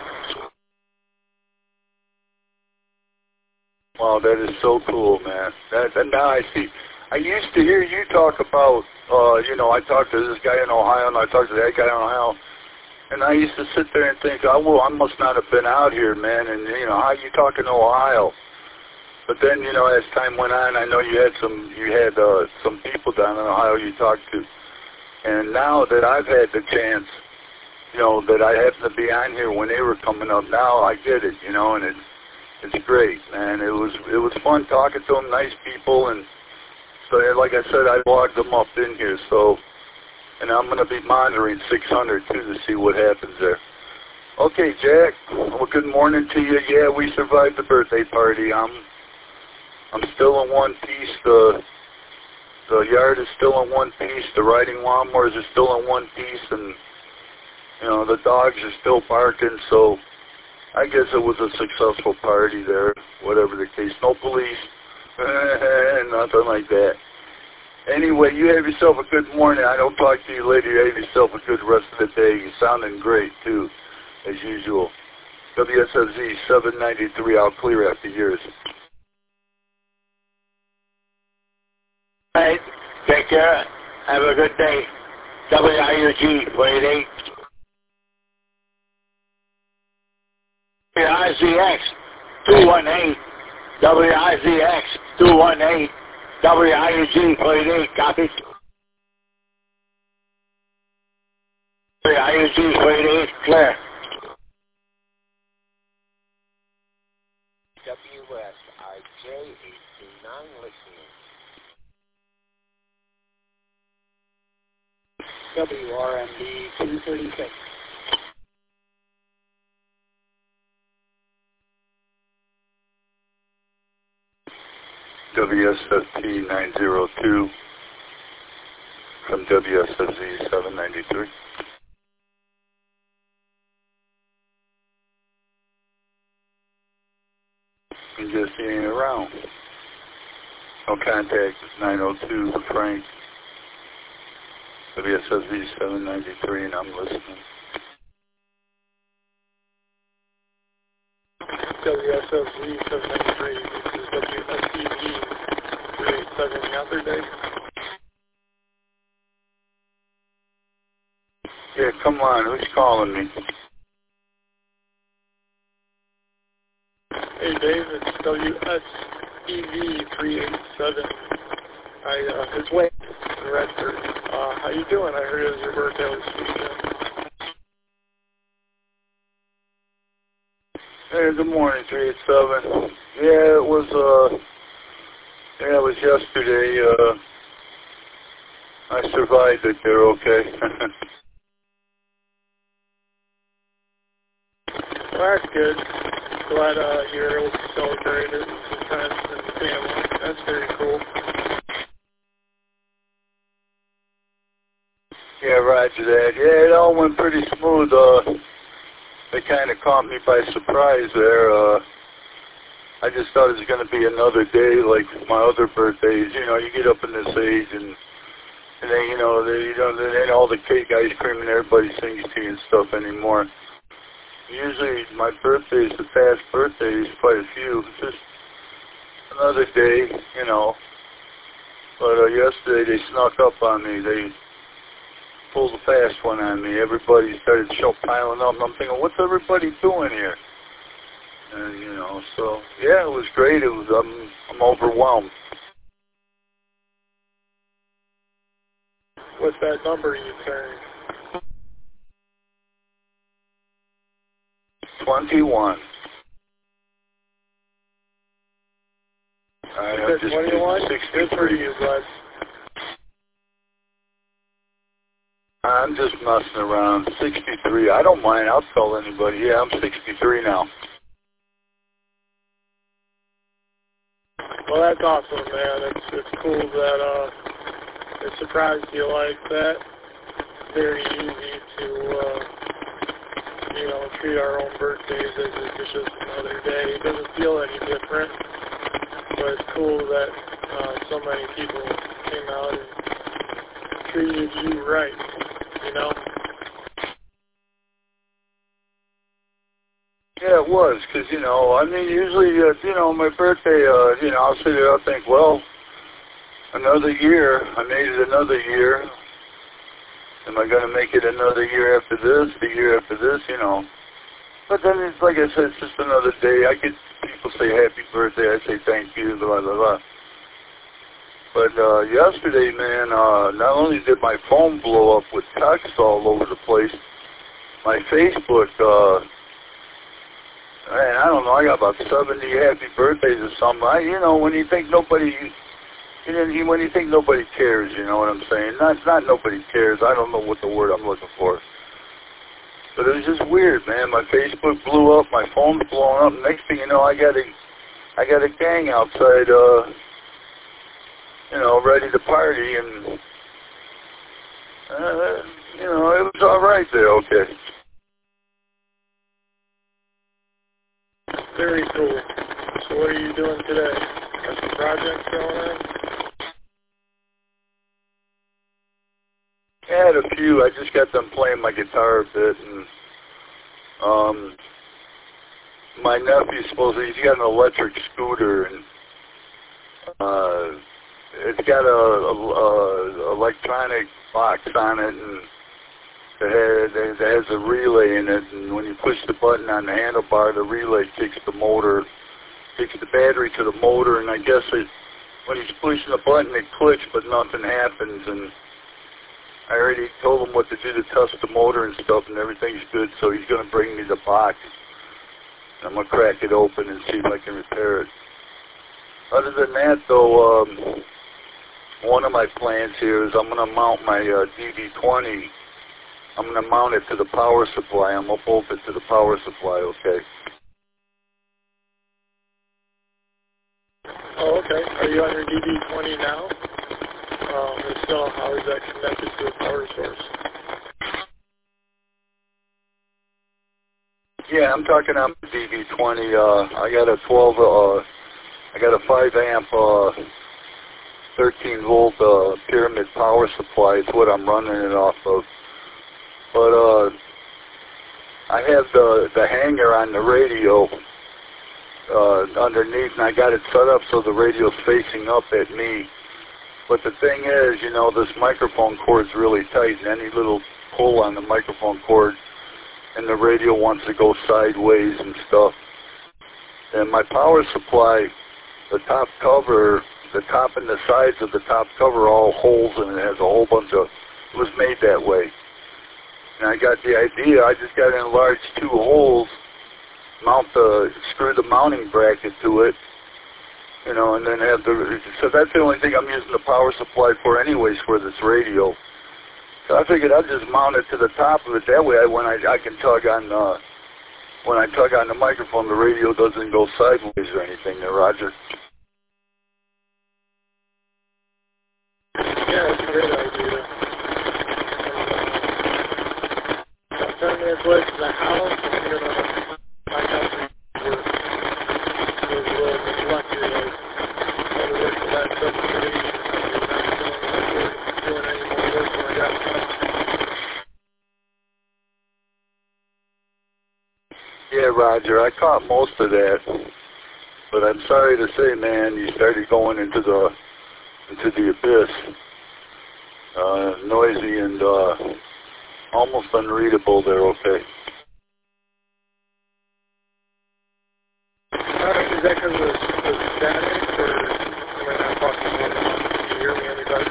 Wow, that is so cool, man. That, and now I see. I used to hear you talk about, uh, you know, I talked to this guy in Ohio, and I talked to that guy in Ohio. And I used to sit there and think, oh, well, I must not have been out here, man. And, you know, how you talking to Ohio? But then, you know, as time went on, I know you had some you had uh, some people down in Ohio you talked to. And now that I've had the chance, you know, that I happen to be on here when they were coming up, now I get it, you know, and it's it's great, man. It was it was fun talking to them, nice people. And so, like I said, I logged them up in here, so... And I'm going to be monitoring six hundred, too, to see what happens there. Okay, Jack. Well, good morning to you. Yeah, we survived the birthday party. I'm I'm still in one piece. The, the yard is still in one piece. The riding lawnmowers are still in one piece. And, you know, the dogs are still barking. So I guess it was a successful party there, whatever the case. No police, nothing like that. Anyway, you have yourself a good morning. I don't talk to you later. You have yourself a good rest of the day. You're sounding great, too, as usual. W S F Z seven ninety-three, I'll clear after yours. All right. Take care. Have a good day. W I U G four eighty-eight. W I Z X two one eight. W I Z X two one eight. W I U G four eighty-eight. Copy. W I U G four eighty-eight. Clear. W S I J eight two nine listening. W R M D two thirty-six. W S S T nine zero two from W S S Z seven ninety-three. You just he ain't around. No contact, nine oh two for Frank. W S S Z seven ninety-three, and I'm listening. W S S Z seven ninety-three, this is W S E V three eighty-seven yesterday. Yeah, come on, who's calling me? Hey Dave, it's W S E V three eighty-seven. I, uh, it's Wayne in Redford. Uh, how you doing? I heard it was your birthday this weekend. Hey, good morning, three eight seven. Yeah, it was, uh, yeah, it was yesterday. Uh, I survived it there, okay. Well, that's good. Glad uh, you're able to celebrate it with some friends and family. That's very cool. Yeah, roger that. Yeah, it all went pretty smooth. Uh, they kind of caught me by surprise there. Uh, I just thought it was going to be another day like my other birthdays. You know, you get up in this age and, and then, you know, they, you know, then all the cake, ice cream, and everybody sings to you and stuff anymore. Usually my birthdays, the past birthdays, quite a few. Just another day, you know. But uh, yesterday they snuck up on me. They pulled a fast one on me. Everybody started show piling up. And I'm thinking, what's everybody doing here? And you know, so yeah, it was great. It was I'm I'm overwhelmed. What's that number you turned? Twenty-one. I You said twenty-one? Good for you, bud. I'm just messing around. sixty-three. I don't mind. I'll tell anybody. Yeah, I'm sixty-three now. Well, that's awesome, man. It's it's cool that uh, it surprised you like that. Very easy to, uh, you know, treat our own birthdays as if it's just another day. It doesn't feel any different, but it's cool that uh, so many people came out and treated you right, you know? Yeah, it was, because, you know, I mean, usually, uh, you know, my birthday, uh, you know, I'll sit there, I'll think, well, another year, I made it another year. Am I going to make it another year after this, the year after this, you know? But then, it's like I said, it's just another day. I get people say happy birthday, I say thank you, blah, blah, blah. But uh, yesterday, man, uh, not only did my phone blow up with texts all over the place, my Facebook, uh, man, I don't know, I got about seventy happy birthdays or something. I, you know, when you think nobody, you know, when you think nobody cares, you know what I'm saying? Not, not nobody cares. I don't know what the word I'm looking for. But it was just weird, man. My Facebook blew up, my phone's blowing up. Next thing you know, I got a, I got a gang outside, uh, you know, ready to party, and uh, you know, it was all right there. Okay. Very cool. So what are you doing today? Got some projects going on? I had a few. I just got done playing my guitar a bit, and um, my nephew's supposed to, he's got an electric scooter, and uh, it's got a, a, a electronic box on it, and it has, it has a relay in it, and when you push the button on the handlebar, the relay kicks the motor, kicks the battery to the motor, and I guess it, when he's pushing the button, it clicks, but nothing happens, and I already told him what to do to test the motor and stuff, and everything's good, so he's going to bring me the box. I'm going to crack it open and see if I can repair it. Other than that, though, um, one of my plans here is I'm going to mount my uh, D B twenty. I'm going to mount it to the power supply. I'm going to bolt it to the power supply, okay? Oh, okay. Are you on your D B twenty now? Um, and so how is that connected to a power source? Yeah, I'm talking on the D B twenty. Uh, I got a twelve. Uh, I got a five amp, uh, thirteen volt uh, pyramid power supply. It's what I'm running it off of. But uh, I have the the hanger on the radio uh, underneath, and I got it set up so the radio's facing up at me. But the thing is, you know, this microphone cord's really tight, and any little pull on the microphone cord, and the radio wants to go sideways and stuff. And my power supply, the top cover, the top and the sides of the top cover are all holes, and it has a whole bunch of, it was made that way. And I got the idea, I just got to enlarge two holes, mount the, screw the mounting bracket to it, you know, and then have the, so that's the only thing I'm using the power supply for anyways for this radio. So I figured I'd just mount it to the top of it. That way I, when I, I can tug on, uh, when I tug on the microphone, the radio doesn't go sideways or anything there, Roger. Yeah, that's a great idea. About ten minutes away from the house, I'm going to find out some work. So we'll lucky that I had to work the last seven days. I'm not doing any more work than I got done. Yeah, Roger, I caught most of that, but I'm sorry to say, man, you started going into the into the abyss, uh, noisy and uh, almost unreadable there. Okay. Uh, is that because of the, the static, or am I not talking more than can you hear me anybody?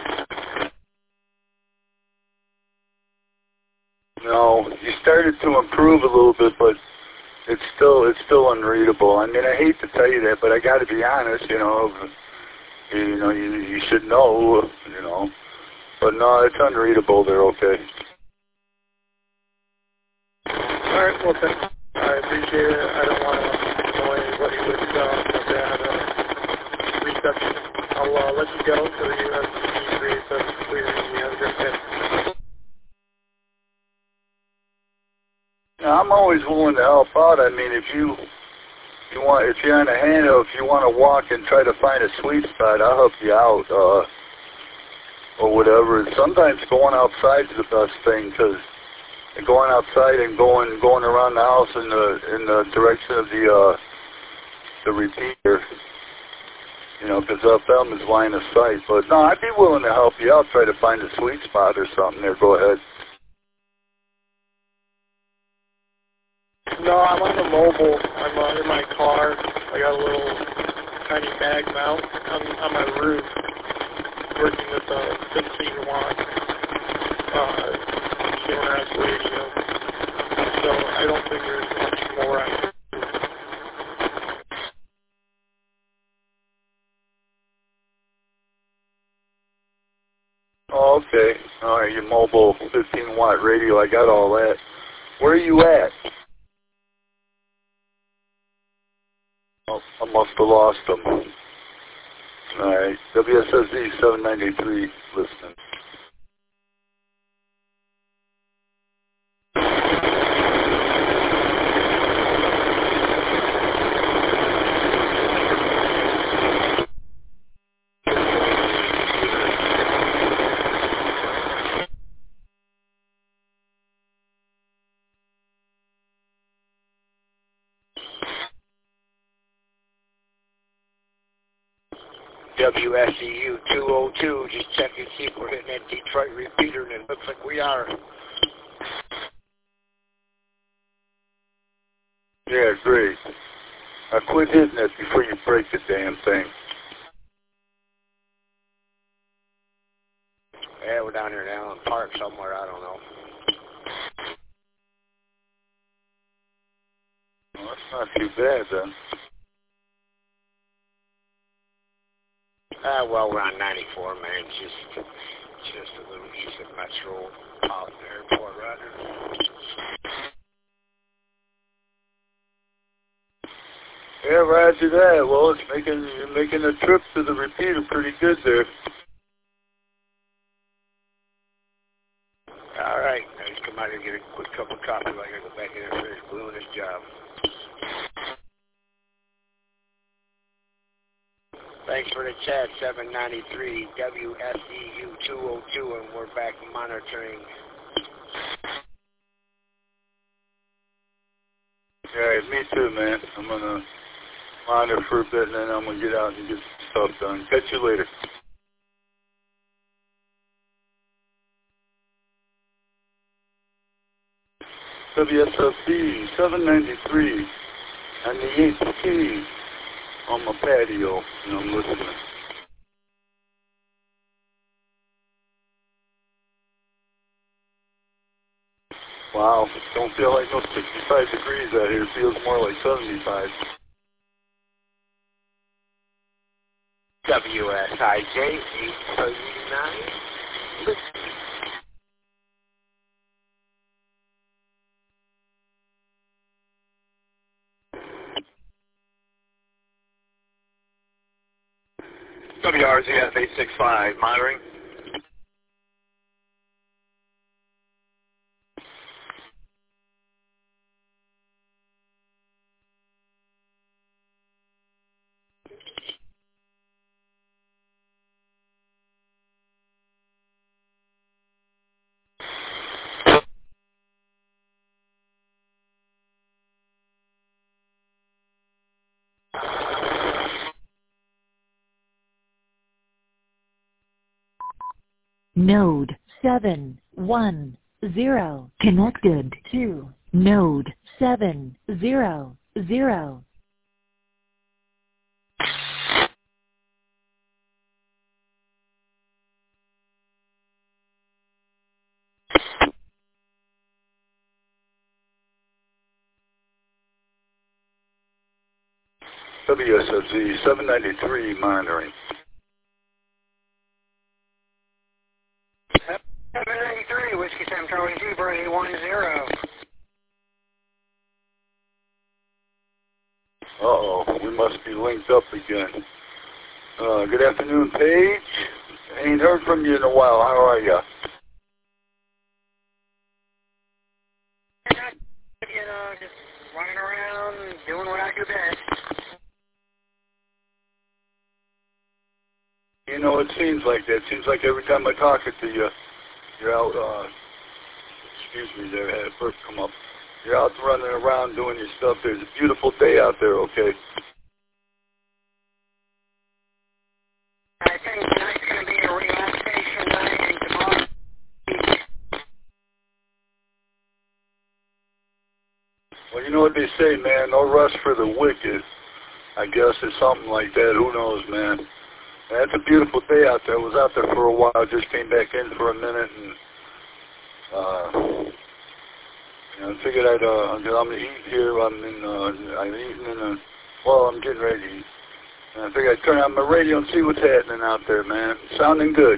No, you started to improve a little bit, but it's still it's still unreadable. I mean, I hate to tell you that, but I got to be honest. You know, you know, you you should know. You know, but no, it's unreadable. They're okay. All right, well, thanks. I appreciate it. I don't want to annoy anybody with uh, the bad uh, reception. I'll uh, let you go so you have the three seven clear and you have a great day. Now, I'm always willing to help out. I mean, if you you want, if you're on a handle, if you want to walk and try to find a sweet spot, I'll help you out, uh, or whatever. And sometimes going outside is the best thing, because going outside and going going around the house in the in the direction of the uh, the repeater, you know, because F M is line of sight. But no, I'd be willing to help you out, try to find a sweet spot or something there. Go ahead. No, I'm on the mobile. I'm uh, in my car. I got a little tiny mag mount on, on my roof, working with a fifteen watt uh, K R S radio. So I don't think there's much more I can do. Oh, okay. All right, your mobile fifteen watt radio. I got all that. Where are you at? Oh, I must have lost them. All right. W S S Z seven ninety-three listening. W S E U two oh two. Just checking to see if we're hitting that Detroit repeater, and it looks like we are. Yeah, great. I quit hitting it before you break the damn thing. Yeah, we're down here in Allen Park somewhere, I don't know. Well, that's not too bad, then. Uh, well, we're on ninety-four, man. Just, just a little east of Metropolitan Airport, rather. Yeah, roger that. Well, it's making, you're making a trip to the repeater pretty good there. All right. I just come out here and get a quick cup of coffee. I gotta go back in there and finish gluing this job. Thanks for the chat, seven ninety-three W S E U two oh two, and we're back monitoring. Yeah, me too, man. I'm gonna monitor for a bit, and then I'm gonna get out and get some stuff done. Catch you later. W S F B seven ninety-three on the H T on my patio, and I'm listening. Wow, don't feel like no sixty-five degrees out here. It feels more like seventy-five. W S I J eight thirty-nine. W R Z F eight six five, monitoring. Node seven one zero connected to node seven zero zero. W S F Z seven ninety-three monitoring. seven ninety-three, Whiskey Sam Charlie Zebra eight one zero. Uh-oh, we must be linked up again. Uh, good afternoon, Paige. Ain't heard from you in a while. How are you? You know, just running around, doing what I do best. You know, it seems like that. It seems like every time I talk to you, you're out, uh, excuse me, there, I had a burp come up. You're out running around doing your stuff. There's a beautiful day out there, okay? I think tonight's going to be a relaxation night, and tomorrow... Well, you know what they say, man, no rest for the wicked. I guess it's something like that. Who knows, man? That's a beautiful day out there. I was out there for a while, just came back in for a minute, and uh, you know, I figured I'd, uh, I'm gonna eat here. I'm in, uh, I'm eating in a, well, I'm getting ready to eat. And I figured I'd turn on my radio and see what's happening out there, man. Sounding good.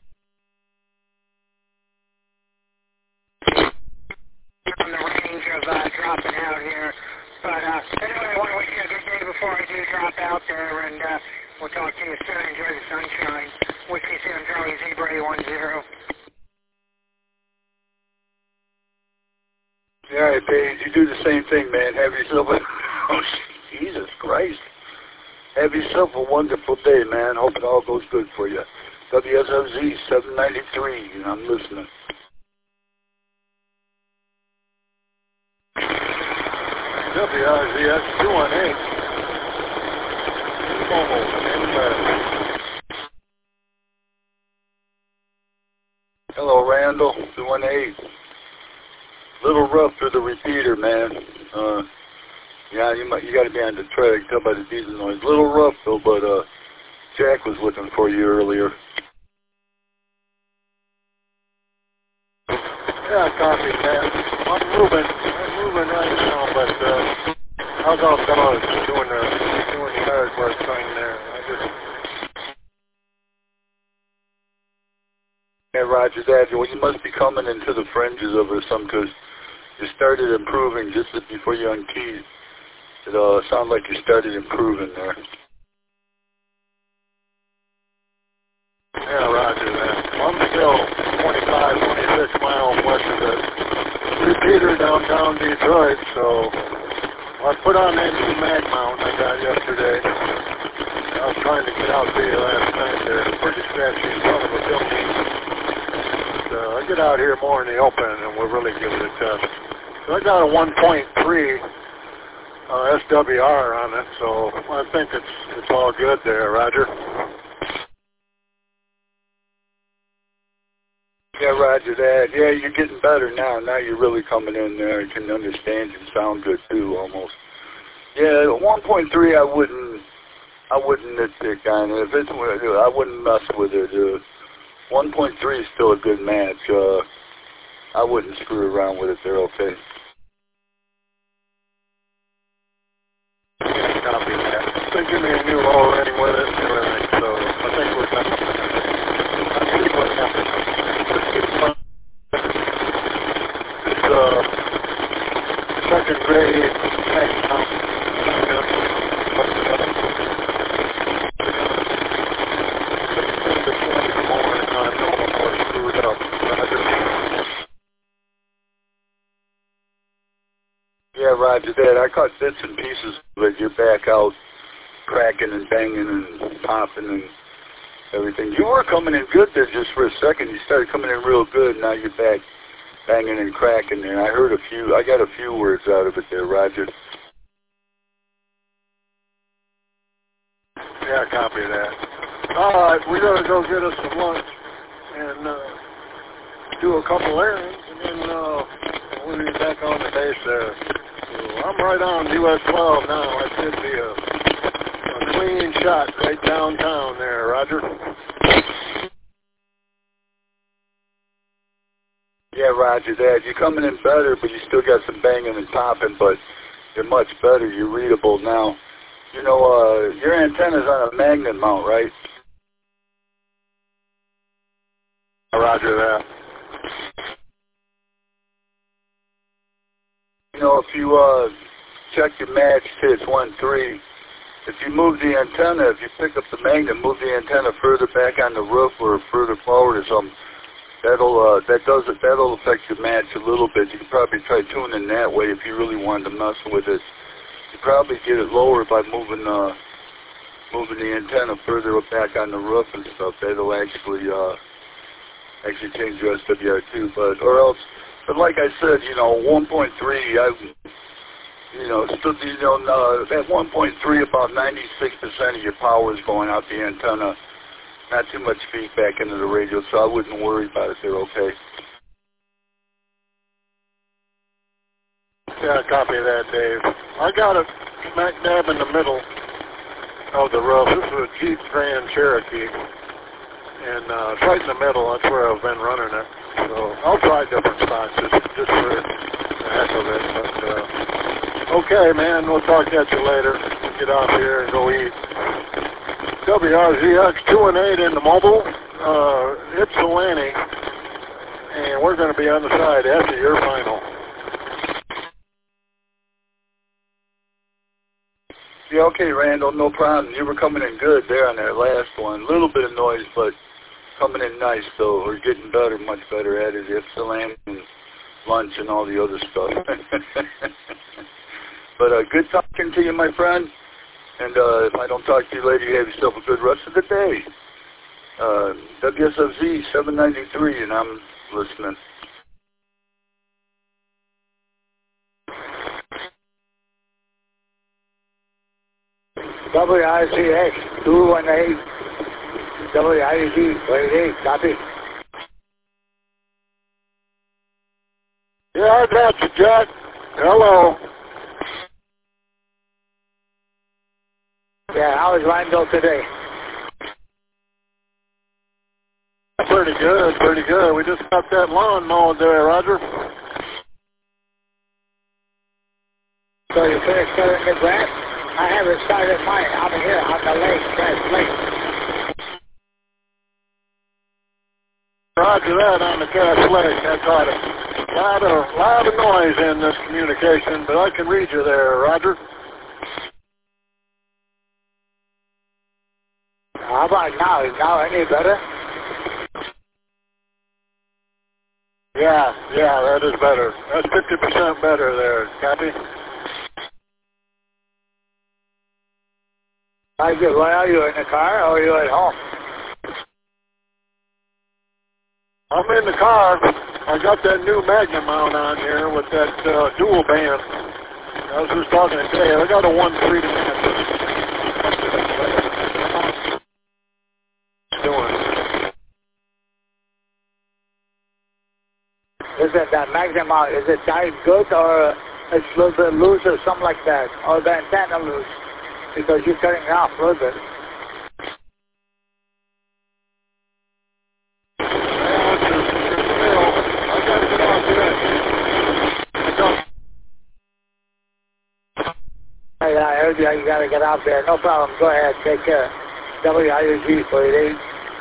On the range of uh, dropping out here. But uh, anyway, I want to wish you a good day before I do drop out there, and uh, we'll talk to you soon. Enjoy the sunshine. Whiskey Sam Charlie Zebra eight one zero. All right, Paige, you do the same thing, man. Have yourself a, oh, Jesus Christ. Have yourself a wonderful day, man. Hope it all goes good for you. W S F Z seven ninety-three, and I'm listening. W R Z F two one eight. Momo, and, uh, Randall, two one eight. Little rough through the repeater, man. Uh, yeah, you might, you got to be on the track. Tell by the diesel noise. Little rough though, but uh, Jack was looking for you earlier. Yeah, copy, man. I'm moving. I'm moving right now, but uh, how's all fellows doing the doing the hard work thing there? I just Yeah, Roger that. Well, you must be coming into the fringes of it or something, because you started improving just before you unkeyed. It uh, sounded like you started improving there. Yeah, Roger that. I'm still twenty-five, twenty-six miles west of the repeater downtown Detroit, so I put on that new mag mount I got yesterday. I was trying to get out to you last night there. Pretty scratchy son of a building. So I get out here more in the open and we'll really give it a test. So I got a one point three uh, S W R on it, so I think it's it's all good there, Roger. Yeah, Roger that. Yeah, you're getting better now. Now you're really coming in there. You can understand and sound good too, almost. Yeah, one point three, I wouldn't, I wouldn't nitpick on it. If it's, I wouldn't mess with it. Uh, one point three is still a good match. Uh, I wouldn't screw around with it. They're okay. Yeah, copy that. They give me a new low already with it and everything, so I think we're done. I think what's happening. It's uh, second grade next month. Yeah, Roger that. I caught bits and pieces of it. You're back out cracking and banging and popping and everything. You were coming in good there just for a second. You started coming in real good. Now you're back banging and cracking there. I heard a few. I got a few words out of it there, Roger. Yeah, copy that. All right, we gotta go get us some lunch and uh, do a couple errands, and then uh, we'll be back on the base there. So I'm right on U S twelve now. It should be a, a clean shot right downtown there, Roger. Yeah, Roger that. You're coming in better, but you still got some banging and popping, but you're much better. You're readable now. You know, uh, your antenna's on a magnet mount, right? Roger that. You know, if you uh, check your match hits one three, if you move the antenna, if you pick up the magnet, move the antenna further back on the roof or further forward or something, that'll uh, that does it. That'll affect your match a little bit. You can probably try tuning that way if you really wanted to mess with it. You probably get it lower by moving uh, moving the antenna further up back on the roof and stuff. That'll actually uh, actually change your S W R too. But or else, but like I said, you know, one point three, I. You know, still, you know, uh, at one point three, about ninety-six percent of your power is going out the antenna. Not too much feedback into the radio, so I wouldn't worry about it. They're okay. Yeah, copy that, Dave. I got it smack dab in the middle of the roof. This is a Jeep Grand Cherokee, and uh, it's right in the middle. That's where I've been running it. So I'll try different spots just, just for the heck of it. But, uh, okay, man, we'll talk at you later. We'll get out here and go eat. W R Z X two and eight in the mobile. Uh, it's Ypsilanti, and we're going to be on the side after your final. Yeah, okay, Randall, no problem. You were coming in good there on that last one. A little bit of noise, but coming in nice, though. We're getting better, much better at it. Ypsilanti and lunch and all the other stuff. But uh, good talking to you, my friend. And uh, if I don't talk to you later, you have yourself a good rest of the day. Uh, W S F Z seven ninety-three, and I'm listening. W I C X two one eight, W I Z eight eight, copy. got you, Jack. Hello. Yeah, how is Rhineville today? Pretty good, pretty good. We just got that lawn mowed there, Roger. So you finished cutting the grass? I haven't started mine. I'm here on the lake, Grass Lake. Roger that on the Grass Lake. That's got a lot of, lot of noise in this communication, but I can read you there, Roger. How about now? Is now any better? Yeah, yeah, that is better. That's fifty percent better there. Copy? I good. Where are you, in the car or are you at home? I'm in the car. I got that new Magnum mount on here with that uh, dual band. I was just talking to Dave. I got a one three band. Doing. Is it that Magnum mount, is it tied good or it's a little bit loose or something like that? Or the antenna loose? Because you're cutting it off a little bit. Hey, I heard you, you got to get out there. No problem. Go ahead. Take care. W I U G four eight eight.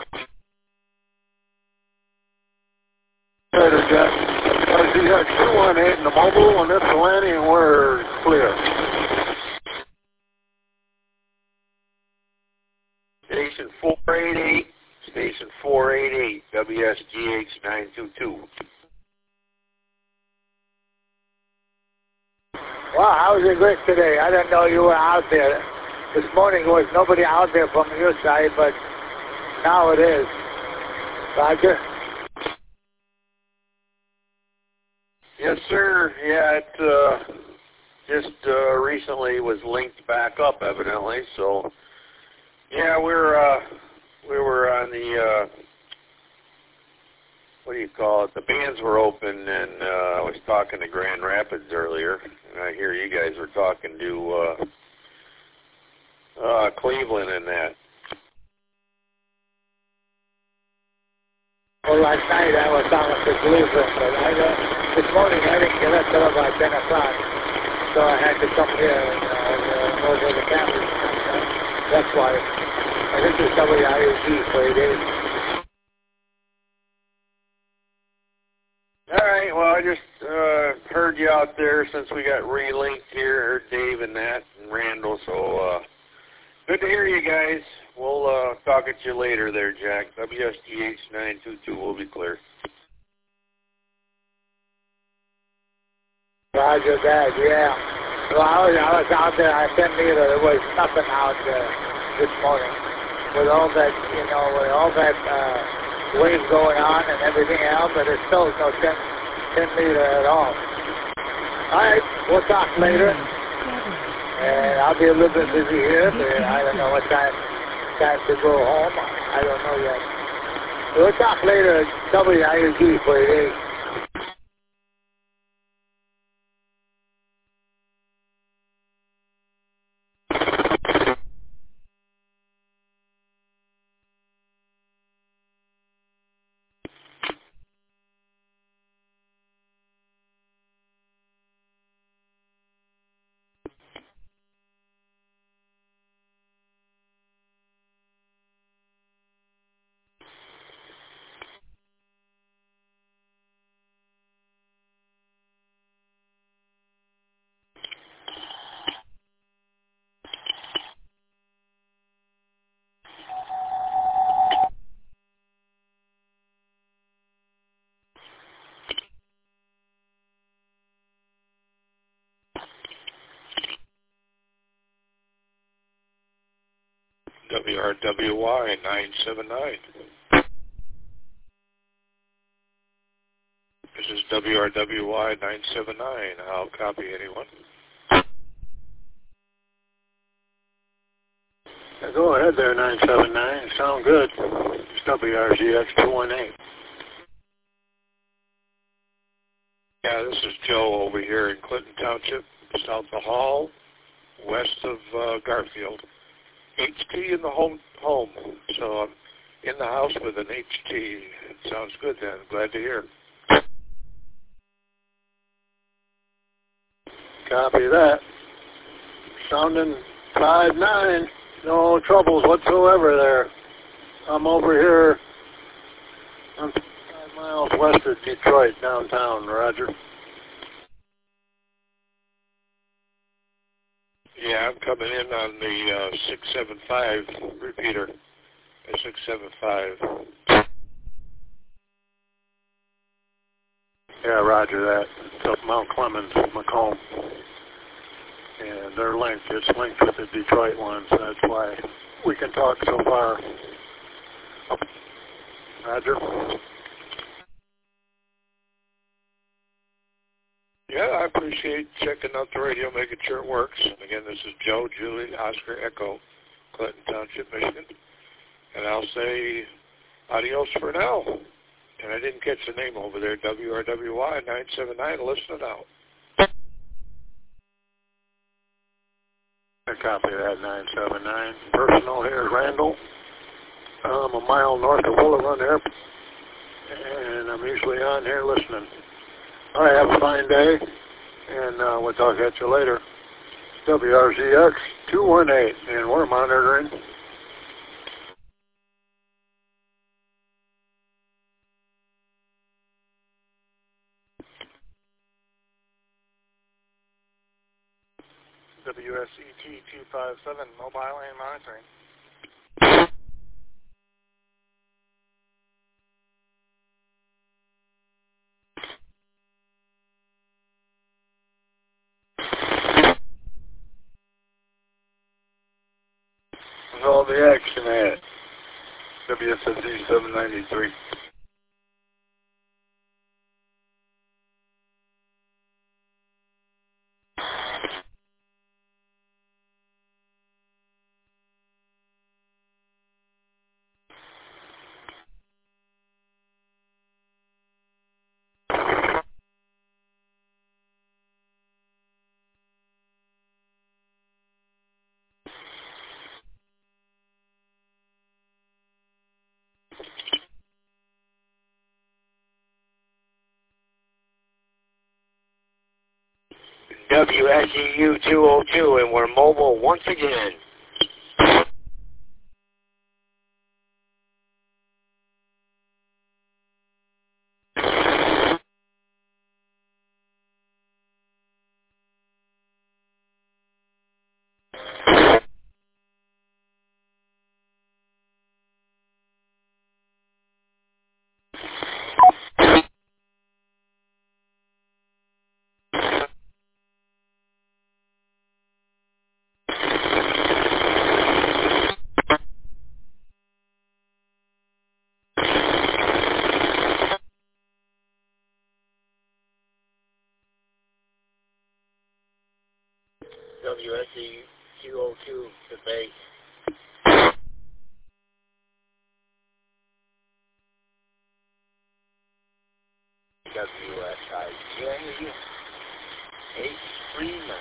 Later, Jack. R Z X two one eight in the mobile and Ypsilanti, and we're clear. Station four eight eight, station four eight eight, W S G H nine two two. Wow, how was your great today? I didn't know you were out there. This morning there was nobody out there from your side, but now it is. Roger? Yes, sir. Yeah, it uh, just uh, recently was linked back up, evidently. So, yeah, we're uh, we were on the uh, what do you call it? The bands were open, and uh, I was talking to Grand Rapids earlier, and I hear you guys were talking to uh, uh, Cleveland and that. Well, last night I was down at the Cleveland, but I uh, this morning I didn't get up till about ten o'clock, so I had to come here and uh, uh, over the campus. Uh, that's why. And this is W I U G for eight eight. All right, well, I just uh, heard you out there since we got relinked here, Dave and that, and Randall, so uh, good to hear you guys. We'll uh, talk at you later there, Jack. W S G H nine two two will be clear. Roger that, yeah. Well, I was, I was out there, I sent me that there was nothing out there this morning. With all that, you know, with all that uh, wave going on and everything else, but there's still no ten, ten meter at all. All right, we'll talk later. And I'll be a little bit busy here, but I don't know what time, time to go home. I don't know yet. We'll talk later at W I U G four eight eight. W R W Y nine seven nine. This is W R W Y nine seven nine. I'll copy anyone. Yeah, go ahead there, nine seven nine. Sound good. It's W R G X two one eight. Yeah, this is Joe over here in Clinton Township, south of Hall, west of uh, Garfield. H T in the home, home. So I'm in the house with an H T. It sounds good then. Glad to hear. Copy that. Sounding five nine. No troubles whatsoever there. I'm over here. I'm five miles west of Detroit, downtown, Roger. Yeah, I'm coming in on the uh, six seven five repeater. six seven five. Yeah, roger that. It's up Mount Clemens, Macomb. And they're linked. It's linked with the Detroit one, so that's why we can talk so far. Roger. Yeah, I appreciate checking out the radio, making sure it works. Again, this is Joe, Julie, Oscar, Echo, Clinton Township, Michigan. And I'll say adios for now. And I didn't catch the name over there, W R W Y nine seven nine, listening out. I copy that, nine seven nine. Personal here, Randall. I'm a mile north of Willow Run Airport, and I'm usually on here listening. All right, have a fine day, and uh, we'll talk at you later. W R Z X two one eight, and we're monitoring. W S E T two five seven, mobile and monitoring. Where's all the action at? W S S E seven ninety-three. W S E U two oh two, and we're mobile once again. W S E U two oh two to base. W S I J eight three nine.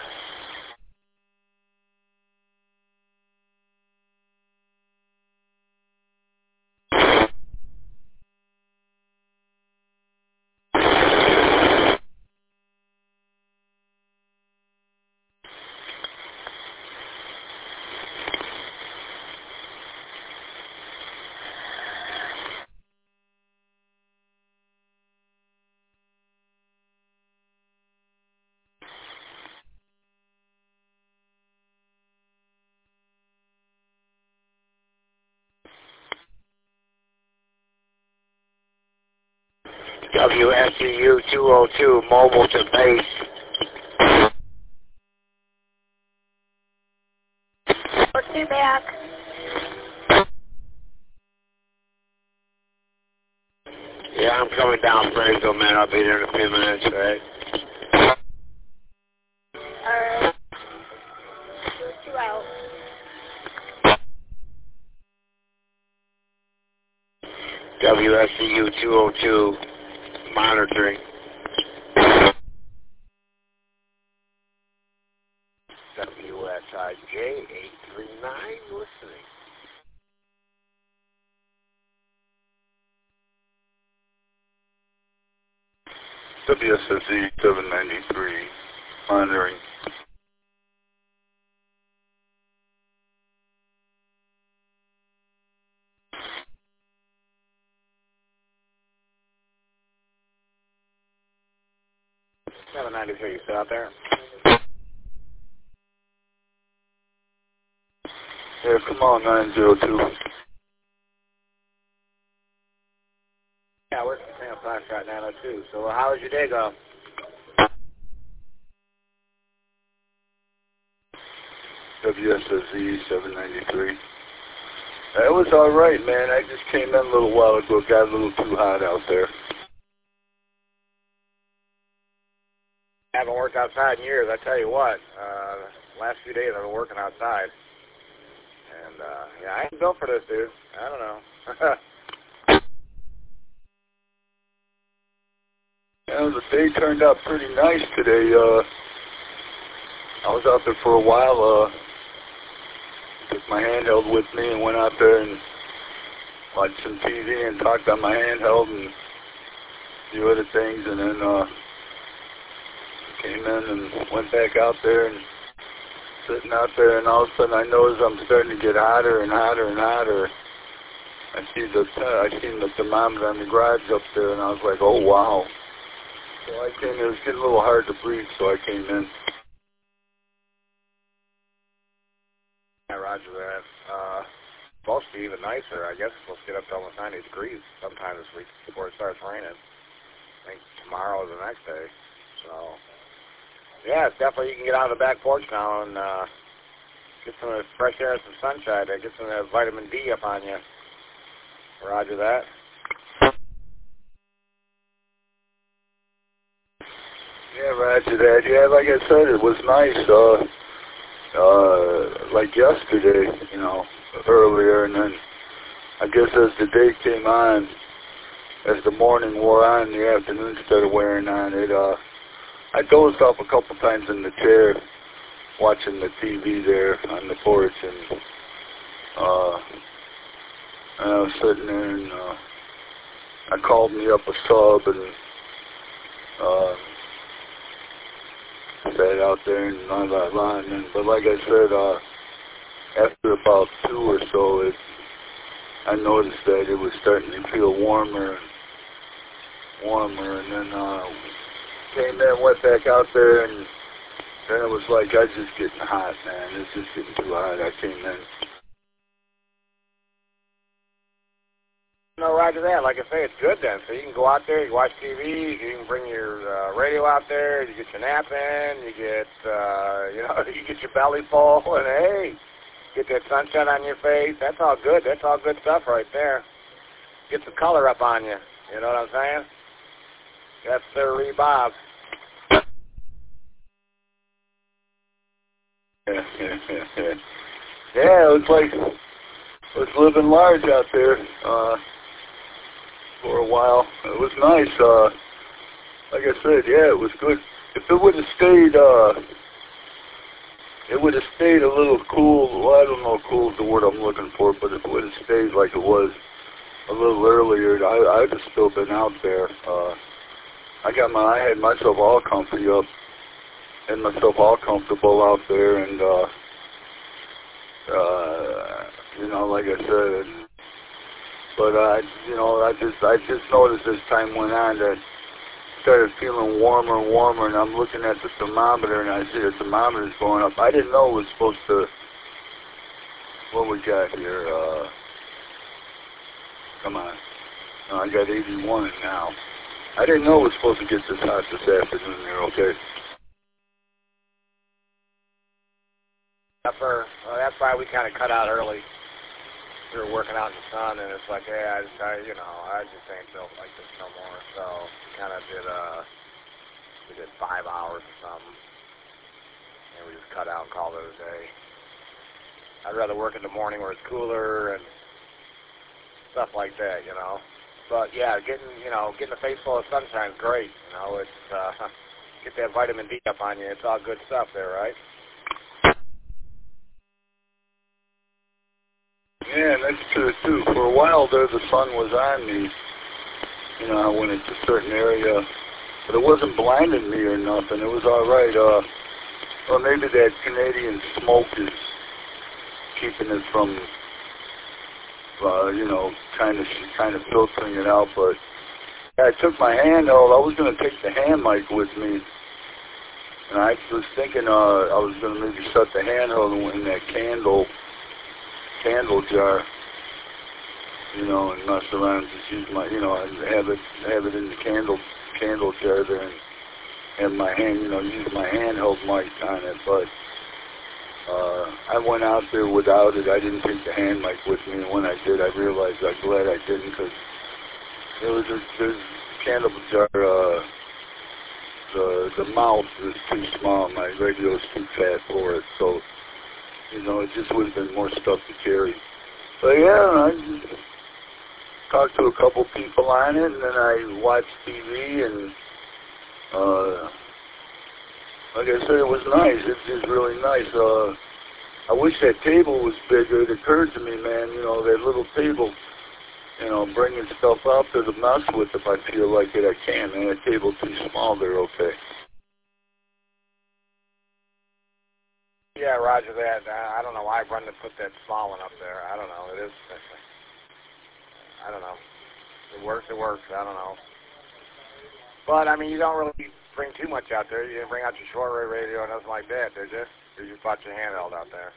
W S E U two oh two, mobile to base. Let's be back. Yeah, I'm coming down Bradenville, man. I'll be there in a few minutes, right? Alright. Two out. W S E U two oh two, monitoring. J eight three nine listening. W S S E seven ninety-three, monitoring. seven ninety-three, you still out there? Yeah, come on, nine zero two. Yeah, we're Sam Foxtrot nine oh two. So how was your day go? W S S E seven ninety-three. It was all right, man. I just came in a little while ago. Got a little too hot out there. I haven't worked outside in years. I tell you what, uh, last few days I've been working outside. And, uh, yeah, I ain't built for this, dude. I don't know. Yeah, the day turned out pretty nice today. Uh, I was out there for a while. Uh, took my handheld with me and went out there and watched some T V and talked on my handheld and a few other things. And then uh, came in and went back out there and sitting out there. And all of a sudden I noticed I'm starting to get hotter and hotter and hotter. I see the uh, I seen the thermometer on the garage up there, and I was like, oh wow. So I came. It was getting a little hard to breathe, so I came in. Yeah, roger that. Uh, supposed to be even nicer. I guess it's supposed to get up to almost ninety degrees sometime this week before it starts raining. I think tomorrow is the next day. So, yeah, it's definitely, you can get out on the back porch now and uh, get some of the fresh air and some sunshine there. Get some of that vitamin D up on you. Roger that. Yeah, roger that. Yeah, like I said, it was nice. Uh, uh, like yesterday, you know, earlier, and then I guess as the day came on, as the morning wore on, the afternoon started wearing on. It, uh, I dozed off a couple times in the chair, watching the T V there on the porch, and uh, and I was sitting there, and uh, I called me up a sub, and uh, sat out there and blah, blah, blah. And then, but like I said, uh, after about two or so, it, I noticed that it was starting to feel warmer and warmer. And then uh, came in, went back out there, and then it was like, I was just getting hot, man. It's just getting too hot. I came in. No, roger that. Like I say, it's good then. So you can go out there, you watch T V, you can bring your uh, radio out there, you get your nap in, you get, uh, you know, you get your belly full, and hey, get that sunshine on your face. That's all good. That's all good stuff right there. Get some color up on you. You know what I'm saying? Yes, sir, Bob. Yeah, yeah, yeah, yeah. Yeah, it was like, I was living large out there. Uh, for a while. It was nice. Uh, like I said, yeah, it was good. If it would have stayed, uh, it would have stayed a little cool. Well, I don't know if cool is the word I'm looking for, but if it would have stayed like it was a little earlier, I, I'd have still been out there. Uh, I got my, I had myself all comfy up, and myself all comfortable out there, and, uh, uh, you know, like I said, but I, you know, I just, I just noticed as time went on that it started feeling warmer and warmer, and I'm looking at the thermometer, and I see the thermometer's going up. I didn't know it was supposed to. What we got here? Uh, come on, no, I got eighty-one now. I didn't know it was supposed to get this hot this afternoon. There, okay. For, well, that's why we kind of cut out early. We were working out in the sun, and it's like, hey, I, just, I, you know, I just ain't built like this no more. So we kind of did, uh, we did five hours or something, and we just cut out and called it a day. I'd rather work in the morning where it's cooler and stuff like that, you know. But yeah, getting, you know, getting a face full of sunshine is great. You know, it's uh, get that vitamin D up on you. It's all good stuff there, right? Yeah, that's true too. For a while there, the sun was on me. You know, I went into a certain area, but it wasn't blinding me or nothing. It was all right. Uh, well, maybe that Canadian smoke is keeping it from, uh, you know, kind of kind of filtering it out. But I took my handheld. I was going to take the hand mic with me, and I was thinking uh, I was going to maybe set the handheld in that candle candle jar, you know, and mess around. Just use my, you know, and have it have it in the candle candle jar there, and have my hand, you know, use my handheld mic on it. But uh, I went out there without it. I didn't take the hand mic with me, and when I did, I realized I'm glad I didn't, because it was a, there's candle jar. Uh, the the mouth is too small. My radio is too fat for it, so. You know, it just would have been more stuff to carry. But yeah, I just talked to a couple people on it, and then I watched T V, and uh, like I said, it was nice. It's just really nice. Uh, I wish that table was bigger. It occurred to me, man, you know, that little table, you know, bringing stuff out there to mess with. If I feel like it, I can. Man, that table's too small there, okay. Yeah, roger that. I don't know why Brendan put that small one up there. I don't know. It is. I don't know. It works. It works. I don't know. But I mean, you don't really bring too much out there. You didn't bring out your shortwave radio or nothing like that, did you? Or you brought your handheld out there?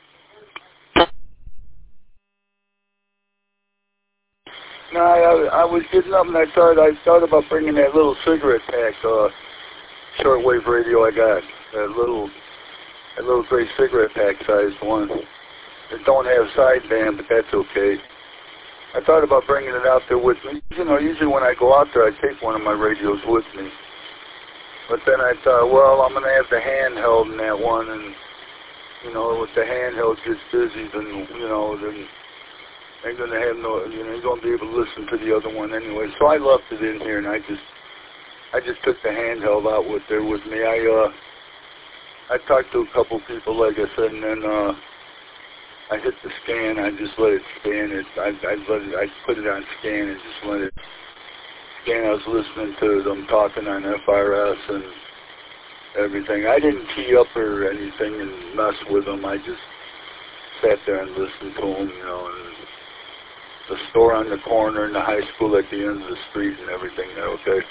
No, I, I was getting up and I thought I thought about bringing that little cigarette pack, uh, shortwave radio I got. That little. A little gray cigarette pack sized one. It don't have sideband, but that's okay. I thought about bringing it out there with me. You know, usually when I go out there, I take one of my radios with me. But then I thought, well, I'm going to have the handheld in that one, and, you know, if the handheld gets busy, then, you know, then ain't going to have no, you know, you're going to be able to listen to the other one anyway. So I left it in here, and I just, I just took the handheld out with there with me. I, uh, I talked to a couple people, like I said, and then uh, I hit the scan. I just let it scan. It. I, I let it. I put it on scan and just let it scan. I was listening to them talking on F R S and everything. I didn't key up or anything and mess with them. I just sat there and listened to them, you know. And the store on the corner and the high school at the end of the street and everything there. Okay.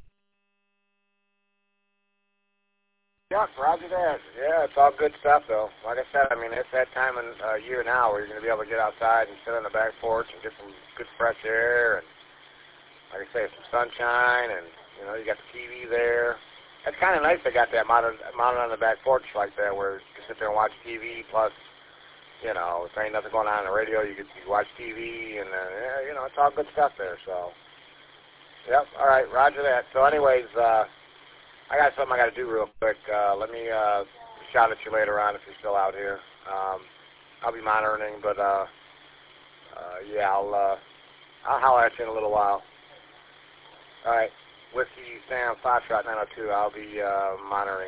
Yeah, roger that. Yeah, it's all good stuff, though. Like I said, I mean, it's that time in a uh, year now where you're going to be able to get outside and sit on the back porch and get some good fresh air and, like I say, some sunshine, and, you know, you got the T V there. It's kind of nice they got that mounted, mounted on the back porch like that where you can sit there and watch T V, plus, you know, if there ain't nothing going on on the radio, you can you watch T V, and, uh, yeah, you know, it's all good stuff there, so. Yep, all right, roger that. So anyways, uh, I got something I got to do real quick. Uh, let me uh, shout at you later on if you're still out here. Um, I'll be monitoring, but uh, uh, yeah, I'll uh, I'll holler at you in a little while. All right, Whiskey Sam Foxtrot nine oh two. I'll be uh, monitoring.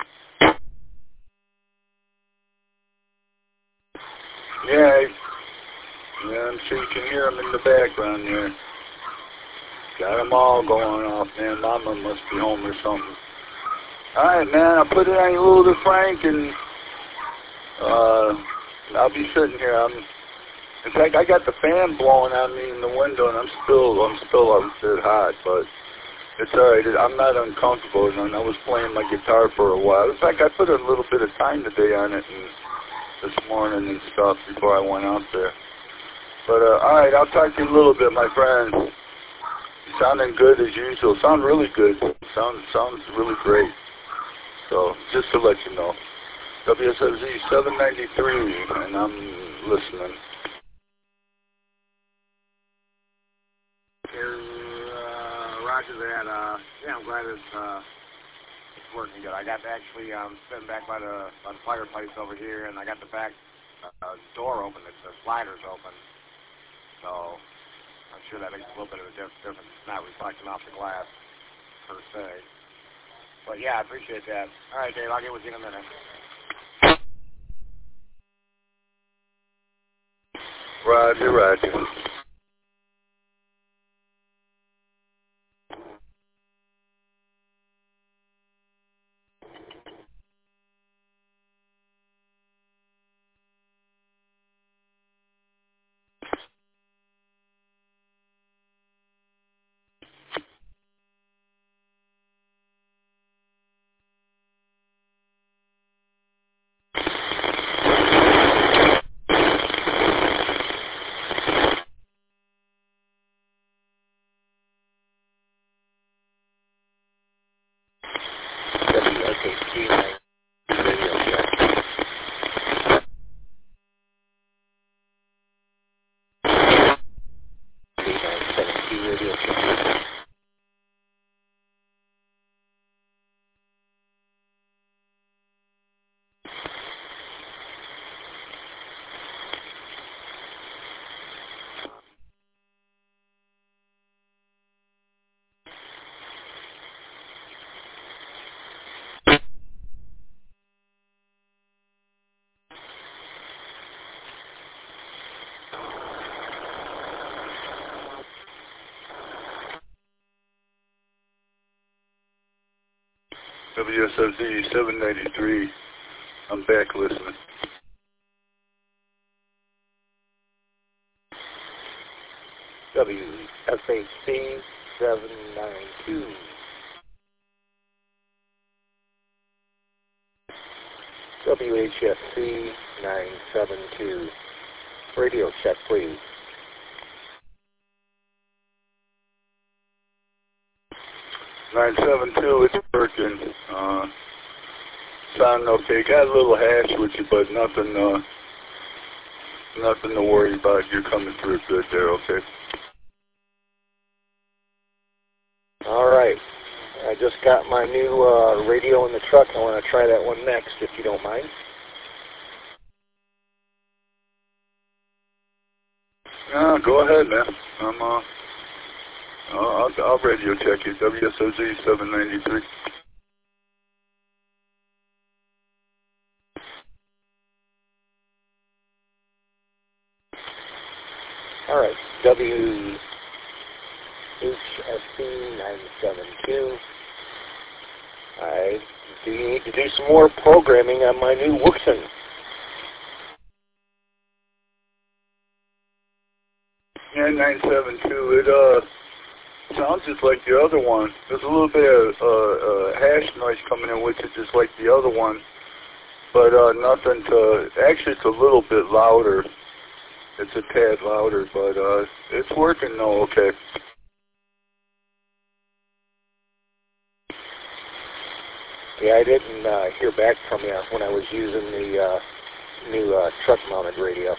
Yeah, yeah, I'm sure you can hear them in the background there. Got them all going off, man. Mama must be home or something. All right, man, I'll put it on your little Frank, and uh, I'll be sitting here. I'm, in fact, I got the fan blowing on me in the window, and I'm still, I'm still a bit hot, but it's all right. I'm not uncomfortable, and I was playing my guitar for a while. In fact, I put a little bit of time today on it and this morning and stuff before I went out there. But, uh, all right, I'll talk to you a little bit, my friend. Sounding good as usual. Sound really good. Sound, sounds really great. So, just to let you know. W S F Z seven ninety-three, and I'm listening. Here, uh, roger that. Uh, yeah, I'm glad it's, uh, it's working good. I got to actually, um, sitting back by the, by the fireplace over here, and I got the back uh, door open. It's, the slider's open. So, I'm sure that makes a little bit of a difference. It's not reflecting off the glass, per se. But, yeah, I appreciate that. All right, Dave, I'll get with you in a minute. Roger, roger. W S H C radio check. nine seven two radio check. W S F Z seven ninety-three. I'm back listening. W S H C seven nine two. W H S C nine seven two. Radio check, please. nine seven two, it's working. Uh, sound okay. Got a little hash with you, but nothing, uh, nothing to worry about. You're coming through good there, okay? All right. I just got my new uh, radio in the truck. I want to try that one next, if you don't mind. No, go ahead, man. I'm, uh, I'll, I'll, I'll radio check you. W S O Z seven ninety-three. All right. W H S C nine seven two. I do need to do some more programming on my new Wuxen. Yeah, nine seven two. It uh sounds just like the other one. There's a little bit of uh, uh, hash noise coming in, which is just like the other one, but uh, nothing to. Actually, it's a little bit louder. It's a tad louder, but uh, it's working though. Okay. Yeah, I didn't uh, hear back from you when I was using the uh, new uh, truck-mounted radio.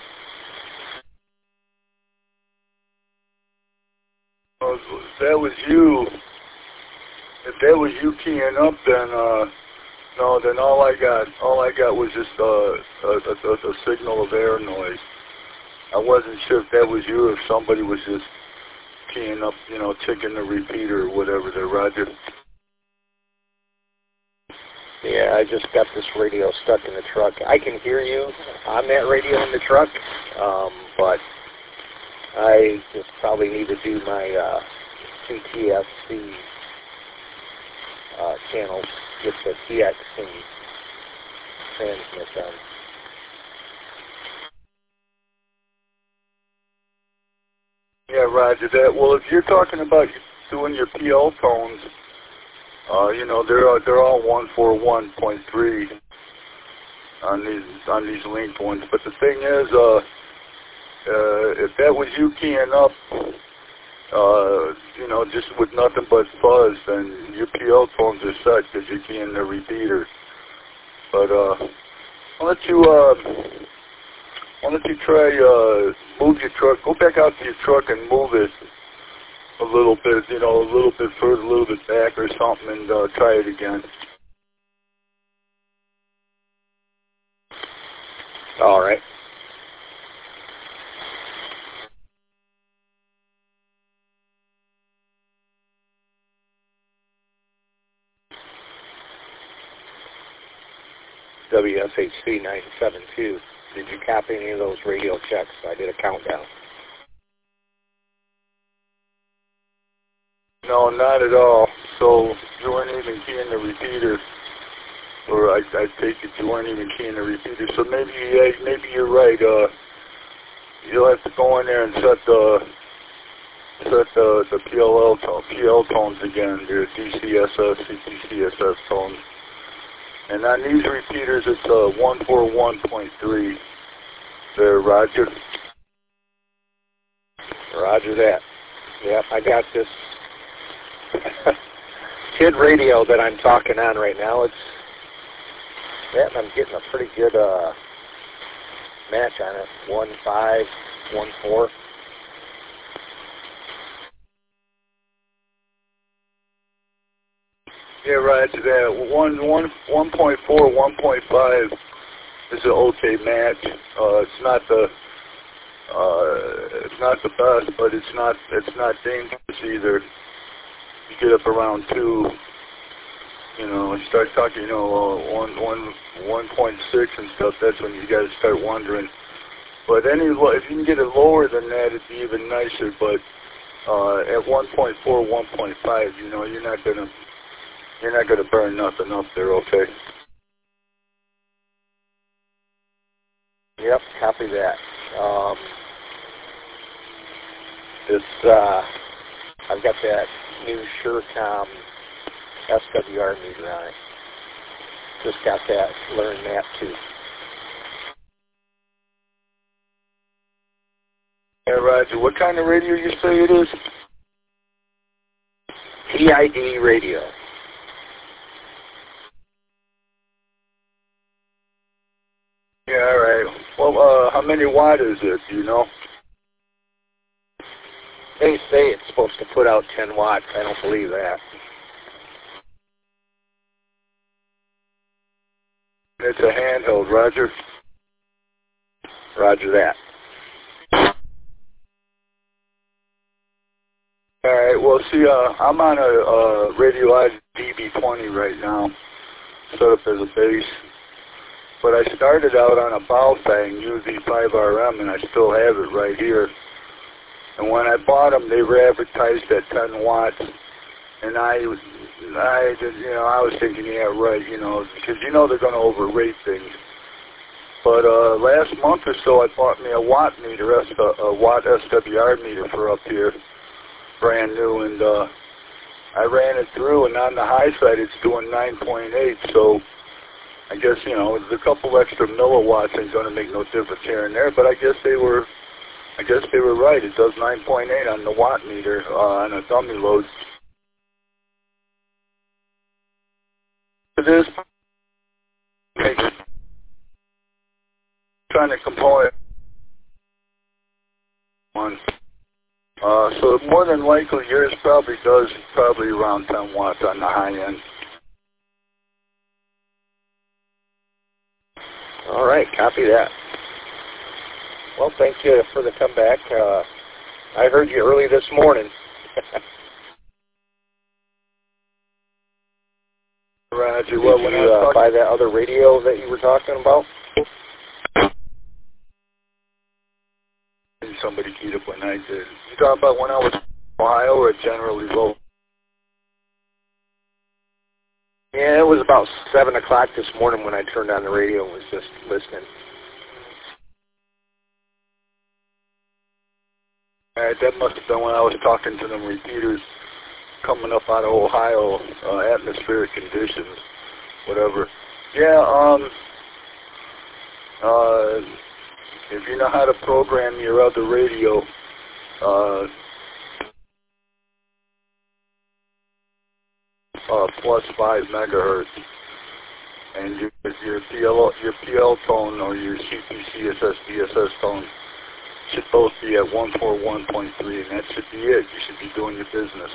Well, if that was you, if that was you keying up, then uh, no, then all I got, all I got was just uh, a, a, a signal of air noise. I wasn't sure if that was you or if somebody was just keying up, you know, checking the repeater or whatever there, Roger. Yeah, I just got this radio stuck in the truck. I can hear you on that radio in the truck, um, but I just probably need to do my uh, C T F C uh, channels, get the T X and transmit them. Yeah, Roger that. Well, if you're talking about doing your P L tones, uh, you know, they're uh, they're all one forty-one point three on these on these linked ones. But the thing is, uh, uh, if that was you keying up, uh, you know, just with nothing but fuzz, then your P L tones are set because you're keying the repeater. But uh, I'll let you. Uh, Why don't you try, uh, move your truck, go back out to your truck and move it a little bit, you know, a little bit further, a little bit back or something, and uh, try it again. All right. W S H C nine seven two. Did you copy any of those radio checks? I did a countdown. No, not at all. So you weren't even keying the repeater, or I, I take it you weren't even keying the repeater. So maybe, yeah, maybe you're right. Uh, you'll have to go in there and set the set the the P L L tone, P L tones again, your D C S S, C T C S S tones. And on these repeaters, it's uh, one forty-one point three. There, Roger. Roger that. Yep, I got this kid radio that I'm talking on right now. It's that, and I'm getting a pretty good uh, match on it. One five, one four. Yeah, Roger that. One one one point four, one point five is an okay match. Uh, it's not the uh, it's not the best, but it's not it's not dangerous either. You get up around two, you know, and start talking, you know, uh, one one one point six and stuff. That's when you got to start wondering. But any lo- if you can get it lower than that, it'd be even nicer. But uh, at one point four, one point five, you know, you're not gonna you're not gonna burn nothing up there. Okay. Yep, copy that. Um, this, uh, I've got that new SureCom S W R meter on it. Just got that, learned that too. Yeah, Roger. What kind of radio you say it is? T I D radio. Yeah, all right. Well, uh, how many watt is it? Do you know? They say it's supposed to put out ten watts. I don't believe that. It's a handheld, Roger. Roger that. All right. Well, see, uh, I'm on a uh, Radio D B twenty right now, set up as a base. But I started out on a Baofeng U Z five R M, and I still have it right here. And when I bought them, they were advertised at ten watts, and I, I, just, you know, I was thinking, yeah, right, you know, because you know they're going to overrate things. But uh, last month or so, I bought me a watt meter, a watt S W R meter for up here, brand new, and uh, I ran it through, and on the high side, it's doing nine point eight. So I guess, you know, a couple extra milliwatts ain't going to make no difference here and there, but I guess they were. I guess they were right. It does nine point eight on the watt meter uh, on a dummy load. It is trying to component one. Uh, so more than likely yours probably does probably around ten watts on the high end. All right, copy that. Well, thank you for the comeback. Uh, I heard you early this morning. Roger. Did Well, you when I was uh, talking, buy that other radio that you were talking about? somebody keyed up when I did. You talking about when I was in Ohio or generally low? Yeah, it was about seven o'clock this morning when I turned on the radio and was just listening. All right, that must have been when I was talking to them repeaters coming up out of Ohio, uh, atmospheric conditions, whatever. Yeah, um, uh, if you know how to program your other radio, uh, uh, plus five megahertz, and your your P L your P L tone or your C P C S S D S S tone should both be at one forty-one point three, and that should be it. You should be doing your business.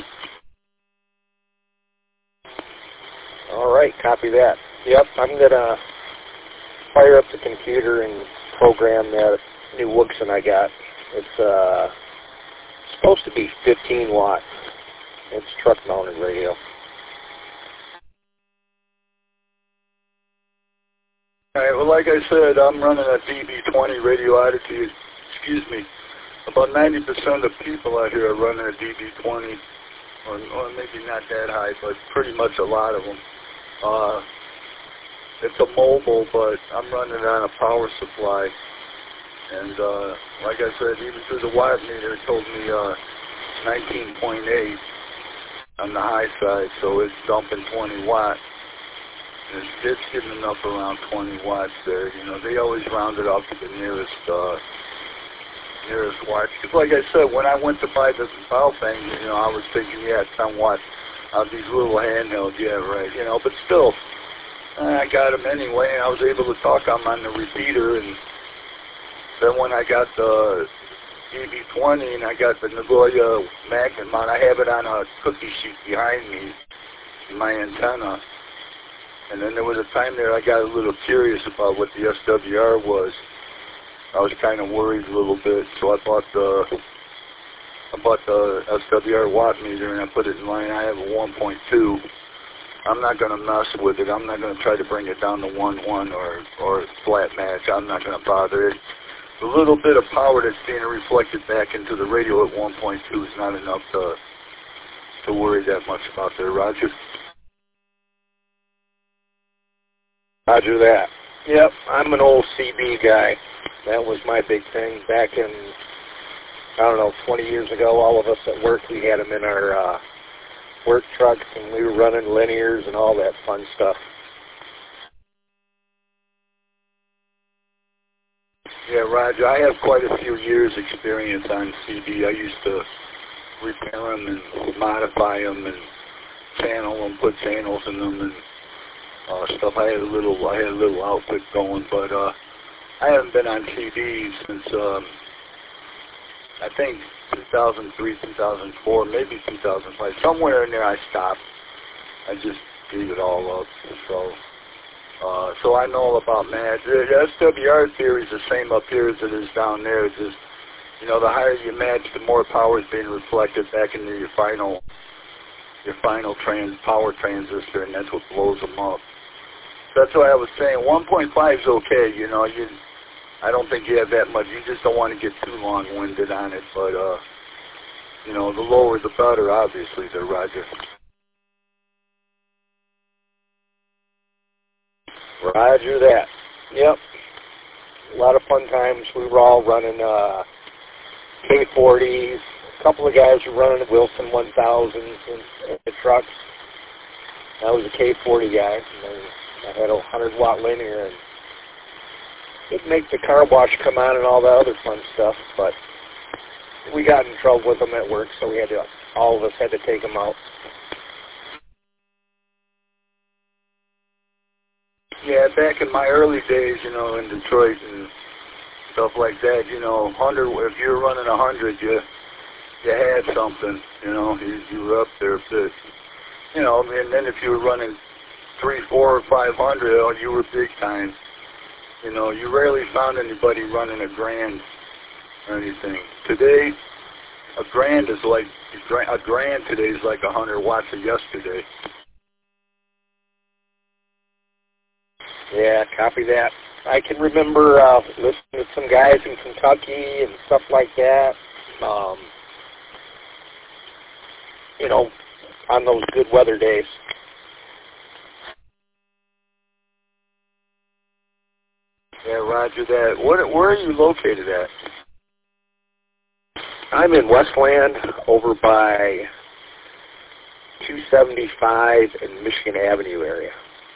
All right, copy that. Yep, I'm going to fire up the computer and program that new Wookson I got. It's uh, supposed to be fifteen watt. It's truck-mounted radio. All right, well, like I said, I'm running a D B twenty radio oddity. Excuse me. About ninety percent of people out here are running a D B twenty, or, or maybe not that high, but pretty much a lot of them. Uh, it's a mobile, but I'm running it on a power supply. And uh, like I said, even through the watt meter, it told me uh, nineteen point eight on the high side, so it's dumping twenty watts. And it's, it's getting up around twenty watts there. You know, they always round it up to the nearest uh, nearest watts. Because like I said, when I went to buy the bow thing, you know, I was thinking, yeah, ten watts on these little handhelds. Yeah, right. You know, but still, I got them anyway, and I was able to talk them on the repeater. And then when I got the D B twenty and I got the Nagoya magnet mount, I have it on a cookie sheet behind me, my antenna. And then there was a time there I got a little curious about what the S W R was. I was kind of worried a little bit, so I bought the I bought the S W R watt meter and I put it in line. I have a one point two. I'm not going to mess with it. I'm not going to try to bring it down to one one or or flat match. I'm not going to bother it. The little bit of power that's being reflected back into the radio at one point two is not enough to to worry that much about there, Roger. Roger that. Yep, I'm an old C B guy. That was my big thing back in, I don't know, twenty years ago. All of us at work, we had them in our uh, work trucks, and we were running linears and all that fun stuff. Yeah, Roger, I have quite a few years experience on C B. I used to repair them and modify them and channel them, put channels in them and uh, stuff. I had a little, I had a little outfit going, but uh, I haven't been on C B since um, I think two thousand three, two thousand four, maybe two thousand five. Somewhere in there, I stopped. I just gave it all up. So. Uh, so I know about match. The S W R theory is the same up here as it is down there. It's just, you know, the higher you match, the more power is being reflected back into your final, your final trans power transistor, and that's what blows them up. That's why I was saying one point five is okay. You know, you, I don't think you have that much. You just don't want to get too long-winded on it. But uh, you know, the lower the better, obviously, there, Roger. Roger that. Yep. A lot of fun times. We were all running uh, K forties. A couple of guys were running Wilson one thousands in, in the trucks. I was a K forty guy. And I had a one hundred watt linear, and it'd make the car wash come on and all that other fun stuff. But we got in trouble with them at work, so we had to. All of us had to take them out. Yeah, back in my early days, you know, in Detroit and stuff like that, you know, one hundred, if you were running one hundred, you you had something, you know, you, you were up there a bit. You know, and then if you were running three, four, or five hundred, oh, you were big time. You know, you rarely found anybody running a grand or anything. Today, a grand is like, a grand today is like one hundred watts of yesterday. Yeah, copy that. I can remember uh, listening to some guys in Kentucky and stuff like that. Um, you know, on those good weather days. Yeah, Roger that. What, where are you located at? I'm in Westland, over by two seventy-five and Michigan Avenue area.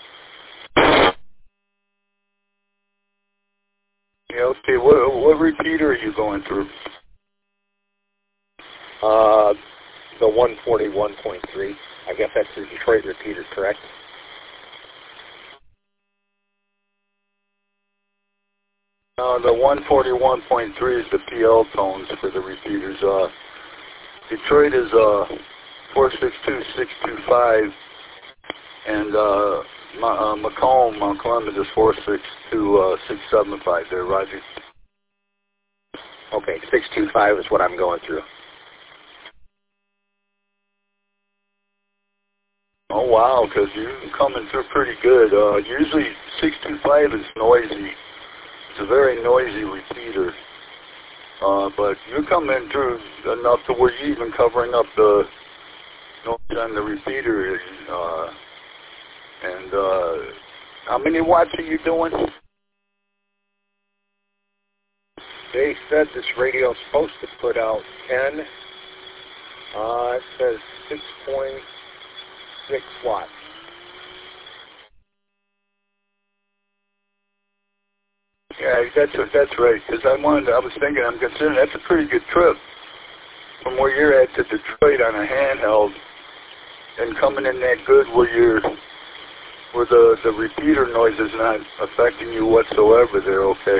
Yeah, okay, what, what repeater are you going through? Uh, the one forty-one point three. I guess that's the Detroit repeater, correct? Uh, the one forty-one point three is the P L tones for the repeaters. Uh, Detroit is uh, four six two, six two five, and uh, uh, Macomb, Mount Columbus is four six two, six seven five there, Roger. Okay, six two five is what I'm going through. Oh, wow, because you're coming through pretty good. Uh, usually six two five is noisy. It's a very noisy repeater. Uh, but you're coming through enough to where you're even covering up the noise on the repeater. Uh, and uh, how many watts are you doing? They said this radio is supposed to put out ten. Uh, it says six point six watts. Yeah, that's that's right. Because I wanted, I was thinking, I'm considering that's a pretty good trip from where you're at to Detroit on a handheld, and coming in that good where you're where the the repeater noise is not affecting you whatsoever. There, okay.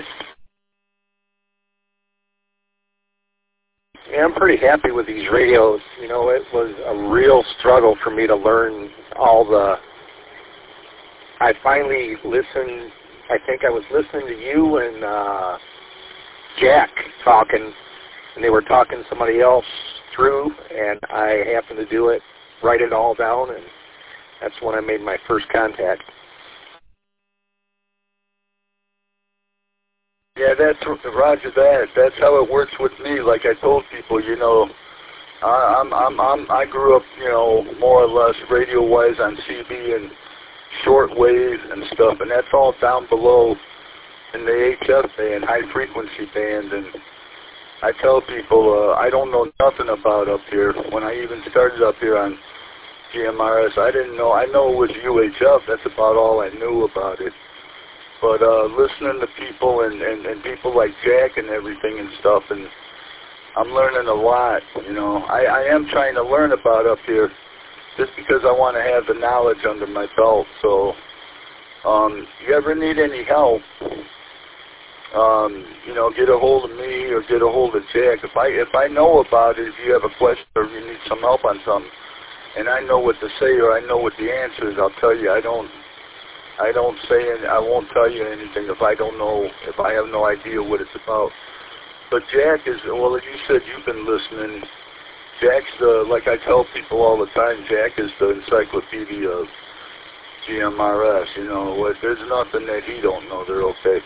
Yeah, I'm pretty happy with these radios. You know, it was a real struggle for me to learn all the... I finally listened, I think I was listening to you and uh, Jack talking, and they were talking somebody else through, and I happened to do it, write it all down, and that's when I made my first contact. Yeah, that's Roger that. That's how it works with me. Like I told people, you know, I, I'm I'm I'm I grew up, you know, more or less radio-wise on C B and shortwave and stuff, and that's all down below in the H F band, high frequency band. And I tell people, uh, I don't know nothing about up here. When I even started up here on G M R S, I didn't know. I know it was U H F. That's about all I knew about it. But uh, listening to people and, and, and people like Jack and everything and stuff, and I'm learning a lot, you know. I, I am trying to learn about up here just because I want to have the knowledge under my belt. So um, if you ever need any help, um, you know, get a hold of me or get a hold of Jack. If I, if I know about it, if you have a question or you need some help on something, and I know what to say or I know what the answer is, I'll tell you. I don't... I don't say any, I won't tell you anything if I don't know, if I have no idea what it's about. But Jack is, well, you said you've been listening. Jack's the, like I tell people all the time, Jack is the encyclopedia of G M R S. You know, there's nothing that he don't know. They're okay.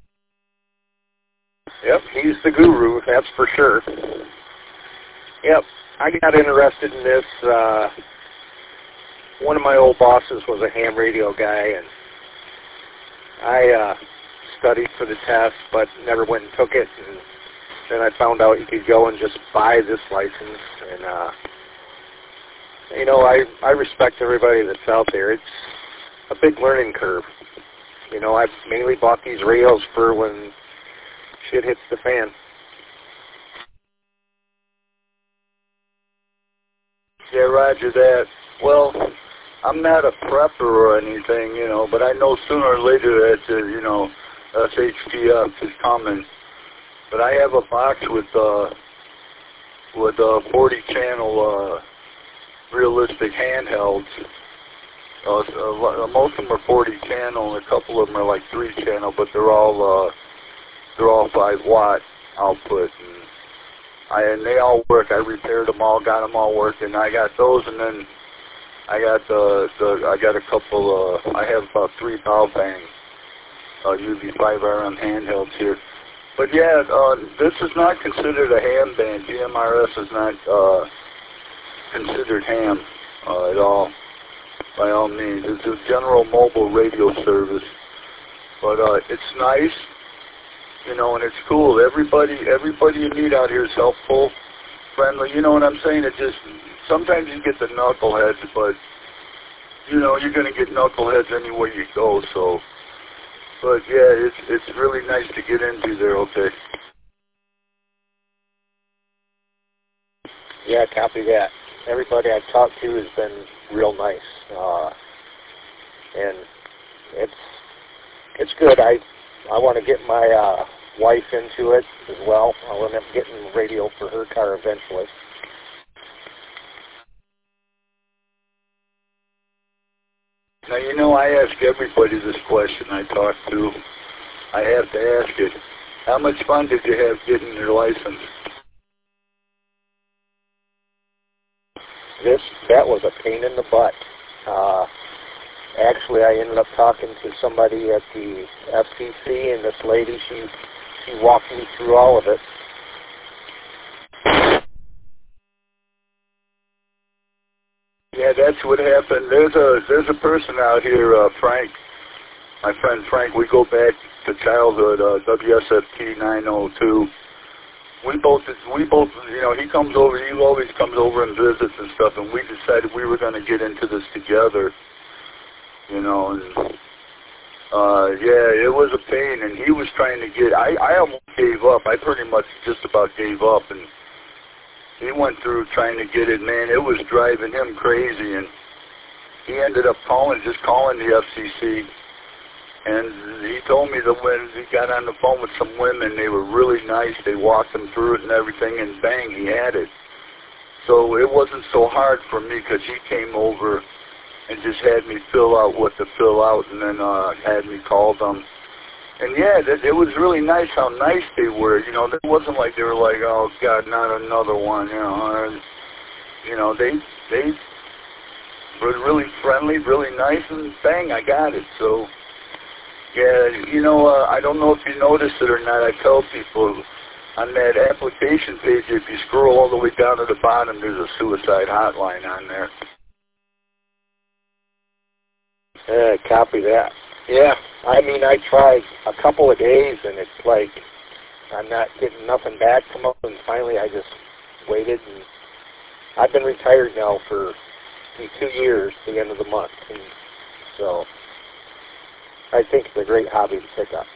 Yep, he's the guru, that's for sure. Yep, I got interested in this. Uh, one of my old bosses was a ham radio guy, and I uh, studied for the test, but never went and took it. And then I found out you could go and just buy this license. And, uh, you know, I, I respect everybody that's out there. It's a big learning curve. You know, I've mainly bought these radios for when shit hits the fan. Yeah, roger that. Well, I'm not a prepper or anything, you know, but I know sooner or later that, uh, you know, S H T F is coming. But I have a box with, uh, with uh, forty channel uh, realistic handhelds. Uh, uh, most of them are forty channel, and a couple of them are like three channel, but they're all, uh, they're all five watt output. And, I, and they all work. I repaired them all, got them all working. I got those, and then I got the, the I got a couple. Uh, I have about three Baobang uh, U V five R M handhelds here. But yeah, uh, this is not considered a ham band. G M R S is not uh, considered ham uh, at all, by all means. It's a general mobile radio service, but uh, it's nice, you know, and it's cool. Everybody, everybody you meet out here is helpful, friendly. You know what I'm saying? It just sometimes you get the knuckleheads, but you know you're going to get knuckleheads anywhere you go. So, but yeah, it's it's really nice to get into there. Okay. Yeah, copy that. Everybody I've talked to has been real nice, uh, and it's it's good. I I want to get my uh, wife into it as well. I'll end up getting radio for her car eventually. Now, you know, I ask everybody this question I talk to. I have to ask it. How much fun did you have getting your license? This, that was a pain in the butt. Uh, actually, I ended up talking to somebody at the F C C, and this lady, she she walked me through all of it. Yeah, that's what happened. There's a there's a person out here, uh, Frank, my friend Frank. We go back to childhood. Uh, W S F T nine oh two. We both, we both, you know, he comes over. He always comes over and visits and stuff. And we decided we were going to get into this together. You know, and uh, yeah, it was a pain. And he was trying to get. I I almost gave up. I pretty much just about gave up and. He went through trying to get it, man. It was driving him crazy, and he ended up calling, just calling the F C C. And he told me that when he got on the phone with some women, they were really nice. They walked him through it and everything, and bang, he had it. So it wasn't so hard for me because he came over and just had me fill out what to fill out, and then uh, had me call them. And yeah, it, it was really nice how nice they were. You know, it wasn't like they were like, oh God, not another one. You know, and, you know, they they were really friendly, really nice, and bang, I got it. So yeah, you know, uh, I don't know if you noticed it or not. I tell people on that application page, if you scroll all the way down to the bottom, there's a suicide hotline on there. Yeah, copy that. Yeah, I mean, I tried a couple of days, and it's like I'm not getting nothing back from them, and finally I just waited, and I've been retired now for two years, the end of the month, and so I think it's a great hobby to pick up.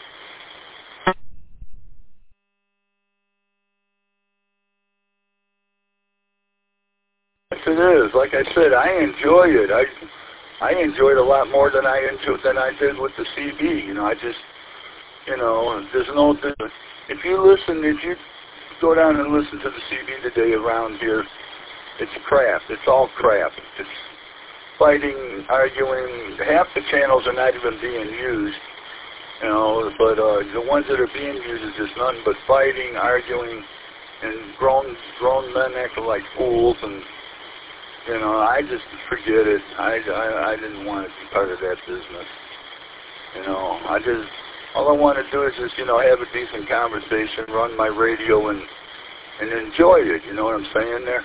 Yes, it is. Like I said, I enjoy it. I I enjoy it a lot more than I enjoyed than I did with the C B. You know, I just, you know, there's no. If you listen, if you go down and listen to the C B today around here, it's crap. It's all crap. It's fighting, arguing. Half the channels are not even being used. You know, but uh, the ones that are being used is just nothing but fighting, arguing, and grown grown men acting like fools. And you know, I just forget it. I, I, I didn't want to be part of that business. You know, I just, all I want to do is just, you know, have a decent conversation, run my radio, and and enjoy it. You know what I'm saying there?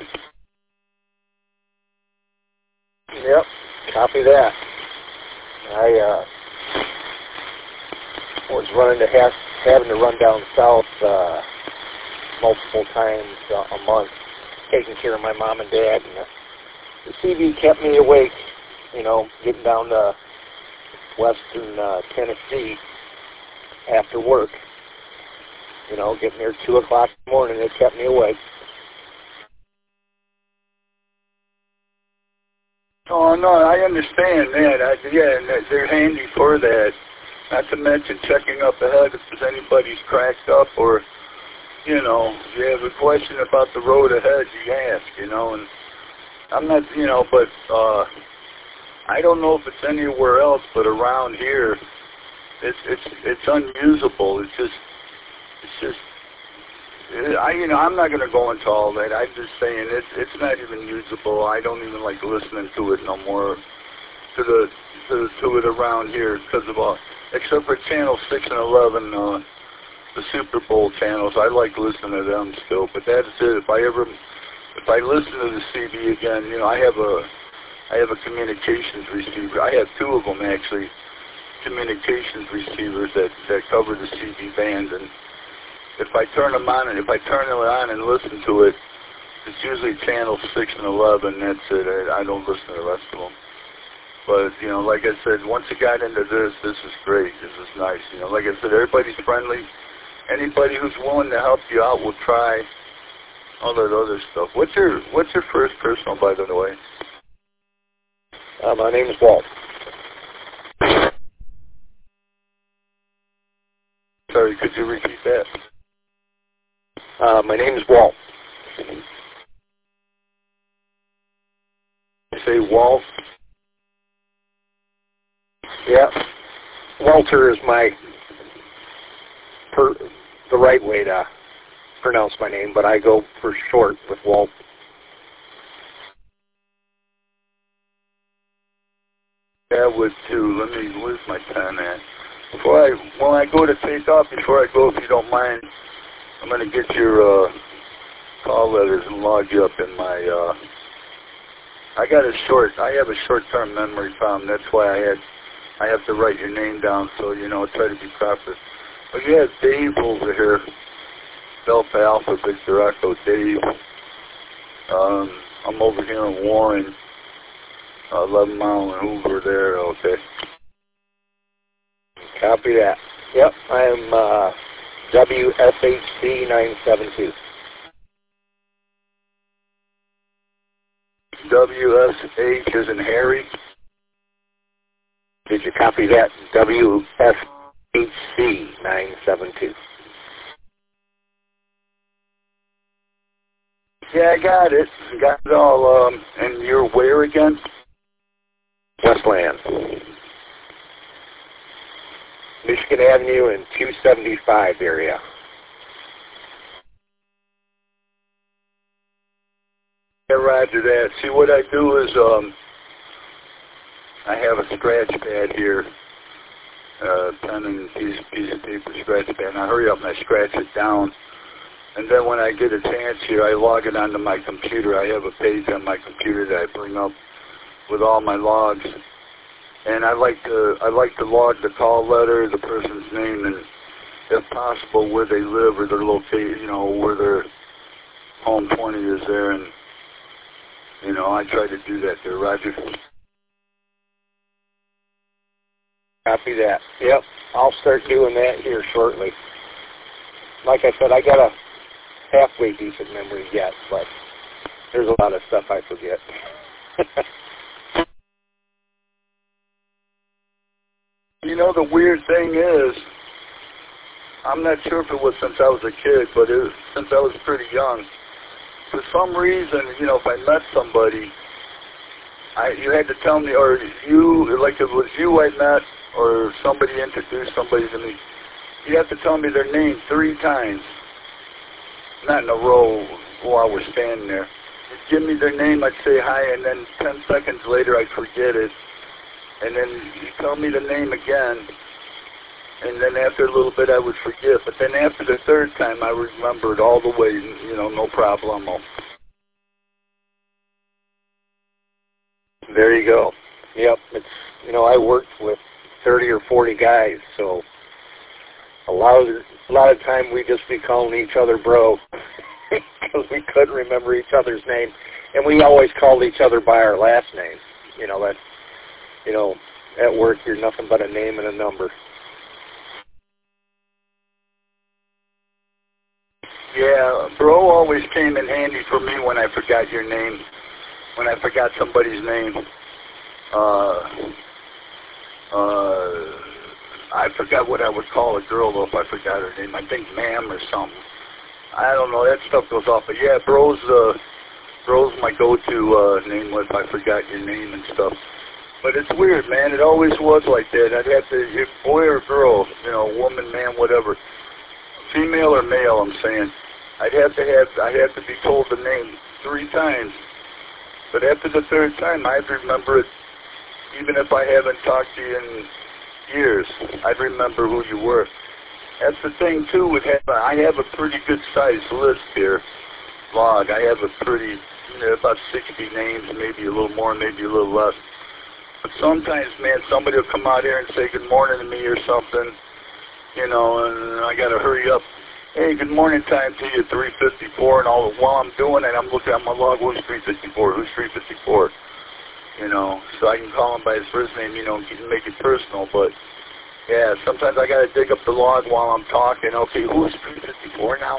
Yep, copy that. I uh, was running to have, having to run down south uh, multiple times uh, a month, taking care of my mom and dad, and uh, the C B kept me awake, you know, getting down to western uh, Tennessee after work. You know, getting there at two o'clock in the morning, it kept me awake. Oh, no, I understand that. I, yeah, and they're handy for that. Not to mention checking up ahead if there's anybody's cracked up or, you know, you have a question about the road ahead, you ask, you know, and I'm not, you know, but uh, I don't know if it's anywhere else, but around here, it's it's it's unusable. It's just, it's just, it, I you know, I'm not going to go into all that. I'm just saying it's it's not even usable. I don't even like listening to it no more, to the to, to it around here because of all, except for channel six and eleven, uh, the Super Bowl channels. I like listening to them still, but that's it. If I ever If I listen to the C B again, you know, I have a, I have a communications receiver. I have two of them actually, communications receivers that that cover the C B band. And if I turn them on and if I turn it on and listen to it, it's usually channel six and eleven. That's it. I, I don't listen to the rest of them. But you know, like I said, once I got into this, this is great. This is nice. You know, like I said, everybody's friendly. Anybody who's willing to help you out will try. All that other stuff. What's your What's your first personal, by the way? Uh, my name is Walt. Sorry, could you repeat that? Uh, my name is Walt. You say Walt? Yeah. Walter is my per, the right way to pronounce my name, but I go for short with Walt. That would too. Let me, where's my pen at? Before I, when I go to take off, before I go, if you don't mind, I'm going to get your uh, call letters and log you up in my, uh, I got a short, I have a short-term memory problem. That's why I had, I have to write your name down so, you know, try to be proper. But you have Dave over here, Delta Alpha Victor Echo, Dave. Um, I'm over here in Warren, uh, eleven mile and Hoover there, okay. Copy that. Yep, I'm uh, W S H C nine seven two. W S H as in Harry. Did you copy that? W S H C nine seven two. Yeah, I got it. Got it all. Um, and you're where again? Westland. Michigan Avenue in two seventy-five area. Yeah, roger that. See, what I do is um, I have a scratch pad here, uh, pen and piece, piece of paper scratch pad, and I hurry up and I scratch it down. And then when I get a chance here, I log it onto my computer. I have a page on my computer that I bring up with all my logs. And I like to I like to log the call letter, the person's name, and if possible where they live or their location, you know, where their home twenty is there. And you know, I try to do that there, Roger. Copy that. Yep, I'll start doing that here shortly. Like I said, I got a halfway decent memory yet, but there's a lot of stuff I forget. You know, the weird thing is, I'm not sure if it was since I was a kid, but it was, since I was pretty young, for some reason, you know, if I met somebody, I you had to tell me, or you, like if it was you I met, or somebody introduced somebody to me, you have to tell me their name three times, not in a row while we're standing there. You'd give me their name, I'd say hi, and then ten seconds later I'd forget it. And then you tell me the name again, and then after a little bit I would forget. But then after the third time I remembered all the way, you know, no problemo. There you go. Yep, it's, you know, I worked with thirty or forty guys, so a lot of a lot of time we just be calling each other bro because we couldn't remember each other's name, and we always called each other by our last name. You know, that, you know, at work you're nothing but a name and a number. Yeah, bro always came in handy for me when I forgot your name, when I forgot somebody's name. Uh, uh, I forgot what I would call a girl, though, if I forgot her name. I think ma'am or something. I don't know. That stuff goes off. But, yeah, bro's, uh, bro's my go-to uh, name if I forgot your name and stuff. But it's weird, man. It always was like that. I'd have to, if boy or girl, you know, woman, man, whatever, female or male, I'm saying, I'd have to have, I'd have to be told the name three times. But after the third time, I'd remember it, even if I haven't talked to you in years. I'd remember who you were. That's the thing, too, with have, I have a pretty good-sized list here, log. I have a pretty, you know, about sixty names, maybe a little more, maybe a little less. But sometimes, man, somebody will come out here and say good morning to me or something, you know, and I got to hurry up. Hey, good morning time to you, three fifty-four, and all while I'm doing it, I'm looking at my log, who's three fifty-four, who's three fifty-four, you know, so I can call him by his first name, you know, and make it personal, but, yeah, sometimes I got to dig up the log while I'm talking. Okay, who's three fifty-four now?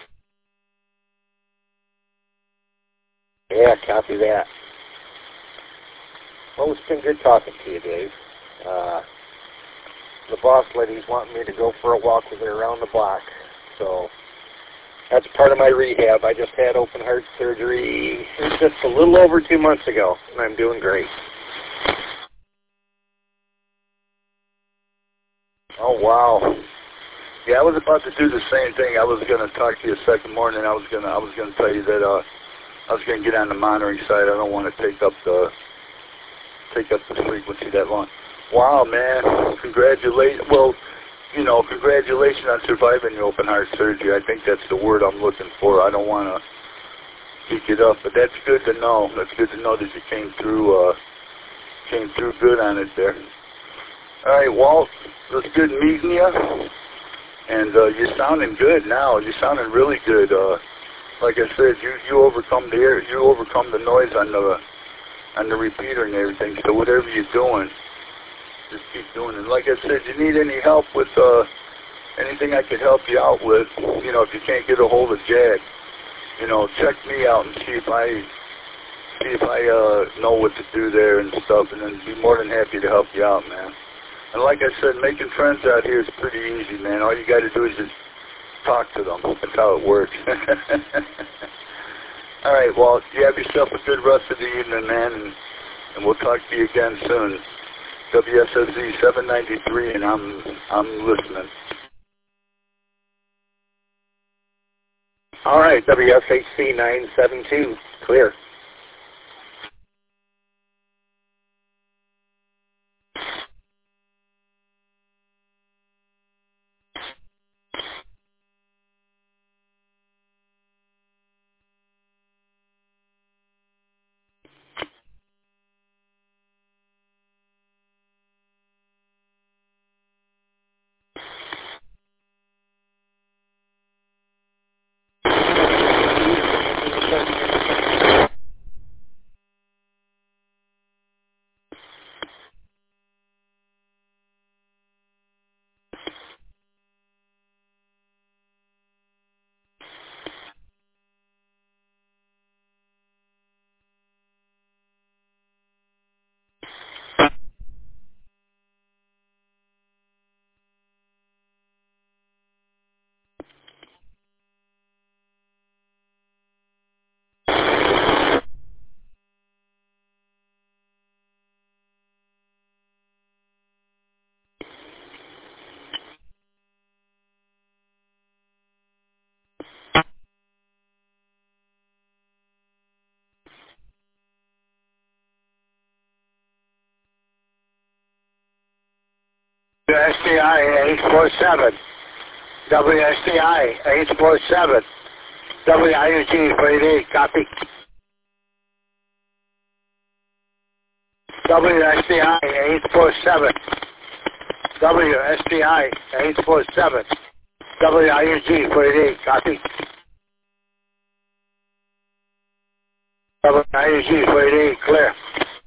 Yeah, copy that. Well, it's been good talking to you, Dave. Uh, the boss lady's wanting me to go for a walk with her around the block, so that's part of my rehab. I just had open heart surgery just a little over two months ago, and I'm doing great. Oh, wow. Yeah, I was about to do the same thing. I was going to talk to you a second morning. I was going to I was going to tell you that uh, I was going to get on the monitoring side. I don't want to take up the take up the frequency that long. Wow, man. Congratulations. Well, you know, congratulations on surviving your open heart surgery. I think that's the word I'm looking for. I don't want to pick it up, but that's good to know. That's good to know that you came through, uh, came through good on it there. All right, Walt, it was good meeting you, and uh, you're sounding good now. You're sounding really good. Uh, like I said, you you overcome the air, you overcome the noise on the on the repeater and everything. So whatever you're doing, just keep doing it. Like I said, you need any help with uh, anything I could help you out with. You know, if you can't get a hold of Jag, you know, check me out and see if I see if I uh, know what to do there and stuff, and then be more than happy to help you out, man. And like I said, making friends out here is pretty easy, man. All you got to do is just talk to them. That's how it works. All right, well, you have yourself a good rest of the evening, man, and, and we'll talk to you again soon. W S S Z seven ninety-three, and I'm I'm listening. All right, W S H C nine seven two, clear. W S D I eight four seven. W S D I eight four seven. W I U G forty-eight, copy. W S D I eight four seven. W S D I eight four seven. W I U G forty-eight, copy. W I U G forty-eight, clear.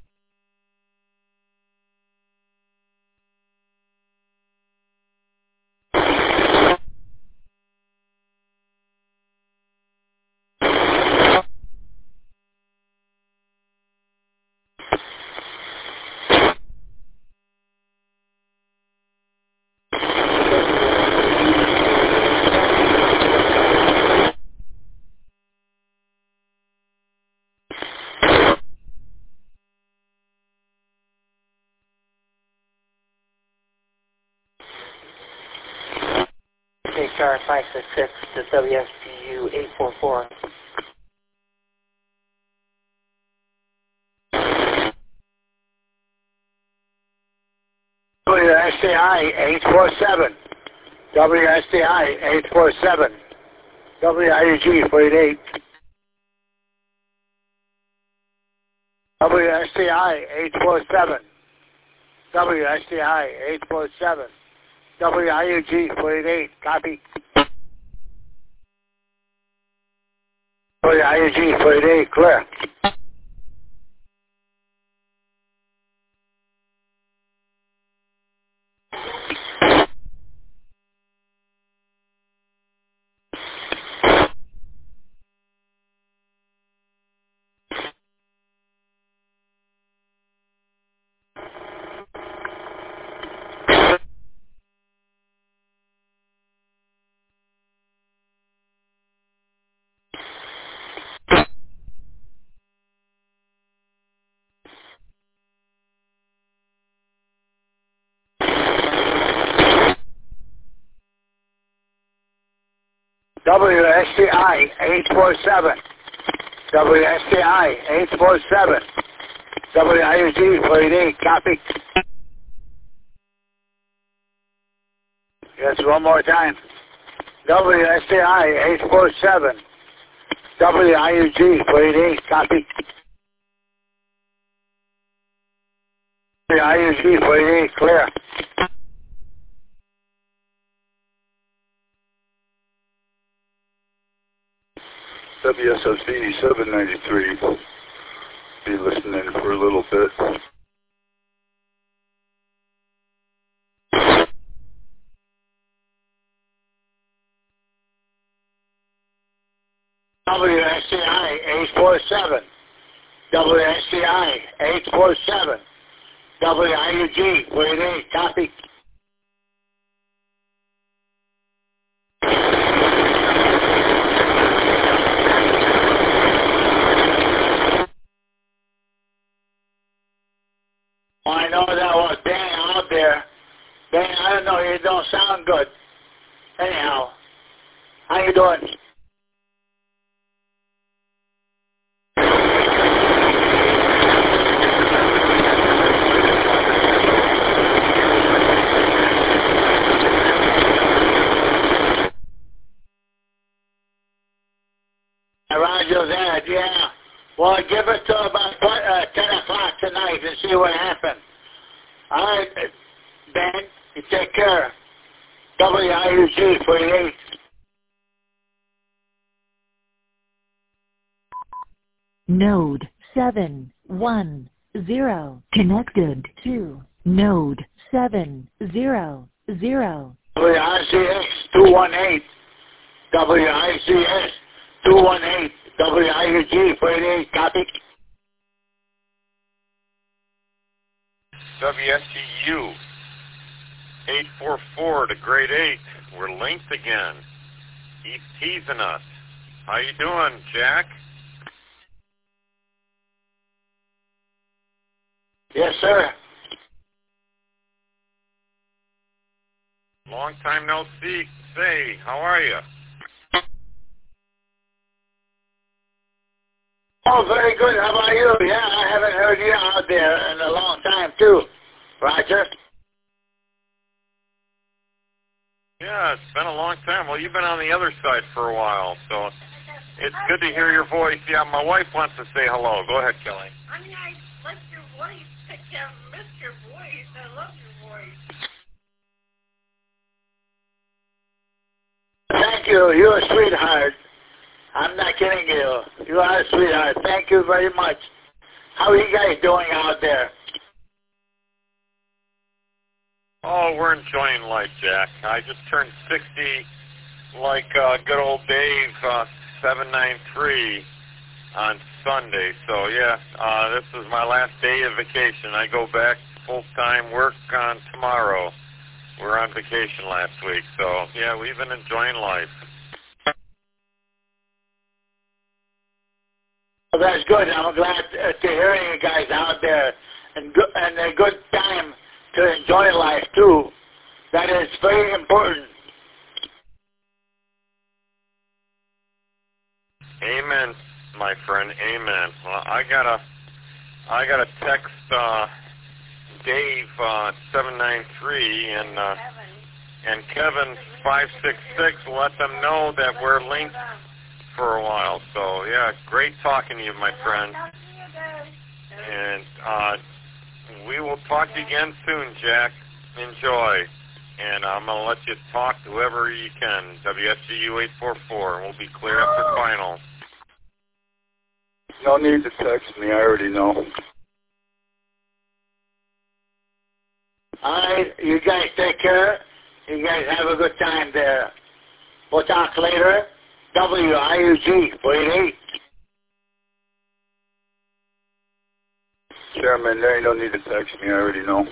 H R five six six to W S P U eight four four. W S D I eight four seven. W S D I eight four seven. W I U G forty-eight. W S D I eight four seven. W S D I eight four seven. W I U G forty-eight, copy. W I U G forty-eight, clear. W S D I eight four seven. W S D I eight four seven. W I U G four eighty-eight, copy. Yes, one more time. W S C I eight four seven. W I U G four eighty-eight, copy. W I U G four eighty-eight, clear. W S S B seven ninety-three. Be listening for a little bit. W S C I eight four seven. W S C I eight four seven. W I U G four eighty-eight, copy. Oh, I know that was Dan out there. Dan, I don't know, you don't sound good. Anyhow, how you doing? Roger that, yeah. Well, give it to about uh, ten o'clock tonight and see what happened. All right, Ben, you take care. W I U G forty-eight. Node seven one zero connected to node seven zero zero. W I C S two one eight. W I C S two one eight. W I U G forty-eight, copy. W S G U eight four four to grade eight. We're linked again. He's teasing us. How you doing, Jack? Yes, sir. Long time no see. Say, how are you? Oh, very good. How about you? Yeah, I haven't heard you out there in a long time, too. Roger? Yeah, it's been a long time. Well, you've been on the other side for a while, so it's good to hear your voice. Yeah, my wife wants to say hello. Go ahead, Kelly. I mean, I like your voice. I can't miss your voice. I love your voice. Thank you. You're a sweetheart. I'm not kidding you. You are a sweetheart. Thank you very much. How are you guys doing out there? Oh, we're enjoying life, Jack. I just turned sixty like uh, good old Dave, uh, seven nine three on Sunday. So, yeah, uh, this is my last day of vacation. I go back full-time work on tomorrow. We're on vacation last week. So, yeah, we've been enjoying life. Well, that's good. I'm glad uh, to hear you guys out there, and go- and a good time to enjoy life too. That is very important. Amen, my friend. Amen. Well, I got a, I got a text uh, Dave uh, seven nine three and uh, and Kevin five six six. Let them know that we're linked for a while. So, yeah, great talking to you, my friend. And uh, we will talk to you again soon, Jack. Enjoy. And I'm going to let you talk to whoever you can. W S G U eight four four. We'll be clear after final. No need to text me. I already know. All right, you guys take care. You guys have a good time there. We'll talk later. W I U G forty-eight. Chairman, there ain't no need to text me. I already know.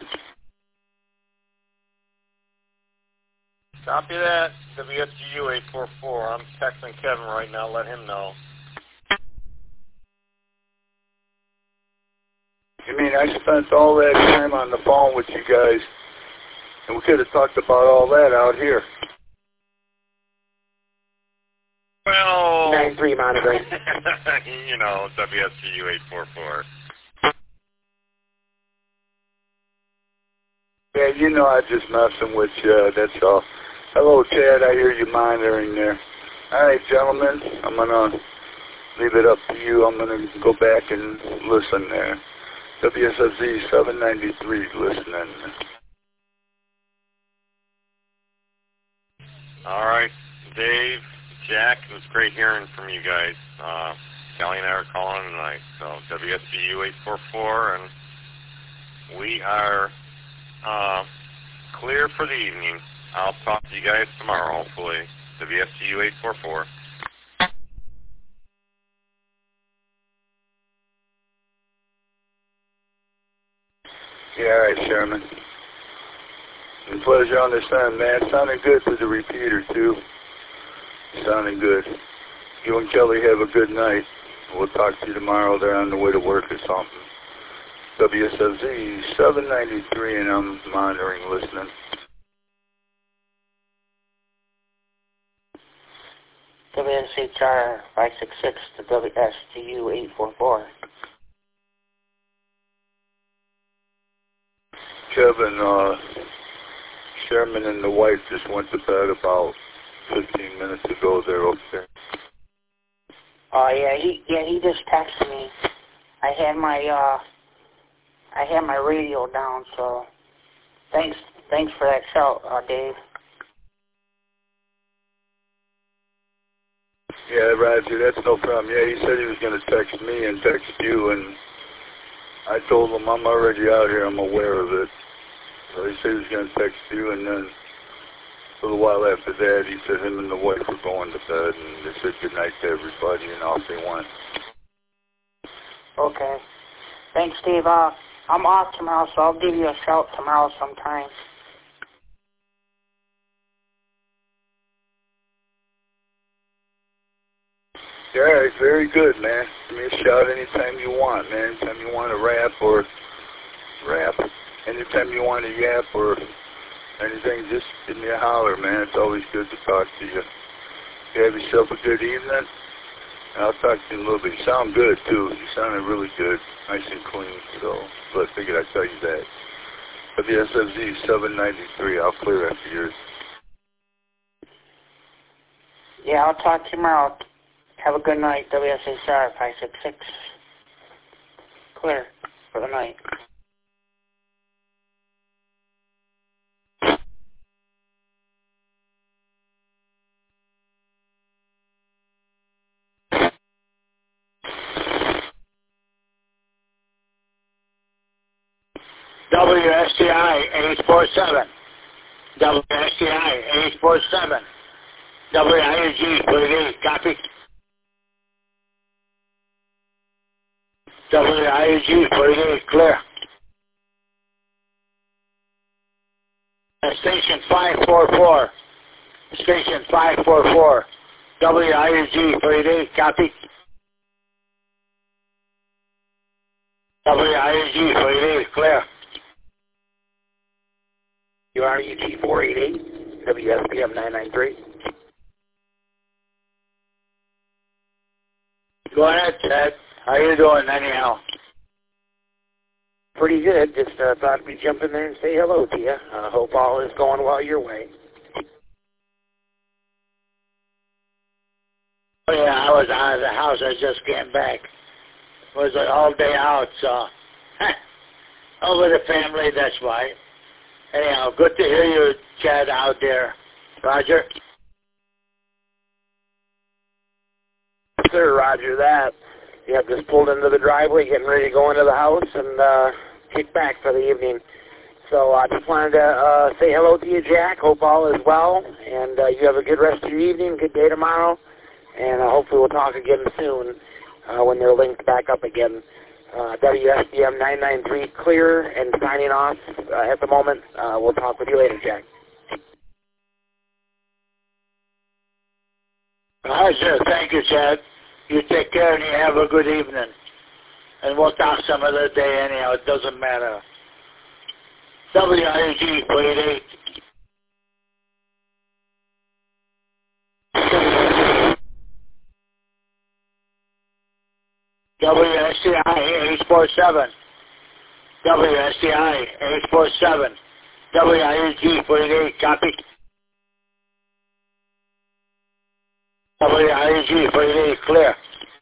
Copy that. W S G U eight four four. I'm texting Kevin right now. Let him know. You mean I spent all that time on the phone with you guys, and we could have talked about all that out here. Well, nine three monitoring. You know, W S G U eight four four. Yeah, you know I'm just messing with you, that's all. Hello, Chad, I hear you monitoring there. All right, gentlemen, I'm going to leave it up to you. I'm going to go back and listen there. W S F Z seven ninety-three listening. All right, Dave, Jack, it was great hearing from you guys. Uh, Kelly and I are calling tonight, so W S B U eight four four, and we are uh, clear for the evening. I'll talk to you guys tomorrow, hopefully. W S B U eight four four. Yeah, all right, Sherman. It's a pleasure on this time, man. Sounding good through the repeater, too. Sounding good. You and Kelly have a good night. We'll talk to you tomorrow. They're on the way to work or something. W S F Z seven ninety-three, and I'm monitoring, listening. W S H R five six six to W S G U eight four four. Kevin, uh, Sherman and the wife just went to bed about fifteen minutes ago. They're okay. Oh, uh, yeah, he yeah he just texted me. I had my uh I had my radio down, so thanks thanks for that shout, uh, Dave. Yeah, Roger, that's no problem. Yeah, he said he was going to text me and text you, and I told him I'm already out here. I'm aware of it. So he said he was going to text you, and then a little while after that, he said him and the wife were going to bed, and they said good night to everybody, and off they went. Okay. Thanks, Steve. Uh, I'm off tomorrow, so I'll give you a shout tomorrow sometime. Yeah, it's very good, man. Give me a shout anytime you want, man. Anytime you want to rap or rap. Anytime you want to yap or anything, just give me a holler, man. It's always good to talk to you. You have yourself a good evening, and I'll talk to you in a little bit. You sound good, too. You sounded really good, nice and clean, so but I figured I'd tell you that. W S F Z seven ninety-three, I'll clear after yours. Yeah, I'll talk to you tomorrow. Have a good night, W S H R five six six. Clear for the night. W S T I eight four seven. W S T I eight four seven. W I G forty-eight, copy. W I G forty-eight, clear. Station five four four. Station five four four. W I G forty-eight, copy. W I G forty-eight, clear. U R U G four eight eight, W S P M nine nine three. Go ahead, Ted. How you doing anyhow? Pretty good. Just uh, thought we'd jump in there and say hello to you. I uh, hope all is going well your way. Oh, yeah, I was out of the house. I just came back. It was an all day out, so over the family, that's why. Anyhow, good to hear you, Chad, out there. Roger? Sir, roger that. Yeah, just pulled into the driveway, getting ready to go into the house and uh, kick back for the evening. So I just wanted to uh, say hello to you, Jack. Hope all is well, and uh, you have a good rest of your evening, good day tomorrow, and uh, hopefully we'll talk again soon uh, when they're linked back up again. Uh, W S B M nine nine three clear and signing off uh, at the moment. Uh, we'll talk with you later, Jack. Roger. Thank you, Chad. You take care and you have a good evening. And we'll talk some other day anyhow. It doesn't matter. W I G forty-eight. W S T I eight four seven. W S T I eight four seven. W I G forty-eight, copy. W I G forty-eight, clear.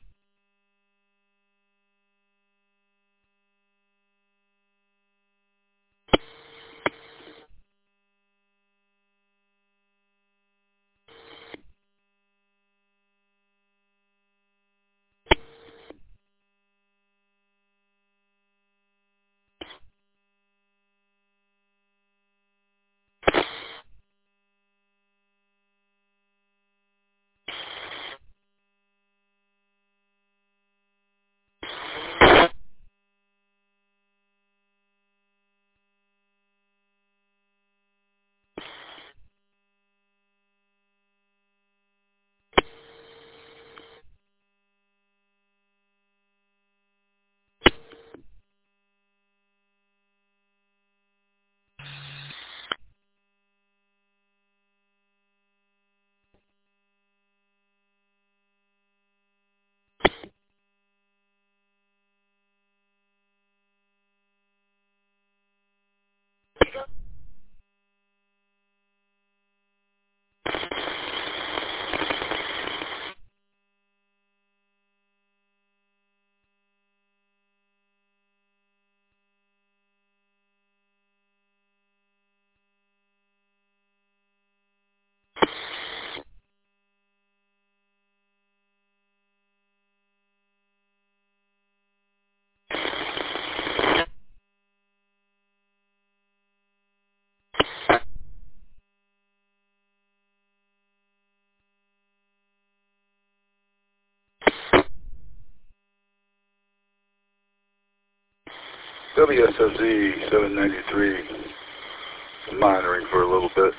W S S Z seven ninety-three, monitoring for a little bit.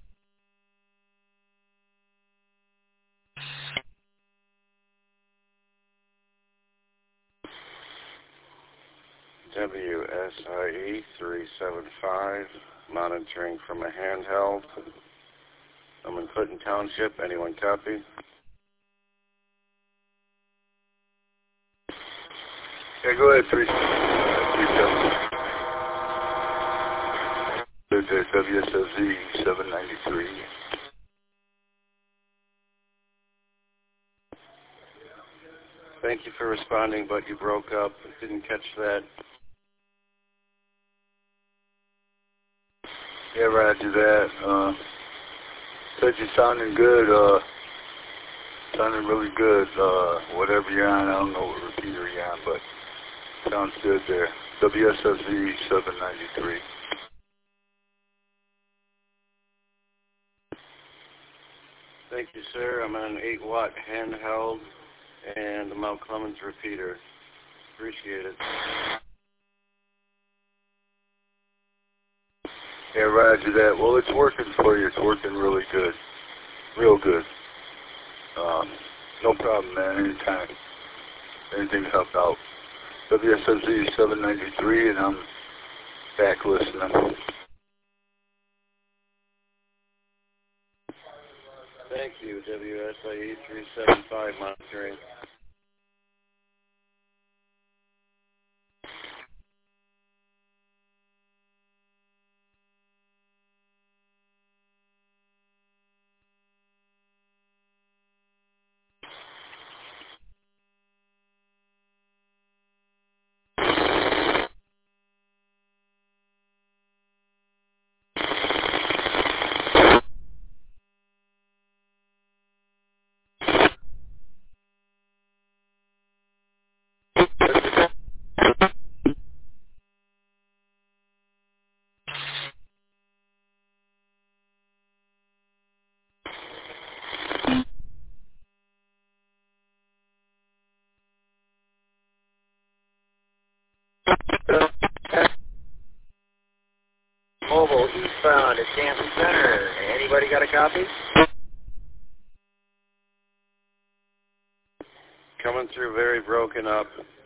W S I E three seven five, monitoring from a handheld. I'm in Clinton Township. Anyone copy? Yeah, go ahead, three. three seven. W S S Z seven ninety-three. Thank you for responding, but you broke up. Didn't catch that. Yeah, roger that. Uh, said you're sounding good. Uh, sounding really good. Uh, whatever you're on, I don't know what repeater you're on, but sounds good there. W S S Z seven ninety-three. Thank you, sir. I'm on an eight watt handheld and the Mount Clemens repeater. Appreciate it. Yeah, roger that. Well, it's working for you. It's working really good. Real good. Um, no problem, man. Anytime. Anything to help out. W S S Z seven ninety-three, and I'm back listening. Thank you, W S I E three seven five, monitoring. Mobile eastbound at Canton Center. Anybody got a copy? Coming through very broken up.